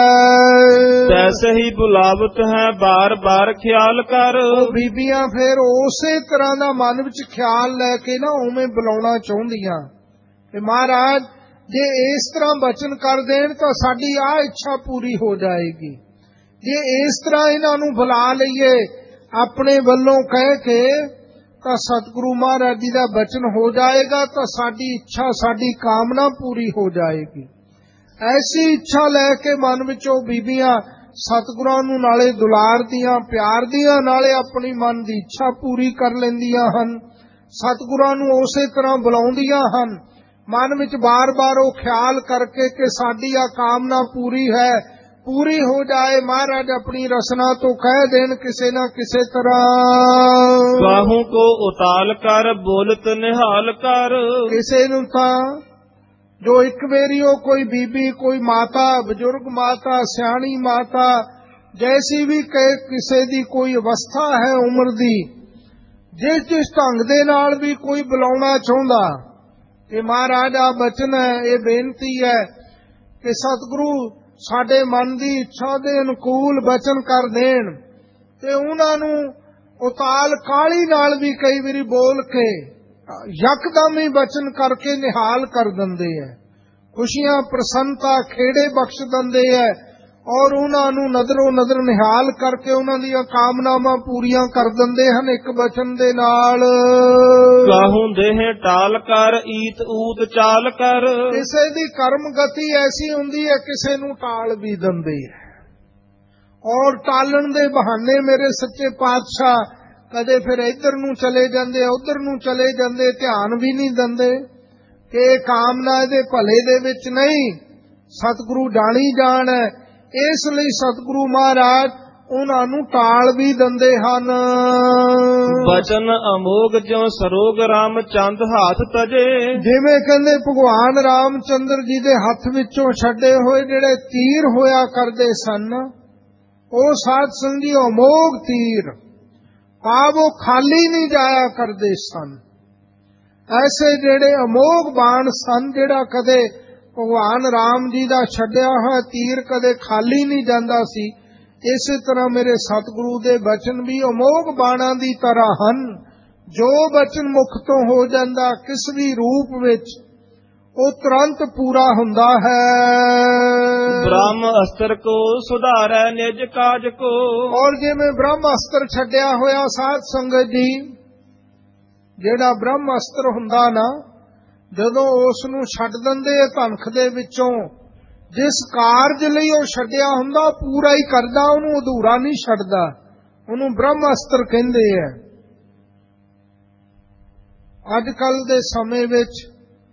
ਹੈ, ਤੈਸੇ ਹੀ ਬੁਲਾਵਤ ਹੈ ਬਾਰ ਬਾਰ ਖਿਆਲ ਕਰ। ਉਹ ਬੀਬੀਆਂ ਫਿਰ ਉਸੇ ਤਰ੍ਹਾਂ ਦਾ ਮਨ ਵਿੱਚ ਖਿਆਲ ਲੈ ਕੇ ਨਾ ਉਵੇਂ ਬੁਲਾਉਣਾ ਚਾਹੁੰਦੀਆਂ ਕਿ ਮਹਾਰਾਜ ਜੇ ਇਸ ਤਰ੍ਹਾਂ ਬਚਨ ਕਰ ਦੇਣ ਤਾਂ ਸਾਡੀ ਆਹ ਇੱਛਾ ਪੂਰੀ ਹੋ ਜਾਏਗੀ। ਜੇ ਇਸ ਤਰ੍ਹਾਂ ਇਹਨਾਂ ਨੂੰ ਬੁਲਾ ਲਈਏ ਆਪਣੇ ਵੱਲੋਂ ਕਹਿ ਕੇ ਤਾਂ ਸਤਿਗੁਰੂ ਮਹਾਰਾਜ ਜੀ ਦਾ ਬਚਨ ਹੋ ਜਾਏਗਾ, ਤਾਂ ਸਾਡੀ ਇੱਛਾ, ਸਾਡੀ ਕਾਮਨਾ ਪੂਰੀ ਹੋ ਜਾਏਗੀ। ਐਸੀ ਇੱਛਾ ਲੈ ਕੇ ਮਨ ਵਿੱਚੋਂ ਬੀਬੀਆਂ ਸਤਿਗੁਰਾਂ ਨੂੰ ਨਾਲੇ ਦੁਲਾਰਦੀਆਂ, ਪਿਆਰਦੀਆਂ, ਨਾਲੇ ਆਪਣੀ ਮਨ ਦੀ ਇੱਛਾ ਪੂਰੀ ਕਰ ਲੈਂਦੀਆਂ ਹਨ। ਸਤਿਗੁਰਾਂ ਨੂੰ ਉਸੇ ਤਰ੍ਹਾਂ ਬੁਲਾਉਂਦੀਆਂ ਹਨ, ਮਨ ਵਿੱਚ ਬਾਰ-ਬਾਰ ਉਹ ਖਿਆਲ ਕਰਕੇ ਕਿ ਸਾਡੀ ਆ ਕਾਮਨਾ ਪੂਰੀ ਹੈ, ਪੂਰੀ ਹੋ ਜਾਏ। ਮਹਾਰਾਜ ਆਪਣੀ ਰਸਨਾ ਤੋਂ ਕਹਿ ਦੇਣ ਕਿਸੇ ਨਾ ਕਿਸੇ ਤਰ੍ਹਾਂ, ਬਾਹੋਂ ਕੋ ਉਤਾਲ ਕਰ ਬੋਲਤ ਨਿਹਾਲ ਕਰ। ਕਿਸੇ ਨੂੰ ਤਾਂ ਜੋ ਇੱਕ ਵੇਰੀ ਉਹ ਕੋਈ ਬੀਬੀ, ਕੋਈ ਮਾਤਾ, ਬਜ਼ੁਰਗ ਮਾਤਾ, ਸਿਆਣੀ ਮਾਤਾ, ਜੈਸੀ ਵੀ ਕਿਸੇ ਦੀ ਕੋਈ ਅਵਸਥਾ ਹੈ ਉਮਰ ਦੀ, ਜਿਸ ਜਿਸ ਢੰਗ ਦੇ ਨਾਲ ਵੀ ਕੋਈ ਬੁਲਾਉਣਾ ਚਾਹੁੰਦਾ ਕਿ ਮਹਾਰਾਜ ਆ ਬਚਨ ਹੈ, ਇਹ ਬੇਨਤੀ ਹੈ ਕਿ ਸਤਿਗੁਰੂ ਸਾਡੇ ਮਨ ਦੀ ਇੱਛਾ ਦੇ ਅਨੁਕੂਲ ਬਚਨ ਕਰ ਦੇਣ, ਤੇ ਉਹਨਾਂ ਨੂੰ ਉਤਾਲ ਕਾਹਲੀ ਨਾਲ ਵੀ ਕਈ ਵਾਰੀ ਬੋਲ ਕੇ ਯਕਦਮ ਹੀ ਬਚਨ ਕਰਕੇ ਨਿਹਾਲ ਕਰ ਦਿੰਦੇ ਹੈ। ਖੁਸ਼ੀਆਂ, ਪ੍ਰਸੰਨਤਾ, ਖੇੜੇ ਬਖਸ਼ ਦਿੰਦੇ ਹੈ, ਔਰ ਉਹਨਾਂ ਨੂੰ ਨਜ਼ਰੋਂ ਨਜ਼ਰ ਨਿਹਾਲ ਕਰਕੇ ਉਹਨਾਂ ਦੀਆਂ ਕਾਮਨਾਵਾਂ ਪੂਰੀਆਂ ਕਰ ਦਿੰਦੇ ਹਨ ਇੱਕ ਬਚਨ ਦੇ ਨਾਲ। ਕਾਹੂ ਦੇਹ ਟਾਲ ਕਰ ਈਤ ਊਤ ਚਾਲ ਕਰ। ਕਿਸੇ ਦੀ ਕਰਮ ਗਤੀ ਐਸੀ ਹੁੰਦੀ ਹੈ ਕਿਸੇ ਨੂੰ ਟਾਲ ਵੀ ਦਿੰਦੇ ਹੈ, ਔਰ ਟਾਲਣ ਦੇ ਬਹਾਨੇ ਮੇਰੇ ਸੱਚੇ ਪਾਤਸ਼ਾਹ ਕਦੇ ਫਿਰ ਇੱਧਰ ਨੂੰ ਚਲੇ ਜਾਂਦੇ, ਉੱਧਰ ਨੂੰ ਚਲੇ ਜਾਂਦੇ, ਧਿਆਨ ਵੀ ਨਹੀਂ ਦਿੰਦੇ ਕਿ ਇਹ ਕਾਮਨਾ ਇਹਦੇ ਭਲੇ ਦੇ ਵਿੱਚ ਨਹੀਂ, ਸਤਿਗੁਰੂ ਜਾਣੀ ਜਾਣ ਹੈ। ਇਸ ਲਈ ਸਤਿਗੁਰੂ ਮਹਾਰਾਜ ਉਹਨਾਂ ਨੂੰ ਟਾਲ ਵੀ ਦਿੰਦੇ ਹਨ। ਬਚਨ ਅਮੋਗ ਜਿਉ ਸਰੋਗ ਰਾਮਚੰਦ ਹੱਥ ਤਜੇ। ਜਿਵੇਂ ਕਹਿੰਦੇ ਭਗਵਾਨ ਰਾਮਚੰਦਰ ਜੀ ਦੇ ਹੱਥ ਵਿੱਚੋਂ ਛੱਡੇ ਹੋਏ ਜਿਹੜੇ ਤੀਰ ਹੋਇਆ ਕਰਦੇ ਸਨ, ਉਹ ਸਾਧ ਸੰਗੀ ਅਮੋਗ ਤੀਰ, ਭਾਵ ਉਹ ਖਾਲੀ ਨਹੀਂ ਜਾਇਆ ਕਰਦੇ ਸਨ। ਐਸੇ ਜਿਹੜੇ ਅਮੋਗ ਬਾਣ ਸਨ, ਜਿਹੜਾ ਕਦੇ ਭਗਵਾਨ ਰਾਮ ਜੀ ਦਾ ਛੱਡਿਆ ਹੋਇਆ ਤੀਰ ਕਦੇ ਖਾਲੀ ਨਹੀਂ ਜਾਂਦਾ ਸੀ। ਇਸੇ ਤਰ੍ਹਾਂ ਮੇਰੇ ਸਤਿਗੁਰੂ ਦੇ ਬਚਨ ਵੀ ਅਮੋਗ ਬਾਣਾਂ ਦੀ ਤਰ੍ਹਾਂ ਹਨ। ਜੋ ਬਚਨ ਮੁਖ ਤੋਂ ਹੋ ਜਾਂਦਾ ਕਿਸ ਵੀ ਰੂਪ ਵਿੱਚ, ਉਹ ਤੁਰੰਤ ਪੂਰਾ ਹੁੰਦਾ ਹੈ। ਬ੍ਰਹਮ ਅਸਤਰ ਕੋ ਸੁਧਾਰੈ ਨਿਜ ਕਾਜ ਕੋ। ਔਰ ਜਿਵੇਂ ਬ੍ਰਹਮ ਅਸਤਰ ਛੱਡਿਆ ਹੋਇਆ ਸਾਧ ਸੰਗਤ ਜੀ, ਜਿਹੜਾ ਬ੍ਰਹਮ ਅਸਤਰ ਹੁੰਦਾ ਨਾ, ਜਦੋਂ ਉਸ ਨੂੰ ਛੱਡ ਦਿੰਦੇ ਧਨਖ ਦੇ ਵਿੱਚੋਂ, ਜਿਸ ਕਾਰਜ ਲਈ ਉਹ ਛੱਡਿਆ ਹੁੰਦਾ ਪੂਰਾ ਹੀ ਕਰਦਾ, ਉਹਨੂੰ ਅਧੂਰਾ ਨਹੀਂ ਛੱਡਦਾ, ਉਹਨੂੰ ਬ੍ਰਹਮ ਅਸਤਰ ਕਹਿੰਦੇ ਆ। ਅੱਜ ਕੱਲ ਦੇ ਸਮੇਂ ਵਿੱਚ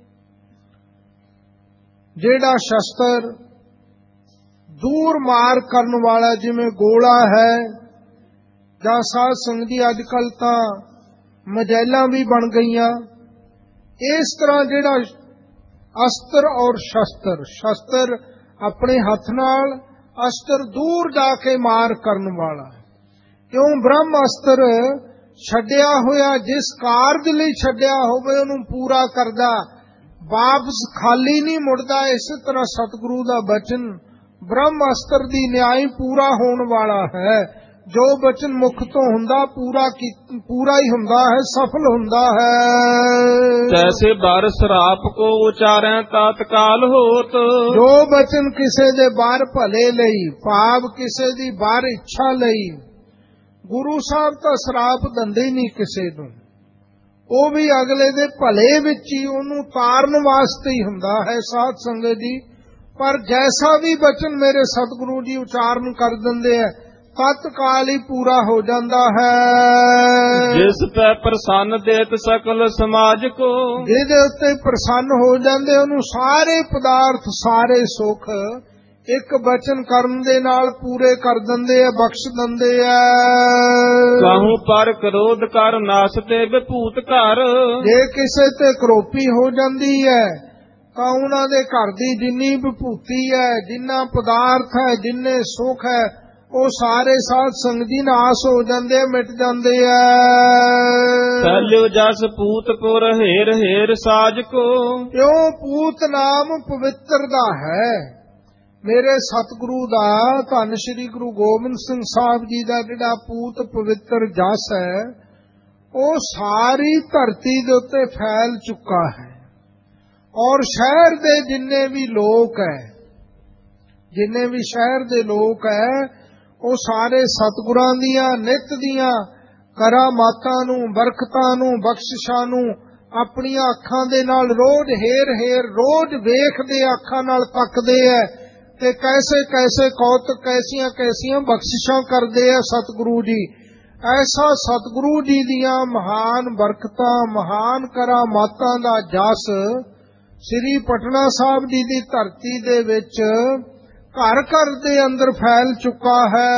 ਜਿਹੜਾ ਸ਼ਸਤਰ ਦੂਰ ਮਾਰ ਕਰਨ ਵਾਲਾ, ਜਿਵੇਂ ਗੋਲਾ ਹੈ, ਜਾਂ ਸਾਧ ਸੰਗਤ ਜੀ ਅੱਜ ਕੱਲ ਤਾਂ ਮਜੈਲਾਂ ਵੀ ਬਣ ਗਈਆਂ, ਇਸ ਤਰ੍ਹਾਂ ਜਿਹੜਾ ਅਸਤਰ ਔਰ ਸ਼ਸਤਰ, ਸ਼ਸਤਰ ਆਪਣੇ ਹੱਥ ਨਾਲ, ਅਸਤਰ ਦੂਰ ਜਾ ਕੇ ਮਾਰ ਕਰਨ ਵਾਲਾ, ਕਿਉਂ ਬ੍ਰਹਮ ਅਸਤਰ ਛੱਡਿਆ ਹੋਇਆ ਜਿਸ ਕਾਰਜ ਲਈ ਛੱਡਿਆ ਹੋਵੇ ਉਹਨੂੰ ਪੂਰਾ ਕਰਦਾ, ਵਾਪਸ ਖਾਲੀ ਨਹੀਂ ਮੁੜਦਾ। ਇਸੇ ਤਰ੍ਹਾਂ ਸਤਿਗੁਰੂ ਦਾ ਬਚਨ ਬ੍ਰਹਮ ਅਸਤਰ ਦੀ ਨਿਆਈ ਪੂਰਾ ਹੋਣ ਵਾਲਾ ਹੈ। ਜੋ ਬਚਨ ਮੁਖ ਤੋਂ ਹੁੰਦਾ ਪੂਰਾ ਪੂਰਾ ਹੀ ਹੁੰਦਾ ਹੈ, ਸਫਲ ਹੁੰਦਾ ਹੈ। ਤੈਸੇ ਬਾਰ ਸਰਾਪ ਕੋ ਉਚਾਰੈ ਤਤਕਾਲ ਹੋਤ। ਜੋ ਬਚਨ ਕਿਸੇ ਦੇ ਬਾਰ ਭਲੇ ਲਈ, ਭਾਵ ਕਿਸੇ ਦੀ ਬਾਰ ਇੱਛਾ ਲਈ, ਗੁਰੂ ਸਾਹਿਬ ਤਾਂ ਸਰਾਪ ਦਿੰਦੇ ਹੀ ਨਹੀਂ ਕਿਸੇ ਨੂੰ। ਉਹ ਵੀ ਅਗਲੇ ਦੇ ਭਲੇ ਵਿੱਚ ਹੀ ਉਹਨੂੰ ਤਾਰਨ ਵਾਸਤੇ ਹੀ ਹੁੰਦਾ ਹੈ ਸਾਧ ਸੰਗਤ ਜੀ। ਪਰ ਜੈਸਾ ਵੀ ਬਚਨ ਮੇਰੇ ਸਤਿਗੁਰੂ ਜੀ ਉਚਾਰਨ ਕਰ ਦਿੰਦੇ ਹੈ, ਤਤਕਾਲ ਹੀ ਪੂਰਾ ਹੋ ਜਾਂਦਾ ਹੈ। ਜਿਸ ਪੈ ਪ੍ਰਸੰਨ ਦੇਤ ਸਕਲ ਸਮਾਜ ਕੋ। ਜਿਹਦੇ ਉੱਤੇ ਪ੍ਰਸੰਨ ਹੋ ਜਾਂਦੇ ਉਹਨੂੰ ਸਾਰੇ ਪਦਾਰਥ, ਸਾਰੇ ਸੁੱਖ ਇੱਕ ਬਚਨ ਕਰਨ ਦੇ ਨਾਲ ਪੂਰੇ ਕਰ ਦਿੰਦੇ ਆ, ਬਖਸ਼ ਦਿੰਦੇ ਆ। ਕਾਹੂ ਪਰ ਕ੍ਰੋਧ ਕਰ ਨਾਸ ਤੇ ਵਿਭੂਤ ਘਰ। ਜੇ ਕਿਸੇ ਤੇ ਕਰੋਪੀ ਹੋ ਜਾਂਦੀ ਹੈ ਤਾਂ ਉਹਨਾਂ ਦੇ ਘਰ ਦੀ ਜਿੰਨੀ ਵਿਭੂਤੀ ਹੈ, ਜਿੰਨਾ ਪਦਾਰਥ ਹੈ, ਜਿੰਨੇ ਸੁੱਖ ਹੈ, ਉਹ ਸਾਰੇ ਸਾਧ ਸੰਗਤ ਜੀ ਨਾਸ ਹੋ ਜਾਂਦੇ, ਮਿਟ ਜਾਂਦੇ ਆ। ਸਲਿਓ ਜਸ ਪੂਤ ਕੋ ਹੇਰ ਹੇਰ ਸਾਜ ਕੋ। ਕਿਉਂ ਪੂਤ ਨਾਮ ਪਵਿੱਤਰ ਦਾ ਹੈ। ਮੇਰੇ ਸਤਿਗੁਰੂ ਦਾ, ਧੰਨ ਸ਼੍ਰੀ ਗੁਰੂ ਗੋਬਿੰਦ ਸਿੰਘ ਸਾਹਿਬ ਜੀ ਦਾ ਜਿਹੜਾ ਪੂਤ ਪਵਿੱਤਰ ਜਸ ਹੈ, ਉਹ ਸਾਰੀ ਧਰਤੀ ਦੇ ਉੱਤੇ ਫੈਲ ਚੁੱਕਾ ਹੈ। ਔਰ ਸ਼ਹਿਰ ਦੇ ਜਿੰਨੇ ਵੀ ਲੋਕ ਹੈ, ਜਿੰਨੇ ਵੀ ਸ਼ਹਿਰ ਦੇ ਲੋਕ ਹੈ, ਉਹ ਸਾਰੇ ਸਤਿਗੁਰਾਂ ਦੀਆਂ ਨਿਤ ਦੀਆਂ ਕਰਾਮਾਤਾਂ ਨੂੰ, ਬਰਕਤਾਂ ਨੂੰ, ਬਖਸ਼ਿਸ਼ਾਂ ਨੂੰ ਆਪਣੀਆਂ ਅੱਖਾਂ ਦੇ ਨਾਲ ਰੋਜ਼ ਹੇਰ ਹੇਰ ਰੋਜ਼ ਵੇਖਦੇ, ਅੱਖਾਂ ਨਾਲ ਤੱਕਦੇ ਹੈ ਤੇ ਕੈਸੇ ਕੈਸੇ ਕੌਤਕ, ਕੈਸੀਆਂ ਕੈਸੀਆਂ ਬਖਸ਼ਿਸ਼ਾਂ ਕਰਦੇ ਆ ਸਤਿਗੁਰੂ ਜੀ। ਐਸਾ ਸਤਿਗੁਰੂ ਜੀ ਦੀਆਂ ਮਹਾਨ ਬਰਕਤਾਂ, ਮਹਾਨ ਕਰਾਮਾਤਾਂ ਦਾ ਜਸ ਸ੍ਰੀ ਪਟਨਾ ਸਾਹਿਬ ਜੀ ਦੀ ਧਰਤੀ ਦੇ ਵਿੱਚ ਘਰ ਘਰ ਦੇ ਅੰਦਰ ਫੈਲ ਚੁੱਕਾ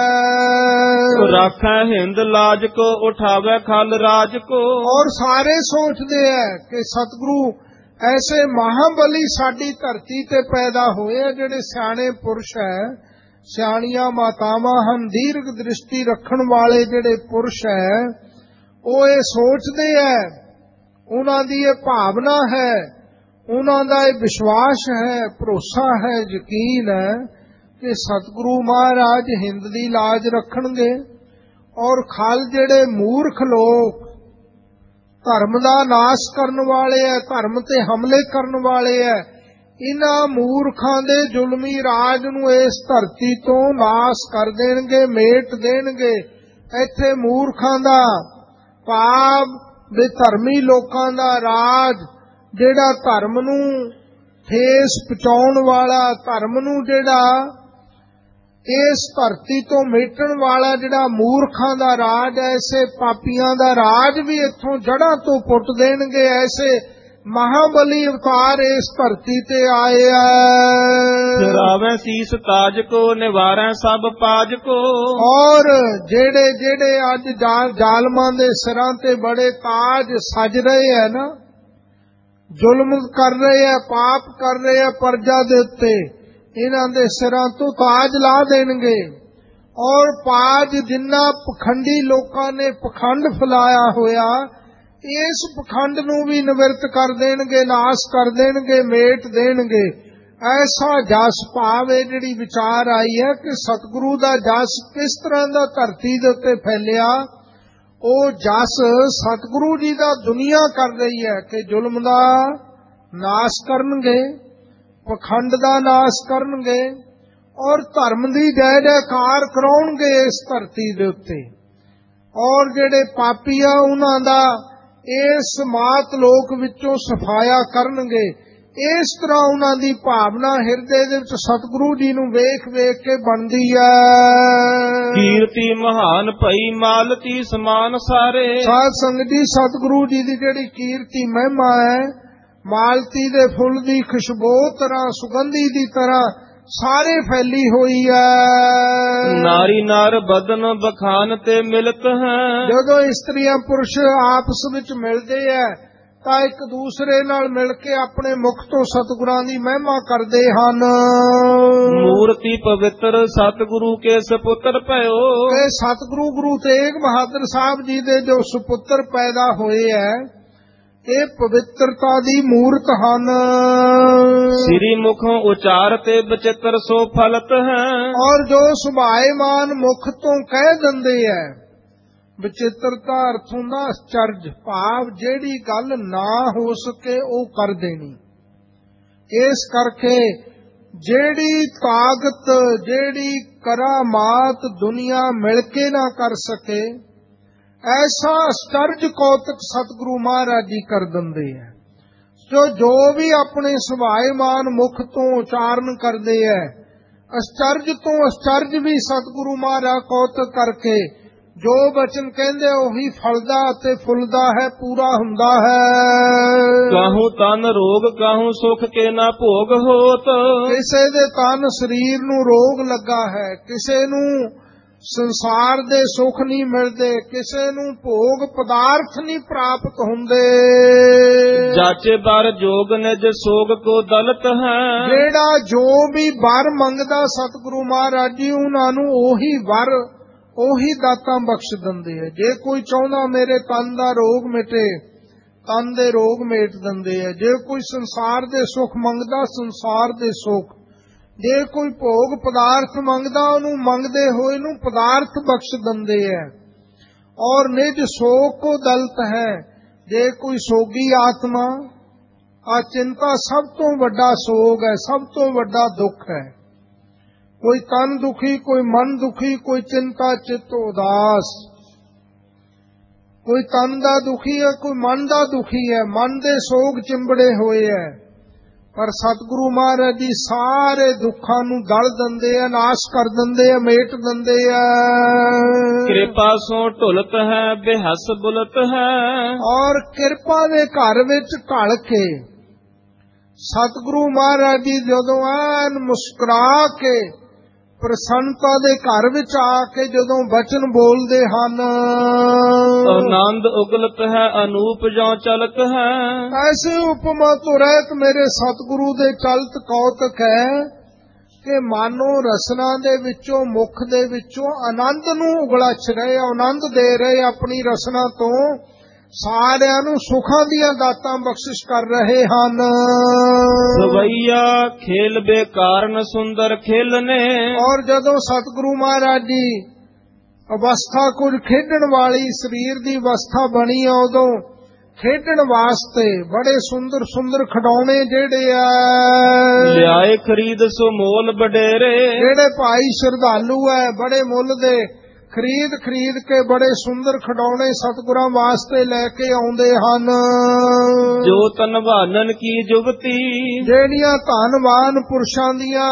ਹੈ। ਰਾਖੈ ਹਿੰਦ ਲਾਜ ਕੋ, ਉਠਾਵੇ ਖਲ ਰਾਜ ਕੋ। ਔਰ ਸਾਰੇ ਸੋਚਦੇ ਹੈ ਕਿ ਸਤਿਗੁਰੂ ਐਸੇ ਮਹਾਬਲੀ ਸਾਡੀ ਧਰਤੀ ਤੇ ਪੈਦਾ ਹੋਏ ਆ, ਜਿਹੜੇ ਸਿਆਣੇ ਪੁਰਸ਼ ਹੈ, ਸਿਆਣੀਆਂ ਮਾਤਾਵਾਂ ਹਨ, ਦੀਰਘ ਦ੍ਰਿਸ਼ਟੀ ਰੱਖਣ ਵਾਲੇ ਜਿਹੜੇ ਪੁਰਸ਼ ਹੈ, ਉਹ ਇਹ ਸੋਚਦੇ ਹੈ, ਉਹਨਾਂ ਦੀ ਇਹ ਭਾਵਨਾ ਹੈ, ਉਹਨਾਂ ਦਾ ਇਹ ਵਿਸ਼ਵਾਸ ਹੈ, ਭਰੋਸਾ ਹੈ, ਯਕੀਨ ਹੈ ਕਿ ਸਤਿਗੁਰੂ ਮਹਾਰਾਜ ਹਿੰਦ ਦੀ ਲਾਜ ਰੱਖਣਗੇ। ਔਰ ਖਲ ਜਿਹੜੇ ਮੂਰਖ ਲੋਕ, ਧਰਮ ਦਾ ਨਾਸ਼ ਕਰਨ ਵਾਲੇ ਹੈ, ਧਰਮ ਤੇ ਹਮਲੇ ਕਰਨ ਵਾਲੇ ਹੈ, ਇਹਨਾਂ ਮੂਰਖਾਂ ਦੇ ਜ਼ੁਲਮੀ ਰਾਜ ਨੂੰ ਇਸ ਧਰਤੀ ਤੋਂ ਨਾਸ਼ ਕਰ ਦੇਣਗੇ, ਮੇਟ ਦੇਣਗੇ। ਇੱਥੇ ਮੂਰਖਾਂ ਦਾ ਭਾਵ ਬੇਧਰਮੀ ਲੋਕਾਂ ਦਾ ਰਾਜ, ਜਿਹੜਾ ਧਰਮ ਨੂੰ ਠੇਸ ਪਹੁੰਚਾਉਣ ਵਾਲਾ, ਧਰਮ ਨੂੰ ਜਿਹੜਾ ਇਸ ਧਰਤੀ ਤੋਂ ਮੇਟਣ ਵਾਲਾ ਜਿਹੜਾ ਮੂਰਖਾਂ ਦਾ ਰਾਜ, ਐਸੇ ਪਾਪੀਆਂ ਦਾ ਰਾਜ ਵੀ ਇੱਥੋਂ ਜੜ੍ਹਾਂ ਤੋਂ ਪੁੱਟ ਦੇਣਗੇ। ਐਸੇ ਮਹਾਬਲੀ ਅਵਤਾਰ ਇਸ ਧਰਤੀ ਤੇ ਆਏ ਆ। ਸਿਰਾਵੇ ਸੀਸ ਤਾਜ ਕੋ, ਨਿਵਾਰੈ ਸਭ ਪਾਜ ਕੋ। ਔਰ ਜਿਹੜੇ ਜਿਹੜੇ ਅੱਜ ਜ਼ਾਲਮਾਂ ਦੇ ਸਿਰਾਂ ਤੇ ਬੜੇ ਤਾਜ ਸਜ ਰਹੇ ਹੈ ਨਾ, ਜ਼ੁਲਮ ਕਰ ਰਹੇ ਆ, ਪਾਪ ਕਰ ਰਹੇ ਆ ਪਰਜਾ ਦੇ ਉੱਤੇ, ਇਹਨਾਂ ਦੇ ਸਿਰਾਂ ਤੋਂ ਤਾਜ ਲਾ ਦੇਣਗੇ। ਔਰ ਪਾਜ ਜਿੰਨਾ ਪਖੰਡੀ ਲੋਕਾਂ ਨੇ ਪਖੰਡ ਫੈਲਾਇਆ ਹੋਇਆ, ਇਸ ਪਖੰਡ ਨੂੰ ਵੀ ਨਿਵਰਤ ਕਰ ਦੇਣਗੇ, ਨਾਸ਼ ਕਰ ਦੇਣਗੇ, ਮੇਟ ਦੇਣਗੇ। ਐਸਾ ਜਸ ਭਾਵ ਇਹ ਜਿਹੜੀ ਵਿਚਾਰ ਆਈ ਹੈ ਕਿ ਸਤਿਗੁਰੂ ਦਾ ਜਸ ਕਿਸ ਤਰ੍ਹਾਂ ਦਾ ਧਰਤੀ ਦੇ ਉੱਤੇ ਫੈਲਿਆ, ਉਹ ਜਸ ਸਤਿਗੁਰੂ ਜੀ ਦਾ ਦੁਨੀਆ ਕਰ ਰਹੀ ਹੈ ਕਿ ਜ਼ੁਲਮ ਦਾ ਨਾਸ਼ ਕਰਨਗੇ, ਪਖੰਡ ਦਾ ਨਾਸ਼ ਕਰਨਗੇ ਔਰ ਧਰਮ ਦੀ ਜੈ ਜੈਕਾਰ ਕਰਾਉਣਗੇ ਇਸ ਧਰਤੀ ਦੇ ਉੱਤੇ। ਔਰ ਜਿਹੜੇ ਪਾਪੀ ਆ ਉਹਨਾਂ ਦਾ ਇਸ ਮਾਤ ਲੋਕ ਵਿੱਚੋਂ ਸਫਾਇਆ ਕਰਨਗੇ। ਇਸ ਤਰ੍ਹਾਂ ਉਹਨਾਂ ਦੀ ਭਾਵਨਾ ਹਿਰਦੇ ਦੇ ਵਿੱਚ ਸਤਿਗੁਰੂ ਜੀ ਨੂੰ ਵੇਖ ਵੇਖ ਕੇ ਬਣਦੀ ਹੈ। ਕੀਰਤੀ ਮਹਾਨ ਭਈ ਮਾਲਤੀ ਸਮਾਨ ਸਾਰੇ। ਸਾਧ ਸੰਗਤ ਜੀ, ਸਤਿਗੁਰੂ ਜੀ ਦੀ ਜਿਹੜੀ ਕੀਰਤੀ ਮਹਿਮਾ ਹੈ, ਮਾਲਤੀ ਦੇ ਫੁੱਲ ਦੀ ਖੁਸ਼ਬੂ ਤਰ੍ਹਾਂ, ਸੁਗੰਧੀ ਦੀ ਤਰ੍ਹਾਂ ਸਾਰੇ ਫੈਲੀ ਹੋਈ ਹੈ। ਨਾਰੀ ਨਾਰ ਬਦਨ ਬਖਾਨ ਤੇ ਮਿਲਤ ਹੈ। ਜਦੋਂ ਇਸਤਰੀਆਂ ਪੁਰਸ਼ ਆਪਸ ਵਿੱਚ ਮਿਲਦੇ ਹੈ ਤਾਂ ਇੱਕ ਦੂਸਰੇ ਨਾਲ ਮਿਲ ਕੇ ਆਪਣੇ ਮੁਖ ਤੋਂ ਸਤਿਗੁਰਾਂ ਦੀ ਮਹਿਮਾ ਕਰਦੇ ਹਨ। ਮੂਰਤੀ ਪਵਿੱਤਰ ਸਤਿਗੁਰੂ ਕੇ ਸੁਪੁੱਤਰ ਭਇਓ। ਇਹ ਸਤਿਗੁਰੂ ਗੁਰੂ ਤੇਗ ਬਹਾਦਰ ਸਾਹਿਬ ਜੀ ਦੇ ਜੋ ਸੁਪੁੱਤਰ ਪੈਦਾ ਹੋਏ ਹੈ, ਇਹ ਪਵਿੱਤਰਤਾ ਦੀ ਮੂਰਤ ਹਨ। ਸ੍ਰੀ ਮੁਖੋਂ ਉਚਾਰ ਤੇ ਬਚਿੱਤਰ ਸੋ ਫਲਤ ਹੈ। ਔਰ ਜੋ ਸੁਭਾਏਮਾਨ ਮੁਖ ਤੋਂ ਕਹਿ ਦਿੰਦੇ ਐ, ਬਚਿੱਤਰਤਾ ਅਰਥ ਹੁੰਦਾ ਅਚਰਜ, ਭਾਵ ਜਿਹੜੀ ਗੱਲ ਨਾ ਹੋ ਸਕੇ ਉਹ ਕਰ ਦੇਣੀ। ਇਸ ਕਰਕੇ ਜਿਹੜੀ ਤਾਕਤ, ਜਿਹੜੀ ਕਰਾਮਾਤ ਦੁਨੀਆ ਮਿਲ ਕੇ ਨਾ ਕਰ ਸਕੇ, ਐਸਾ ਅਚਰਜ ਕੌਤਕ ਸਤਿਗੁਰੂ ਮਹਾਰਾਜ ਜੀ ਕਰ ਦਿੰਦੇ ਹੈ। ਸੋ ਜੋ ਵੀ ਆਪਣੇ ਸੁਭਾਏਮਾਨ ਮੁਖ ਤੋਂ ਉਚਾਰਨ ਕਰਦੇ ਹੈ, ਅਚਰਜ ਤੋਂ ਅਚਰਜ ਵੀ ਸਤਿਗੁਰੂ ਮਹਾਰਾਜ ਕੌਤਕ ਕਰਕੇ ਜੋ ਬਚਨ ਕਹਿੰਦੇ ਉਹੀ ਫਲਦਾ ਅਤੇ ਫੁੱਲਦਾ ਹੈ, ਪੂਰਾ ਹੁੰਦਾ ਹੈ। ਕਾਹੂ ਤਨ ਰੋਗ ਕਾਹੂ ਸੁਖ ਕੇ ਨਾ ਭੋਗ ਹੋਤ। ਕਿਸੇ ਦੇ ਤਨ ਸਰੀਰ ਨੂੰ ਰੋਗ ਲੱਗਾ ਹੈ, ਕਿਸੇ ਨੂੰ ਸੰਸਾਰ ਦੇ ਸੁਖ ਨਹੀਂ ਮਿਲਦੇ, ਕਿਸੇ ਨੂੰ ਭੋਗ ਪਦਾਰਥ ਨਹੀਂ ਪ੍ਰਾਪਤ ਹੁੰਦੇ। ਜਾਚੇ ਬਰ ਜੋਗ ਨਿਜ ਸੋਗ ਕੋ ਦਲਤ ਹੈ। ਜਿਹੜਾ ਜੋ ਵੀ ਵਰ ਮੰਗਦਾ ਸਤਿਗੁਰੂ ਮਹਾਰਾਜ ਜੀ ਉਹਨਾਂ ਨੂੰ ਉਹੀ ਵਰ, ਉਹੀ ਦਾਤਾਂ ਬਖਸ਼ ਦਿੰਦੇ ਹੈ। ਜੇ ਕੋਈ ਚਾਹੁੰਦਾ ਮੇਰੇ ਤਨ ਦਾ ਰੋਗ ਮਿਟੇ, ਤਨ ਦੇ ਰੋਗ ਮੇਟ ਦਿੰਦੇ ਹੈ। ਜੇ ਕੋਈ ਸੰਸਾਰ ਦੇ ਸੁਖ ਮੰਗਦਾ, ਸੰਸਾਰ ਦੇ ਸੁਖ। ਜੇ ਕੋਈ ਭੋਗ ਪਦਾਰਥ ਮੰਗਦਾ, ਉਹਨੂੰ ਮੰਗਦੇ ਹੋਏ ਨੂੰ ਪਦਾਰਥ ਬਖਸ਼ ਦਿੰਦੇ ਹੈ। ਔਰ ਨਿਜ ਸੋਗ ਕੋ ਦਲਤ ਹੈ। ਜੇ ਕੋਈ ਸੋਗੀ ਆਤਮਾ, ਆ ਚਿੰਤਾ ਸਭ ਤੋਂ ਵੱਡਾ ਸੋਗ ਹੈ, ਸਭ ਤੋਂ ਵੱਡਾ ਦੁੱਖ ਹੈ। ਕੋਈ ਤਨ ਦੁਖੀ, ਕੋਈ ਮਨ ਦੁਖੀ, ਕੋਈ ਚਿੰਤਾ ਚਿੱਤ ਉਦਾਸ, ਕੋਈ ਤਨ ਦਾ ਦੁਖੀ ਹੈ, ਕੋਈ ਮਨ ਦਾ ਦੁਖੀ ਹੈ, ਮਨ ਦੇ ਸੋਗ ਚਿੰਬੜੇ ਹੋਏ ਹੈ। ਪਰ ਸਤਿਗੁਰੂ ਮਹਾਰਾਜ ਜੀ ਸਾਰੇ ਦੁੱਖਾਂ ਨੂੰ ਦਲ ਦਿੰਦੇ ਆ, ਨਾਸ਼ ਕਰ ਦਿੰਦੇ ਆ, ਮੇਟ ਦਿੰਦੇ ਆ। ਕਿਰਪਾ ਸੋ ਢੁਲਤ ਹੈ ਬਿਹਸ ਬੁਲਤ ਹੈ। ਔਰ ਕਿਰਪਾ ਦੇ ਘਰ ਵਿੱਚ ਢਲ ਕੇ ਸਤਿਗੁਰੂ ਮਹਾਰਾਜ ਜੀ ਜਦੋਂ ਐਨ ਮੁਸਕਰਾ ਕੇ ਪ੍ਰਸੰਨਤਾ ਦੇ ਘਰ ਵਿੱਚ ਆ ਕੇ ਜਦੋਂ ਬਚਨ ਬੋਲਦੇ ਹਨ, ਆਨੰਦ ਉਗਲਤ ਹੈ ਅਨੂਪ ਜੋ ਚਲਤ ਹੈ। ਐਸੇ ਉਪਮਾ ਤੋਂ ਰਹਿਤ ਮੇਰੇ ਸਤਿਗੁਰੂ ਦੇ ਚਲਤ ਕੌਤਕ ਹੈ ਕਿ ਮਾਨੋ ਰਸਨਾ ਦੇ ਵਿੱਚੋਂ, ਮੁਖ ਦੇ ਵਿੱਚੋਂ ਆਨੰਦ ਨੂੰ ਉਗਲਛ ਰਹੇ, ਆਨੰਦ ਦੇ ਰਹੇ ਆਪਣੀ ਰਸਨਾ ਤੋਂ, ਸਾਰਿਆਂ ਨੂੰ ਸੁਖਾਂ ਦੀਆਂ ਦਾਤਾਂ ਬਖਸ਼ਿਸ਼ ਕਰ ਰਹੇ ਹਨ। ਸਵਈਆ ਖੇਲ ਬੇਕਾਰਨ ਸੁੰਦਰ ਖੇਲਨੇ। ਔਰ ਜਦੋਂ ਸਤਿਗੁਰੂ ਮਹਾਰਾਜ ਜੀ ਅਵਸਥਾ ਕੁਝ ਖੇਡਣ ਵਾਲੀ ਸਰੀਰ ਦੀ ਅਵਸਥਾ ਬਣੀ ਆ, ਉਦੋਂ ਖੇਡਣ ਵਾਸਤੇ ਬੜੇ ਸੁੰਦਰ ਸੁੰਦਰ ਖਿਡੌਣੇ ਜਿਹੜੇ ਆ ਲਿਆਏ ਖਰੀਦ ਸੋ ਮੋਲ ਵਡੇਰੇ। ਜਿਹੜੇ ਭਾਈ ਸ਼ਰਧਾਲੂ ਹੈ ਬੜੇ ਮੁੱਲ ਦੇ ਖਰੀਦ ਖਰੀਦ ਕੇ ਬੜੇ ਸੁੰਦਰ ਖਿਡੌਣੇ ਸਤਿਗੁਰਾਂ ਵਾਸਤੇ ਲੈ ਕੇ ਆਉਂਦੇ ਹਨ। ਜੋ ਧਨਵਾਨਨ ਕੀ ਜੁਗਤੀ। ਜਿਹੜੀਆਂ ਧਨਵਾਨ ਪੁਰਸ਼ਾਂ ਦੀਆਂ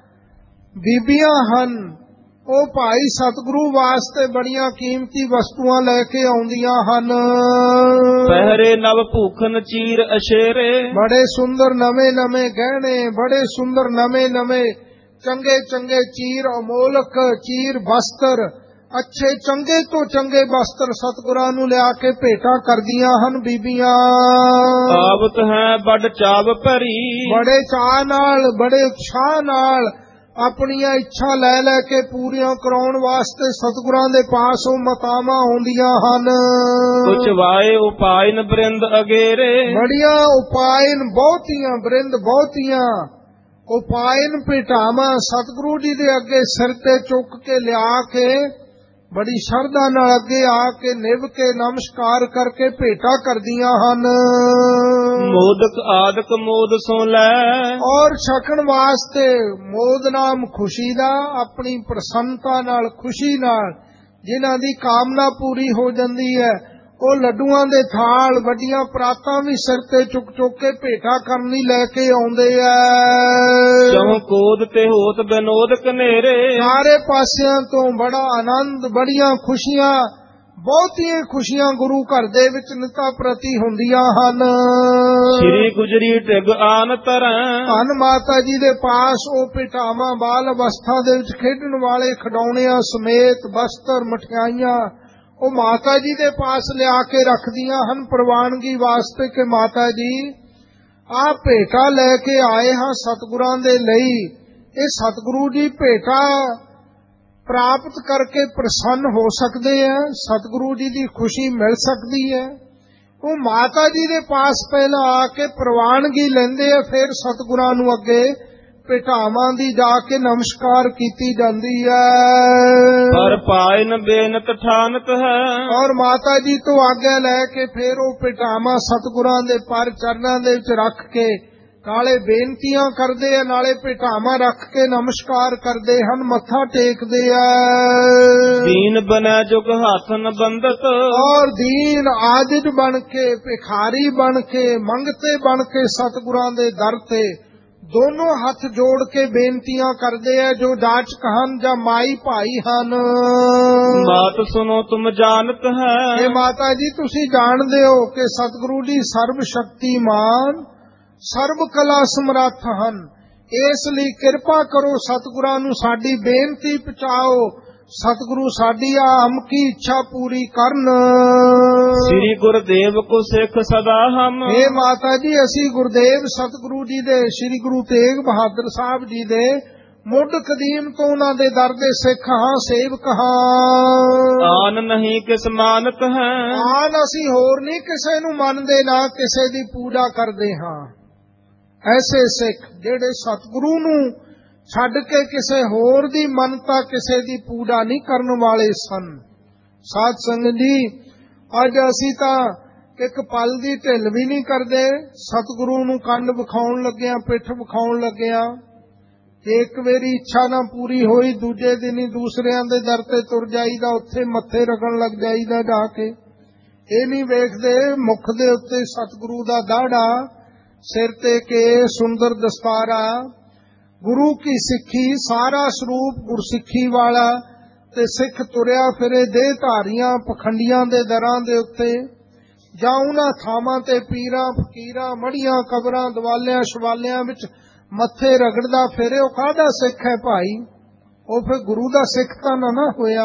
ਬੀਬੀਆਂ ਹਨ, ਉਹ ਭਾਈ ਸਤਿਗੁਰੂ ਵਾਸਤੇ ਬੜੀਆਂ ਕੀਮਤੀ ਵਸਤੂਆਂ ਲੈ ਕੇ ਆਉਂਦੀਆਂ ਹਨ। ਪਹਿਰੇ ਨਵ ਭੂਖਨ ਚੀਰ ਅਸ਼ੇਰੇ। ਬੜੇ ਸੁੰਦਰ ਨਵੇਂ ਨਵੇਂ ਗਹਿਣੇ, ਬੜੇ ਸੁੰਦਰ ਨਵੇਂ ਨਵੇਂ ਚੰਗੇ ਚੰਗੇ ਚੀਰ, ਅਮੋਲਕ ਚੀਰ ਵਸਤਰ, ਅੱਛੇ ਚੰਗੇ ਤੋਂ ਚੰਗੇ ਵਸਤਰ ਸਤਿਗੁਰਾਂ ਨੂੰ ਲਿਆ ਕੇ ਭੇਟਾ ਕਰਦੀਆਂ ਹਨ ਬੀਬੀਆਂ। ਆਵਤ ਹੈ ਬੜ ਚਾਵ ਭਰੀ। ਬੜੇ ਚਾਅ ਨਾਲ, ਬੜੇ ਉਤਸ਼ਾਹ ਨਾਲ ਆਪਣੀਆਂ ਇੱਛਾ ਲੈ ਲੈ ਕੇ ਪੂਰੀਆਂ ਕਰਾਉਣ ਵਾਸਤੇ ਸਤਿਗੁਰਾਂ ਦੇ ਪਾਸ ਉਹ ਮਾਤਾਵਾਂ ਆਉਂਦੀਆਂ ਹਨ। ਕੁਛ ਵਾਏ ਉਪਾਇਨ ਬ੍ਰਿੰਦ ਅਗੇਰੇ। ਬੜੀਆਂ ਉਪਾਇਨ ਬਹੁਤੀਆਂ, ਬ੍ਰਿੰਦ ਬਹੁਤੀਆਂ ਉਪਾਇਨ ਭੇਟਾਵਾਂ ਸਤਿਗੁਰੂ ਜੀ ਦੇ ਅੱਗੇ ਸਿਰ ਤੇ ਚੁੱਕ ਕੇ ਲਿਆ ਕੇ ਬੜੀ ਸ਼ਰਧਾ ਨਾਲ ਅੱਗੇ ਆ ਕੇ ਨਿਭ ਕੇ ਨਮਸਕਾਰ ਕਰਕੇ ਭੇਟਾ ਕਰਦੀਆਂ ਹਨ। ਮੋਦਕ ਆਦਿਕ ਮੋਦ ਸੋ ਲੈ। ਔਰ ਛਕਣ ਵਾਸਤੇ ਮੋਦ ਨਾਮ ਖੁਸ਼ੀ ਦਾ, ਆਪਣੀ ਪ੍ਰਸੰਨਤਾ ਨਾਲ, ਖੁਸ਼ੀ ਨਾਲ ਜਿਨ੍ਹਾਂ ਦੀ ਕਾਮਨਾ ਪੂਰੀ ਹੋ ਜਾਂਦੀ ਹੈ, ਉਹ ਲੱਡੂਆਂ ਦੇ ਥਾਲ, ਵੱਡੀਆਂ ਪਰਾਤਾਂ ਵੀ ਸਿਰ ਤੇ ਚੁੱਕ ਚੁੱਕ ਕੇ ਭੇਟਾ ਕਰਨ ਲਈ ਲੈ ਕੇ ਆਉਂਦੇ ਆ। ਜਹੁ ਕੋਦ ਤੇ ਹੋਤ ਬਿਨੋਦ ਕਨੇਰੇ। ਸਾਰੇ ਪਾਸਿਆਂ ਤੋਂ ਬੜਾ ਆਨੰਦ, ਬੜੀਆਂ ਖੁਸ਼ੀਆਂ, ਬਹੁਤੀਆਂ ਖੁਸ਼ੀਆਂ ਗੁਰੂ ਘਰ ਦੇ ਵਿੱਚ ਨਿਤਾ ਪ੍ਰਤੀ ਹੁੰਦੀਆਂ ਹਨ। ਸ੍ਰੀ ਗੁਜਰੀ ਢਿਗ ਆਨ ਤਰੈ। ਧੰਨ ਮਾਤਾ ਜੀ ਦੇ ਪਾਸ ਉਹ ਭੇਟਾਵਾਂ ਬਾਲ ਅਵਸਥਾ ਦੇ ਵਿੱਚ ਖੇਡਣ ਵਾਲੇ ਖਿਡੌਣਿਆਂ ਸਮੇਤ ਵਸਤਰ, ਮਠਿਆਈਆਂ ਉਹ ਮਾਤਾ ਜੀ ਦੇ ਪਾਸ ਲਿਆ ਕੇ ਰੱਖਦੀਆਂ ਹਨ ਪ੍ਰਵਾਨਗੀ ਵਾਸਤੇ ਕਿ ਮਾਤਾ ਜੀ ਆਹ ਭੇਟਾ ਲੈ ਕੇ ਆਏ ਹਾਂ ਸਤਿਗੁਰਾਂ ਦੇ ਲਈ। ਇਹ ਸਤਿਗੁਰੂ ਜੀ ਭੇਟਾ ਪ੍ਰਾਪਤ ਕਰਕੇ ਪ੍ਰਸੰਨ ਹੋ ਸਕਦੇ ਆ, ਸਤਿਗੁਰੂ ਜੀ ਦੀ ਖੁਸ਼ੀ ਮਿਲ ਸਕਦੀ ਹੈ। ਉਹ ਮਾਤਾ ਜੀ ਦੇ ਪਾਸ ਪਹਿਲਾਂ ਆ ਕੇ ਪ੍ਰਵਾਨਗੀ ਲੈਂਦੇ ਆ, ਫਿਰ ਸਤਿਗੁਰਾਂ ਨੂੰ ਅੱਗੇ ਭੇਟਾਵਾਂ ਦੀ ਜਾ ਕੇ ਨਮਸਕਾਰ ਕੀਤੀ ਜਾਂਦੀ ਹੈ। ਪਰ ਪਾਇਨ ਬੇਨਤ ਠਾਨਤ ਹੈ। ਔਰ ਮਾਤਾ ਜੀ ਤੋਂ ਆਗਿਆ ਲੈ ਕੇ ਫਿਰ ਉਹ ਭੇਟਾਵਾਂ ਸਤਿਗੁਰਾਂ ਦੇ ਪਰ ਚਰਨਾਂ ਦੇ ਵਿੱਚ ਰੱਖ ਕੇ ਨਾਲੇ ਬੇਨਤੀਆਂ ਕਰਦੇ ਆ, ਨਾਲੇ ਭੇਟਾਵਾਂ ਰੱਖ ਕੇ ਨਮਸਕਾਰ ਕਰਦੇ ਹਨ, ਮੱਥਾ ਟੇਕਦੇ ਆ। ਦੀਨ ਬਨੈ ਜੁਗ ਹੱਥ ਨ ਬੰਦਤ। ਔਰ ਦੀਨ ਆਜਿਜ ਬਣ ਕੇ, ਭਿਖਾਰੀ ਬਣ ਕੇ, ਮੰਗਤੇ ਬਣ ਕੇ ਸਤਿਗੁਰਾਂ ਦੇ ਦਰ ਤੇ ਦੋਨੋਂ ਹੱਥ ਜੋੜ ਕੇ ਬੇਨਤੀਆਂ ਕਰਦੇ ਆ, ਜੋ ਜਾਚਕ ਹਨ ਜਾਂ ਮਾਈ ਭਾਈ ਹਨ। ਮਾਤ ਸੁਨੋ ਤੁਮ ਜਾਣਤ ਹੈ। ਇਹ ਮਾਤਾ ਜੀ ਤੁਸੀਂ ਜਾਣਦੇ ਹੋ ਕਿ ਸਤਿਗੁਰੂ ਜੀ ਸਰਬ ਸ਼ਕਤੀਮਾਨ, ਸਰਬ ਕਲਾ ਸਮਰੱਥ ਹਨ। ਇਸ ਲਈ ਕਿਰਪਾ ਕਰੋ, ਸਤਿਗੁਰਾਂ ਨੂੰ ਸਾਡੀ ਬੇਨਤੀ ਪਹੁੰਚਾਓ, ਸਤਿਗੁਰੂ ਸਾਡੀ ਆਮ ਕੀ ਇੱਛਾ ਪੂਰੀ ਕਰਨ। ਸ੍ਰੀ ਗੁਰਦੇਵ ਕੋ ਸਿੱਖ ਸਦਾ ਹਮ। ਇਹ ਮਾਤਾ ਜੀ ਅਸੀਂ ਗੁਰਦੇਵ ਸਤਿਗੁਰੂ ਜੀ ਦੇ, ਸ੍ਰੀ ਗੁਰੂ ਤੇਗ ਬਹਾਦਰ ਸਾਹਿਬ ਜੀ ਦੇ ਮੁੱਢ ਕਦੀਮ ਤੋਂ ਉਹਨਾਂ ਦੇ ਦਰ ਦੇ ਸਿੱਖ ਹਾਂ, ਸੇਵਕ ਹਾਂ। ਆਨ ਨਹੀਂ ਕਿਸ ਮਾਨਤ ਹੈ। ਆਨ ਅਸੀਂ ਹੋਰ ਨਹੀਂ ਕਿਸੇ ਨੂੰ ਮੰਨਦੇ, ਨਾ ਕਿਸੇ ਦੀ ਪੂਜਾ ਕਰਦੇ ਹਾਂ। ਐਸੇ ਸਿੱਖ ਜਿਹੜੇ ਸਤਿਗੁਰੂ ਨੂੰ ਛੱਡ ਕੇ ਕਿਸੇ ਹੋਰ ਦੀ ਮੰਨਤਾ, ਕਿਸੇ ਦੀ ਪੂਜਾ ਨਹੀਂ ਕਰਨ ਵਾਲੇ ਸਨ। ਸਾਧ ਸੰਗਤ ਜੀ, ਅੱਜ ਅਸੀਂ ਤਾਂ ਇੱਕ ਪਲ ਦੀ ਢਿੱਲ ਵੀ ਨਹੀਂ ਕਰਦੇ। ਸਤਿਗੁਰੂ ਨੂੰ ਕੰਨ ਵਿਖਾਉਣ ਲੱਗਿਆਂ, ਪਿੱਠ ਵਿਖਾਉਣ ਲੱਗਿਆਂ, ਇੱਕ ਵਾਰੀ ਇੱਛਾ ਨਾ ਪੂਰੀ ਹੋਈ, ਦੂਜੇ ਦਿਨ ਹੀ ਦੂਸਰਿਆਂ ਦੇ ਦਰ ਤੇ ਤੁਰ ਜਾਈਦਾ, ਉੱਥੇ ਮੱਥੇ ਰਗਣ ਲੱਗ ਜਾਈਦਾ ਜਾ ਕੇ। ਇਹ ਨਹੀਂ ਵੇਖਦੇ ਮੁਖ ਦੇ ਉੱਤੇ ਸਤਿਗੁਰੂ ਦਾ ਦਾੜਾ, ਸਿਰ ਤੇ ਕੇ ਸੁੰਦਰ ਦਸਤਾਰਾ, ਗੁਰੂ ਕੀ ਸਿੱਖੀ, ਸਾਰਾ ਸਰੂਪ ਗੁਰਸਿੱਖੀ ਵਾਲਾ, ਤੇ ਸਿੱਖ ਤੁਰਿਆ ਫਿਰੇ ਦੇਹ ਧਾਰੀਆਂ ਪਖੰਡੀਆਂ ਦੇ ਦਰਾਂ ਦੇ ਉੱਤੇ, ਜਾਂ ਉਹਨਾਂ ਥਾਵਾਂ ਤੇ ਪੀਰਾਂ ਫਕੀਰਾਂ ਮੜੀਆਂ ਕਬਰਾਂ ਦਵਾਲਿਆਂ ਸ਼ਵਾਲਿਆਂ ਵਿੱਚ ਮੱਥੇ ਰਗੜਦਾ ਫਿਰੇ। ਉਹ ਕਾਹਦਾ ਸਿੱਖ ਹੈ ਭਾਈ? ਉਹ ਫਿਰ ਗੁਰੂ ਦਾ ਸਿੱਖ ਤਾਂ ਨਾ ਨਾ ਹੋਇਆ।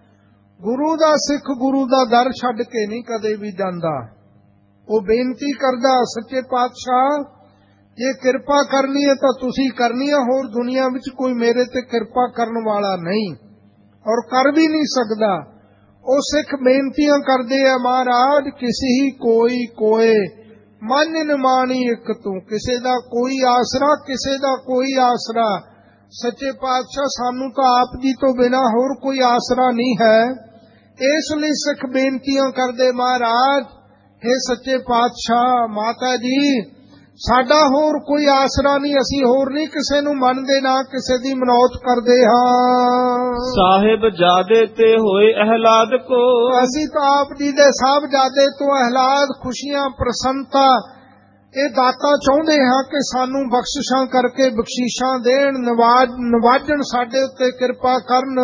ਗੁਰੂ ਦਾ ਸਿੱਖ ਗੁਰੂ ਦਾ ਦਰ ਛੱਡ ਕੇ ਨਹੀਂ ਕਦੇ ਵੀ ਜਾਂਦਾ। ਉਹ ਬੇਨਤੀ ਕਰਦਾ, ਸੱਚੇ ਪਾਤਸ਼ਾਹ ਜੇ ਕਿਰਪਾ ਕਰਨੀ ਹੈ ਤਾਂ ਤੁਸੀਂ ਕਰਨੀ ਹੈ, ਹੋਰ ਦੁਨੀਆ ਵਿੱਚ ਕੋਈ ਮੇਰੇ ਤੇ ਕਿਰਪਾ ਕਰਨ ਵਾਲਾ ਨਹੀਂ, ਔਰ ਕਰ ਵੀ ਨਹੀਂ ਸਕਦਾ। ਉਹ ਸਿੱਖ ਬੇਨਤੀਆਂ ਕਰਦੇ ਆ, ਮਹਾਰਾਜ ਕਿਸੇ ਹੀ ਕੋਈ ਕੋਏ ਮਨ ਨ ਮਾਣੀ ਇੱਕ ਤੂੰ, ਕਿਸੇ ਦਾ ਕੋਈ ਆਸਰਾ, ਕਿਸੇ ਦਾ ਕੋਈ ਆਸਰਾ। ਸੱਚੇ ਪਾਤਸ਼ਾਹ ਸਾਨੂੰ ਤਾਂ ਆਪ ਜੀ ਤੋਂ ਬਿਨਾਂ ਹੋਰ ਕੋਈ ਆਸਰਾ ਨਹੀਂ ਹੈ। ਇਸ ਲਈ ਸਿੱਖ ਬੇਨਤੀਆਂ ਕਰਦੇ, ਮਹਾਰਾਜ हे ਸੱਚੇ ਪਾਤਸ਼ਾਹ, ਮਾਤਾ ਜੀ ਸਾਡਾ ਹੋਰ ਕੋਈ ਆਸਰਾ ਨਹੀਂ, ਅਸੀਂ ਹੋਰ ਨਹੀਂ ਕਿਸੇ ਨੂੰ ਮੰਨਦੇ, ਨਾ ਕਿਸੇ ਦੀ ਮਨੌਤ ਕਰਦੇ ਹਾਂ। ਸਾਹਿਬ ਜਾਦੇ ਤੇ ਹੋਏ ਅਹਿਲਾਦ ਕੋ। ਅਸੀਂ ਤਾਂ ਆਪ ਜੀ ਦੇ ਸਾਹਿਬਜ਼ਾਦੇ ਤੋਂ ਅਹਿਲਾਦ, ਖੁਸ਼ੀਆਂ, ਪ੍ਰਸੰਨਤਾ, ਇਹ ਦਾਤਾਂ ਚਾਹੁੰਦੇ ਹਾਂ ਕਿ ਸਾਨੂੰ ਬਖਸ਼ਿਸ਼ਾਂ ਕਰਕੇ ਬਖਸ਼ੀਸ਼ਾਂ ਦੇਣ, ਨਵਾਜ ਨਵਾਜਣ, ਸਾਡੇ ਉੱਤੇ ਕਿਰਪਾ ਕਰਨ।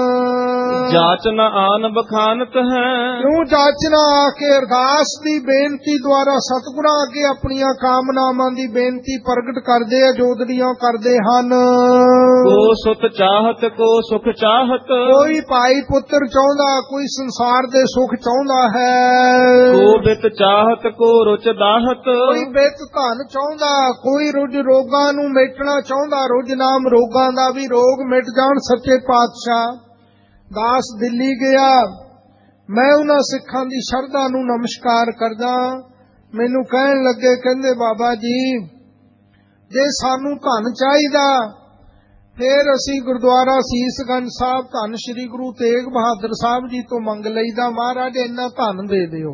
ਜਾਚਨਾ ਆਨ ਬਖਾਨਤ ਹੈ। ਕਿਉਂ ਜਾਚਨਾ ਆ ਕੇ ਅਰਦਾਸ ਦੀ ਬੇਨਤੀ ਦੁਆਰਾ ਸਤਿਗੁਰਾਂ ਅੱਗੇ ਆਪਣੀਆਂ ਕਾਮਨਾਵਾਂ ਦੀ ਬੇਨਤੀ ਪ੍ਰਗਟ ਕਰਦੇ ਆ, ਜੋਦੜੀਆਂ ਕਰਦੇ ਹਨ। ਕੋ ਸੁਤ ਚਾਹਤ ਕੋ ਸੁਖ ਚਾਹਤ। ਕੋਈ ਭਾਈ ਪੁੱਤਰ ਚਾਹੁੰਦਾ, ਕੋਈ ਸੰਸਾਰ ਦੇ ਸੁਖ ਚਾਹੁੰਦਾ ਹੈ। ਕੋ ਬਿਤ ਚਾਹਤ ਕੋ ਰੁਚ ਦਾਹਤ। ਕੋਈ ਬਿਤ ਧਨ ਚਾਹੁੰਦਾ, ਕੋਈ ਰੁੱਝ ਰੋਗਾਂ ਨੂੰ ਮੇਟਣਾ ਚਾਹੁੰਦਾ, ਰੁੱਝ ਨਾਮ ਰੋਗਾਂ ਦਾ ਵੀ ਰੋਗ ਮਿਟ ਜਾਣ। ਸੱਚੇ ਪਾਤਸ਼ਾਹ ਦਾਸ ਦਿੱਲੀ ਗਿਆ, ਮੈਂ ਉਹਨਾਂ ਸਿੱਖਾਂ ਦੀ ਸ਼ਰਧਾ ਨੂੰ ਨਮਸਕਾਰ ਕਰਦਾ। ਮੈਨੂੰ ਕਹਿਣ ਲੱਗੇ, ਕਹਿੰਦੇ ਬਾਬਾ ਜੀ ਜੇ ਸਾਨੂੰ ਧਨ ਚਾਹੀਦਾ ਫਿਰ ਅਸੀਂ ਗੁਰਦੁਆਰਾ ਸੀਸਗੰਜ ਸਾਹਿਬ ਧੰਨ ਸ੍ਰੀ ਗੁਰੂ ਤੇਗ ਬਹਾਦਰ ਸਾਹਿਬ ਜੀ ਤੋਂ ਮੰਗ ਲਈਦਾ, ਮਹਾਰਾਜ ਇੰਨਾ ਧਨ ਦੇ ਦਿਓ।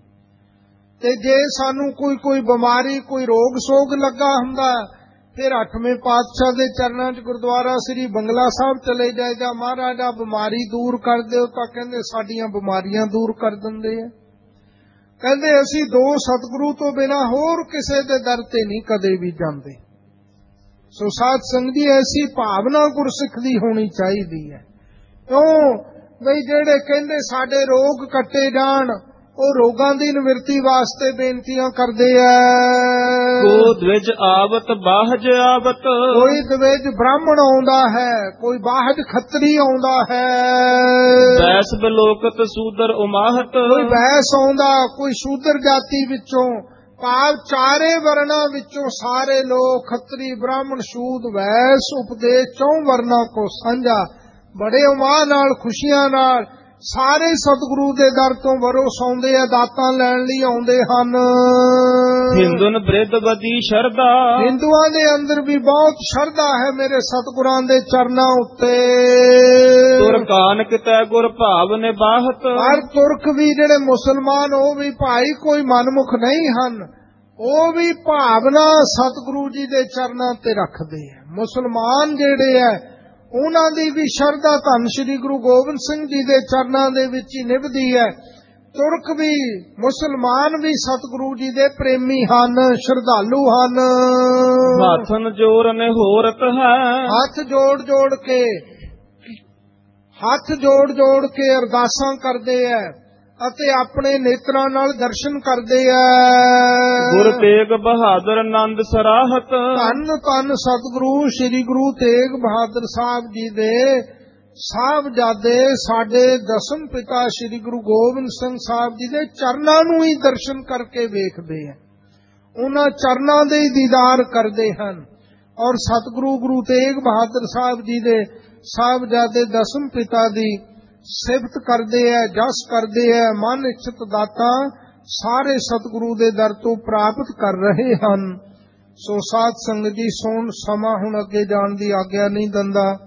ਤੇ ਜੇ ਸਾਨੂੰ ਕੋਈ ਕੋਈ ਬਿਮਾਰੀ, ਕੋਈ ਰੋਗ ਸੋਗ ਲੱਗਾ ਹੁੰਦਾ, ਫਿਰ ਅੱਠਵੇਂ ਪਾਤਸ਼ਾਹ ਦੇ ਚਰਨਾਂ 'ਚ ਗੁਰਦੁਆਰਾ ਸ੍ਰੀ ਬੰਗਲਾ ਸਾਹਿਬ ਚਲੇ ਜਾਈਦਾ, ਮਹਾਰਾਜ ਆ ਬਿਮਾਰੀ ਦੂਰ ਕਰ ਦਿਓ, ਤਾਂ ਕਹਿੰਦੇ ਸਾਡੀਆਂ ਬਿਮਾਰੀਆਂ ਦੂਰ ਕਰ ਦਿੰਦੇ ਆ। ਕਹਿੰਦੇ ਅਸੀਂ ਦੋ ਸਤਿਗੁਰੂ ਤੋਂ ਬਿਨਾਂ ਹੋਰ ਕਿਸੇ ਦੇ ਦਰ ਤੇ ਨਹੀਂ ਕਦੇ ਵੀ ਜਾਂਦੇ। ਸੋ ਸਾਧ ਸੰਗਤ ਜੀ, ਐਸੀ ਭਾਵਨਾ ਗੁਰਸਿੱਖ ਦੀ ਹੋਣੀ ਚਾਹੀਦੀ ਹੈ। ਕਿਉਂ ਬਈ ਜਿਹੜੇ ਕਹਿੰਦੇ ਸਾਡੇ ਰੋਗ ਕੱਟੇ ਜਾਣ, ਉਹ ਰੋਗਾਂ ਦੀ ਨਿਵਰਤੀ ਵਾਸਤੇ ਬੇਨਤੀਆਂ ਕਰਦੇ ਆ। ਕੋ ਦਵਿਜ ਆਵਤ ਬਾਹਜ ਆਵਤ। ਕੋਈ ਦਵਿਜ ਬ੍ਰਾਹਮਣ ਆਉਂਦਾ ਹੈ, ਕੋਈ ਬਾਹਜ ਖੱਤਰੀ ਆਉਂਦਾ ਹੈ। ਬੈਸ ਬਲੋਕਤ ਸੂਦਰ ਉਮਾਹਤ। ਕੋਈ ਬੈਸ ਆਉਂਦਾ, ਕੋਈ ਸ਼ੂਦਰ ਜਾਤੀ ਵਿੱਚੋਂ, ਭਾਵ ਚਾਰੇ ਵਰਨਾਂ ਵਿੱਚੋਂ ਸਾਰੇ ਲੋਕ, ਖੱਤਰੀ ਬ੍ਰਾਹਮਣ ਸ਼ੂਦ ਵੈਸ ਉਪਦੇਸ਼ ਚੌਂ ਵਰਨਾਂ ਕੋ ਸਾਂਝਾ, ਬੜੇ ਉਮਾਹ ਨਾਲ, ਖੁਸ਼ੀਆਂ ਨਾਲ ਸਾਰੇ ਸਤਿਗੁਰੂ ਦੇ ਦਰ ਤੋਂ ਵਰੋਸ ਆਉਂਦੇ ਆ, ਦਾਤਾਂ ਲੈਣ ਲਈ ਆਉਂਦੇ ਹਨ। ਹਿੰਦੁਨ ਬ੍ਰਿਧਵਤੀ ਸ਼ਰਧਾ, ਹਿੰਦੂਆਂ ਦੇ ਅੰਦਰ ਵੀ ਬਹੁਤ ਸ਼ਰਧਾ ਹੈ ਮੇਰੇ ਸਤਿਗੁਰਾਂ ਦੇ ਚਰਨਾਂ ਉੱਤੇ। ਤੁਰਕਾਨ ਕਿਤੈ ਗੁਰ ਭਾਵ ਨਿਬਾਹਤ, ਪਰ ਤੁਰਕ ਵੀ ਜਿਹੜੇ ਮੁਸਲਮਾਨ ਉਹ ਵੀ ਭਾਈ ਕੋਈ ਮਨਮੁਖ ਨਹੀਂ ਹਨ, ਉਹ ਵੀ ਭਾਵਨਾ ਸਤਿਗੁਰੂ ਜੀ ਦੇ ਚਰਨਾਂ ਤੇ ਰੱਖਦੇ ਆ। ਮੁਸਲਮਾਨ ਜਿਹੜੇ ਆ ਉਹਨਾਂ ਦੀ ਵੀ ਸ਼ਰਧਾ ਧੰਨ ਸ਼੍ਰੀ ਗੁਰੂ ਗੋਬਿੰਦ ਸਿੰਘ ਜੀ ਦੇ ਚਰਨਾਂ ਦੇ ਵਿੱਚ ਹੀ ਨਿਭਦੀ ਹੈ। ਤੁਰਕ ਵੀ ਮੁਸਲਮਾਨ ਵੀ ਸਤਿਗੁਰੂ ਜੀ ਦੇ ਪ੍ਰੇਮੀ ਹਨ, ਸ਼ਰਧਾਲੂ ਹਨ। ਹੱਥਨ ਜੋਰ ਨਿਹੋਰਤ ਹੈ, ਹੱਥ ਜੋੜ ਜੋੜ ਕੇ ਹੱਥ ਜੋੜ ਜੋੜ ਕੇ ਅਰਦਾਸਾਂ ਕਰਦੇ ਆ ਅਤੇ ਆਪਣੇ ਨੇਤਰਾਂ ਨਾਲ ਦਰਸ਼ਨ ਕਰਦੇ ਆ। ਗੁਰ ਤੇਗ ਬਹਾਦਰ ਆਨੰਦ ਸਰਾਹਤ, ਧੰਨ ਧੰਨ ਸਤਿਗੁਰੂ ਸ੍ਰੀ ਗੁਰੂ ਤੇਗ ਬਹਾਦਰ ਸਾਹਿਬ ਜੀ ਦੇ ਸਾਹਿਬਜ਼ਾਦੇ ਸਾਡੇ ਦਸਮ ਪਿਤਾ ਸ੍ਰੀ ਗੁਰੂ ਗੋਬਿੰਦ ਸਿੰਘ ਸਾਹਿਬ ਜੀ ਦੇ ਚਰਨਾਂ ਨੂੰ ਹੀ ਦਰਸ਼ਨ ਕਰਕੇ ਵੇਖਦੇ ਆ, ਉਹਨਾਂ ਚਰਨਾਂ ਦੇ ਹੀ ਦੀਦਾਰ ਕਰਦੇ ਹਨ। ਔਰ ਸਤਿਗੁਰੂ ਗੁਰੂ ਤੇਗ ਬਹਾਦਰ ਸਾਹਿਬ ਜੀ ਦੇ ਸਾਹਿਬਜ਼ਾਦੇ ਦਸਮ ਪਿਤਾ ਦੀ ਸਿਫਤ ਕਰਦੇ ਆ, ਜਸ ਕਰਦੇ ਆ। ਮਨ ਇੱਛਤ ਦਾਤਾ ਸਾਰੇ ਸਤਿਗੁਰੂ ਦੇ ਦਰ ਤੋਂ ਪ੍ਰਾਪਤ ਕਰ ਰਹੇ ਹਨ। ਸੋ ਸਾਧ ਸੰਗਤ ਜੀ, ਸੋਣ ਸਮਾਂ ਹੁਣ ਅੱਗੇ ਜਾਣ ਦੀ ਆਗਿਆ ਨਹੀਂ ਦਿੰਦਾ।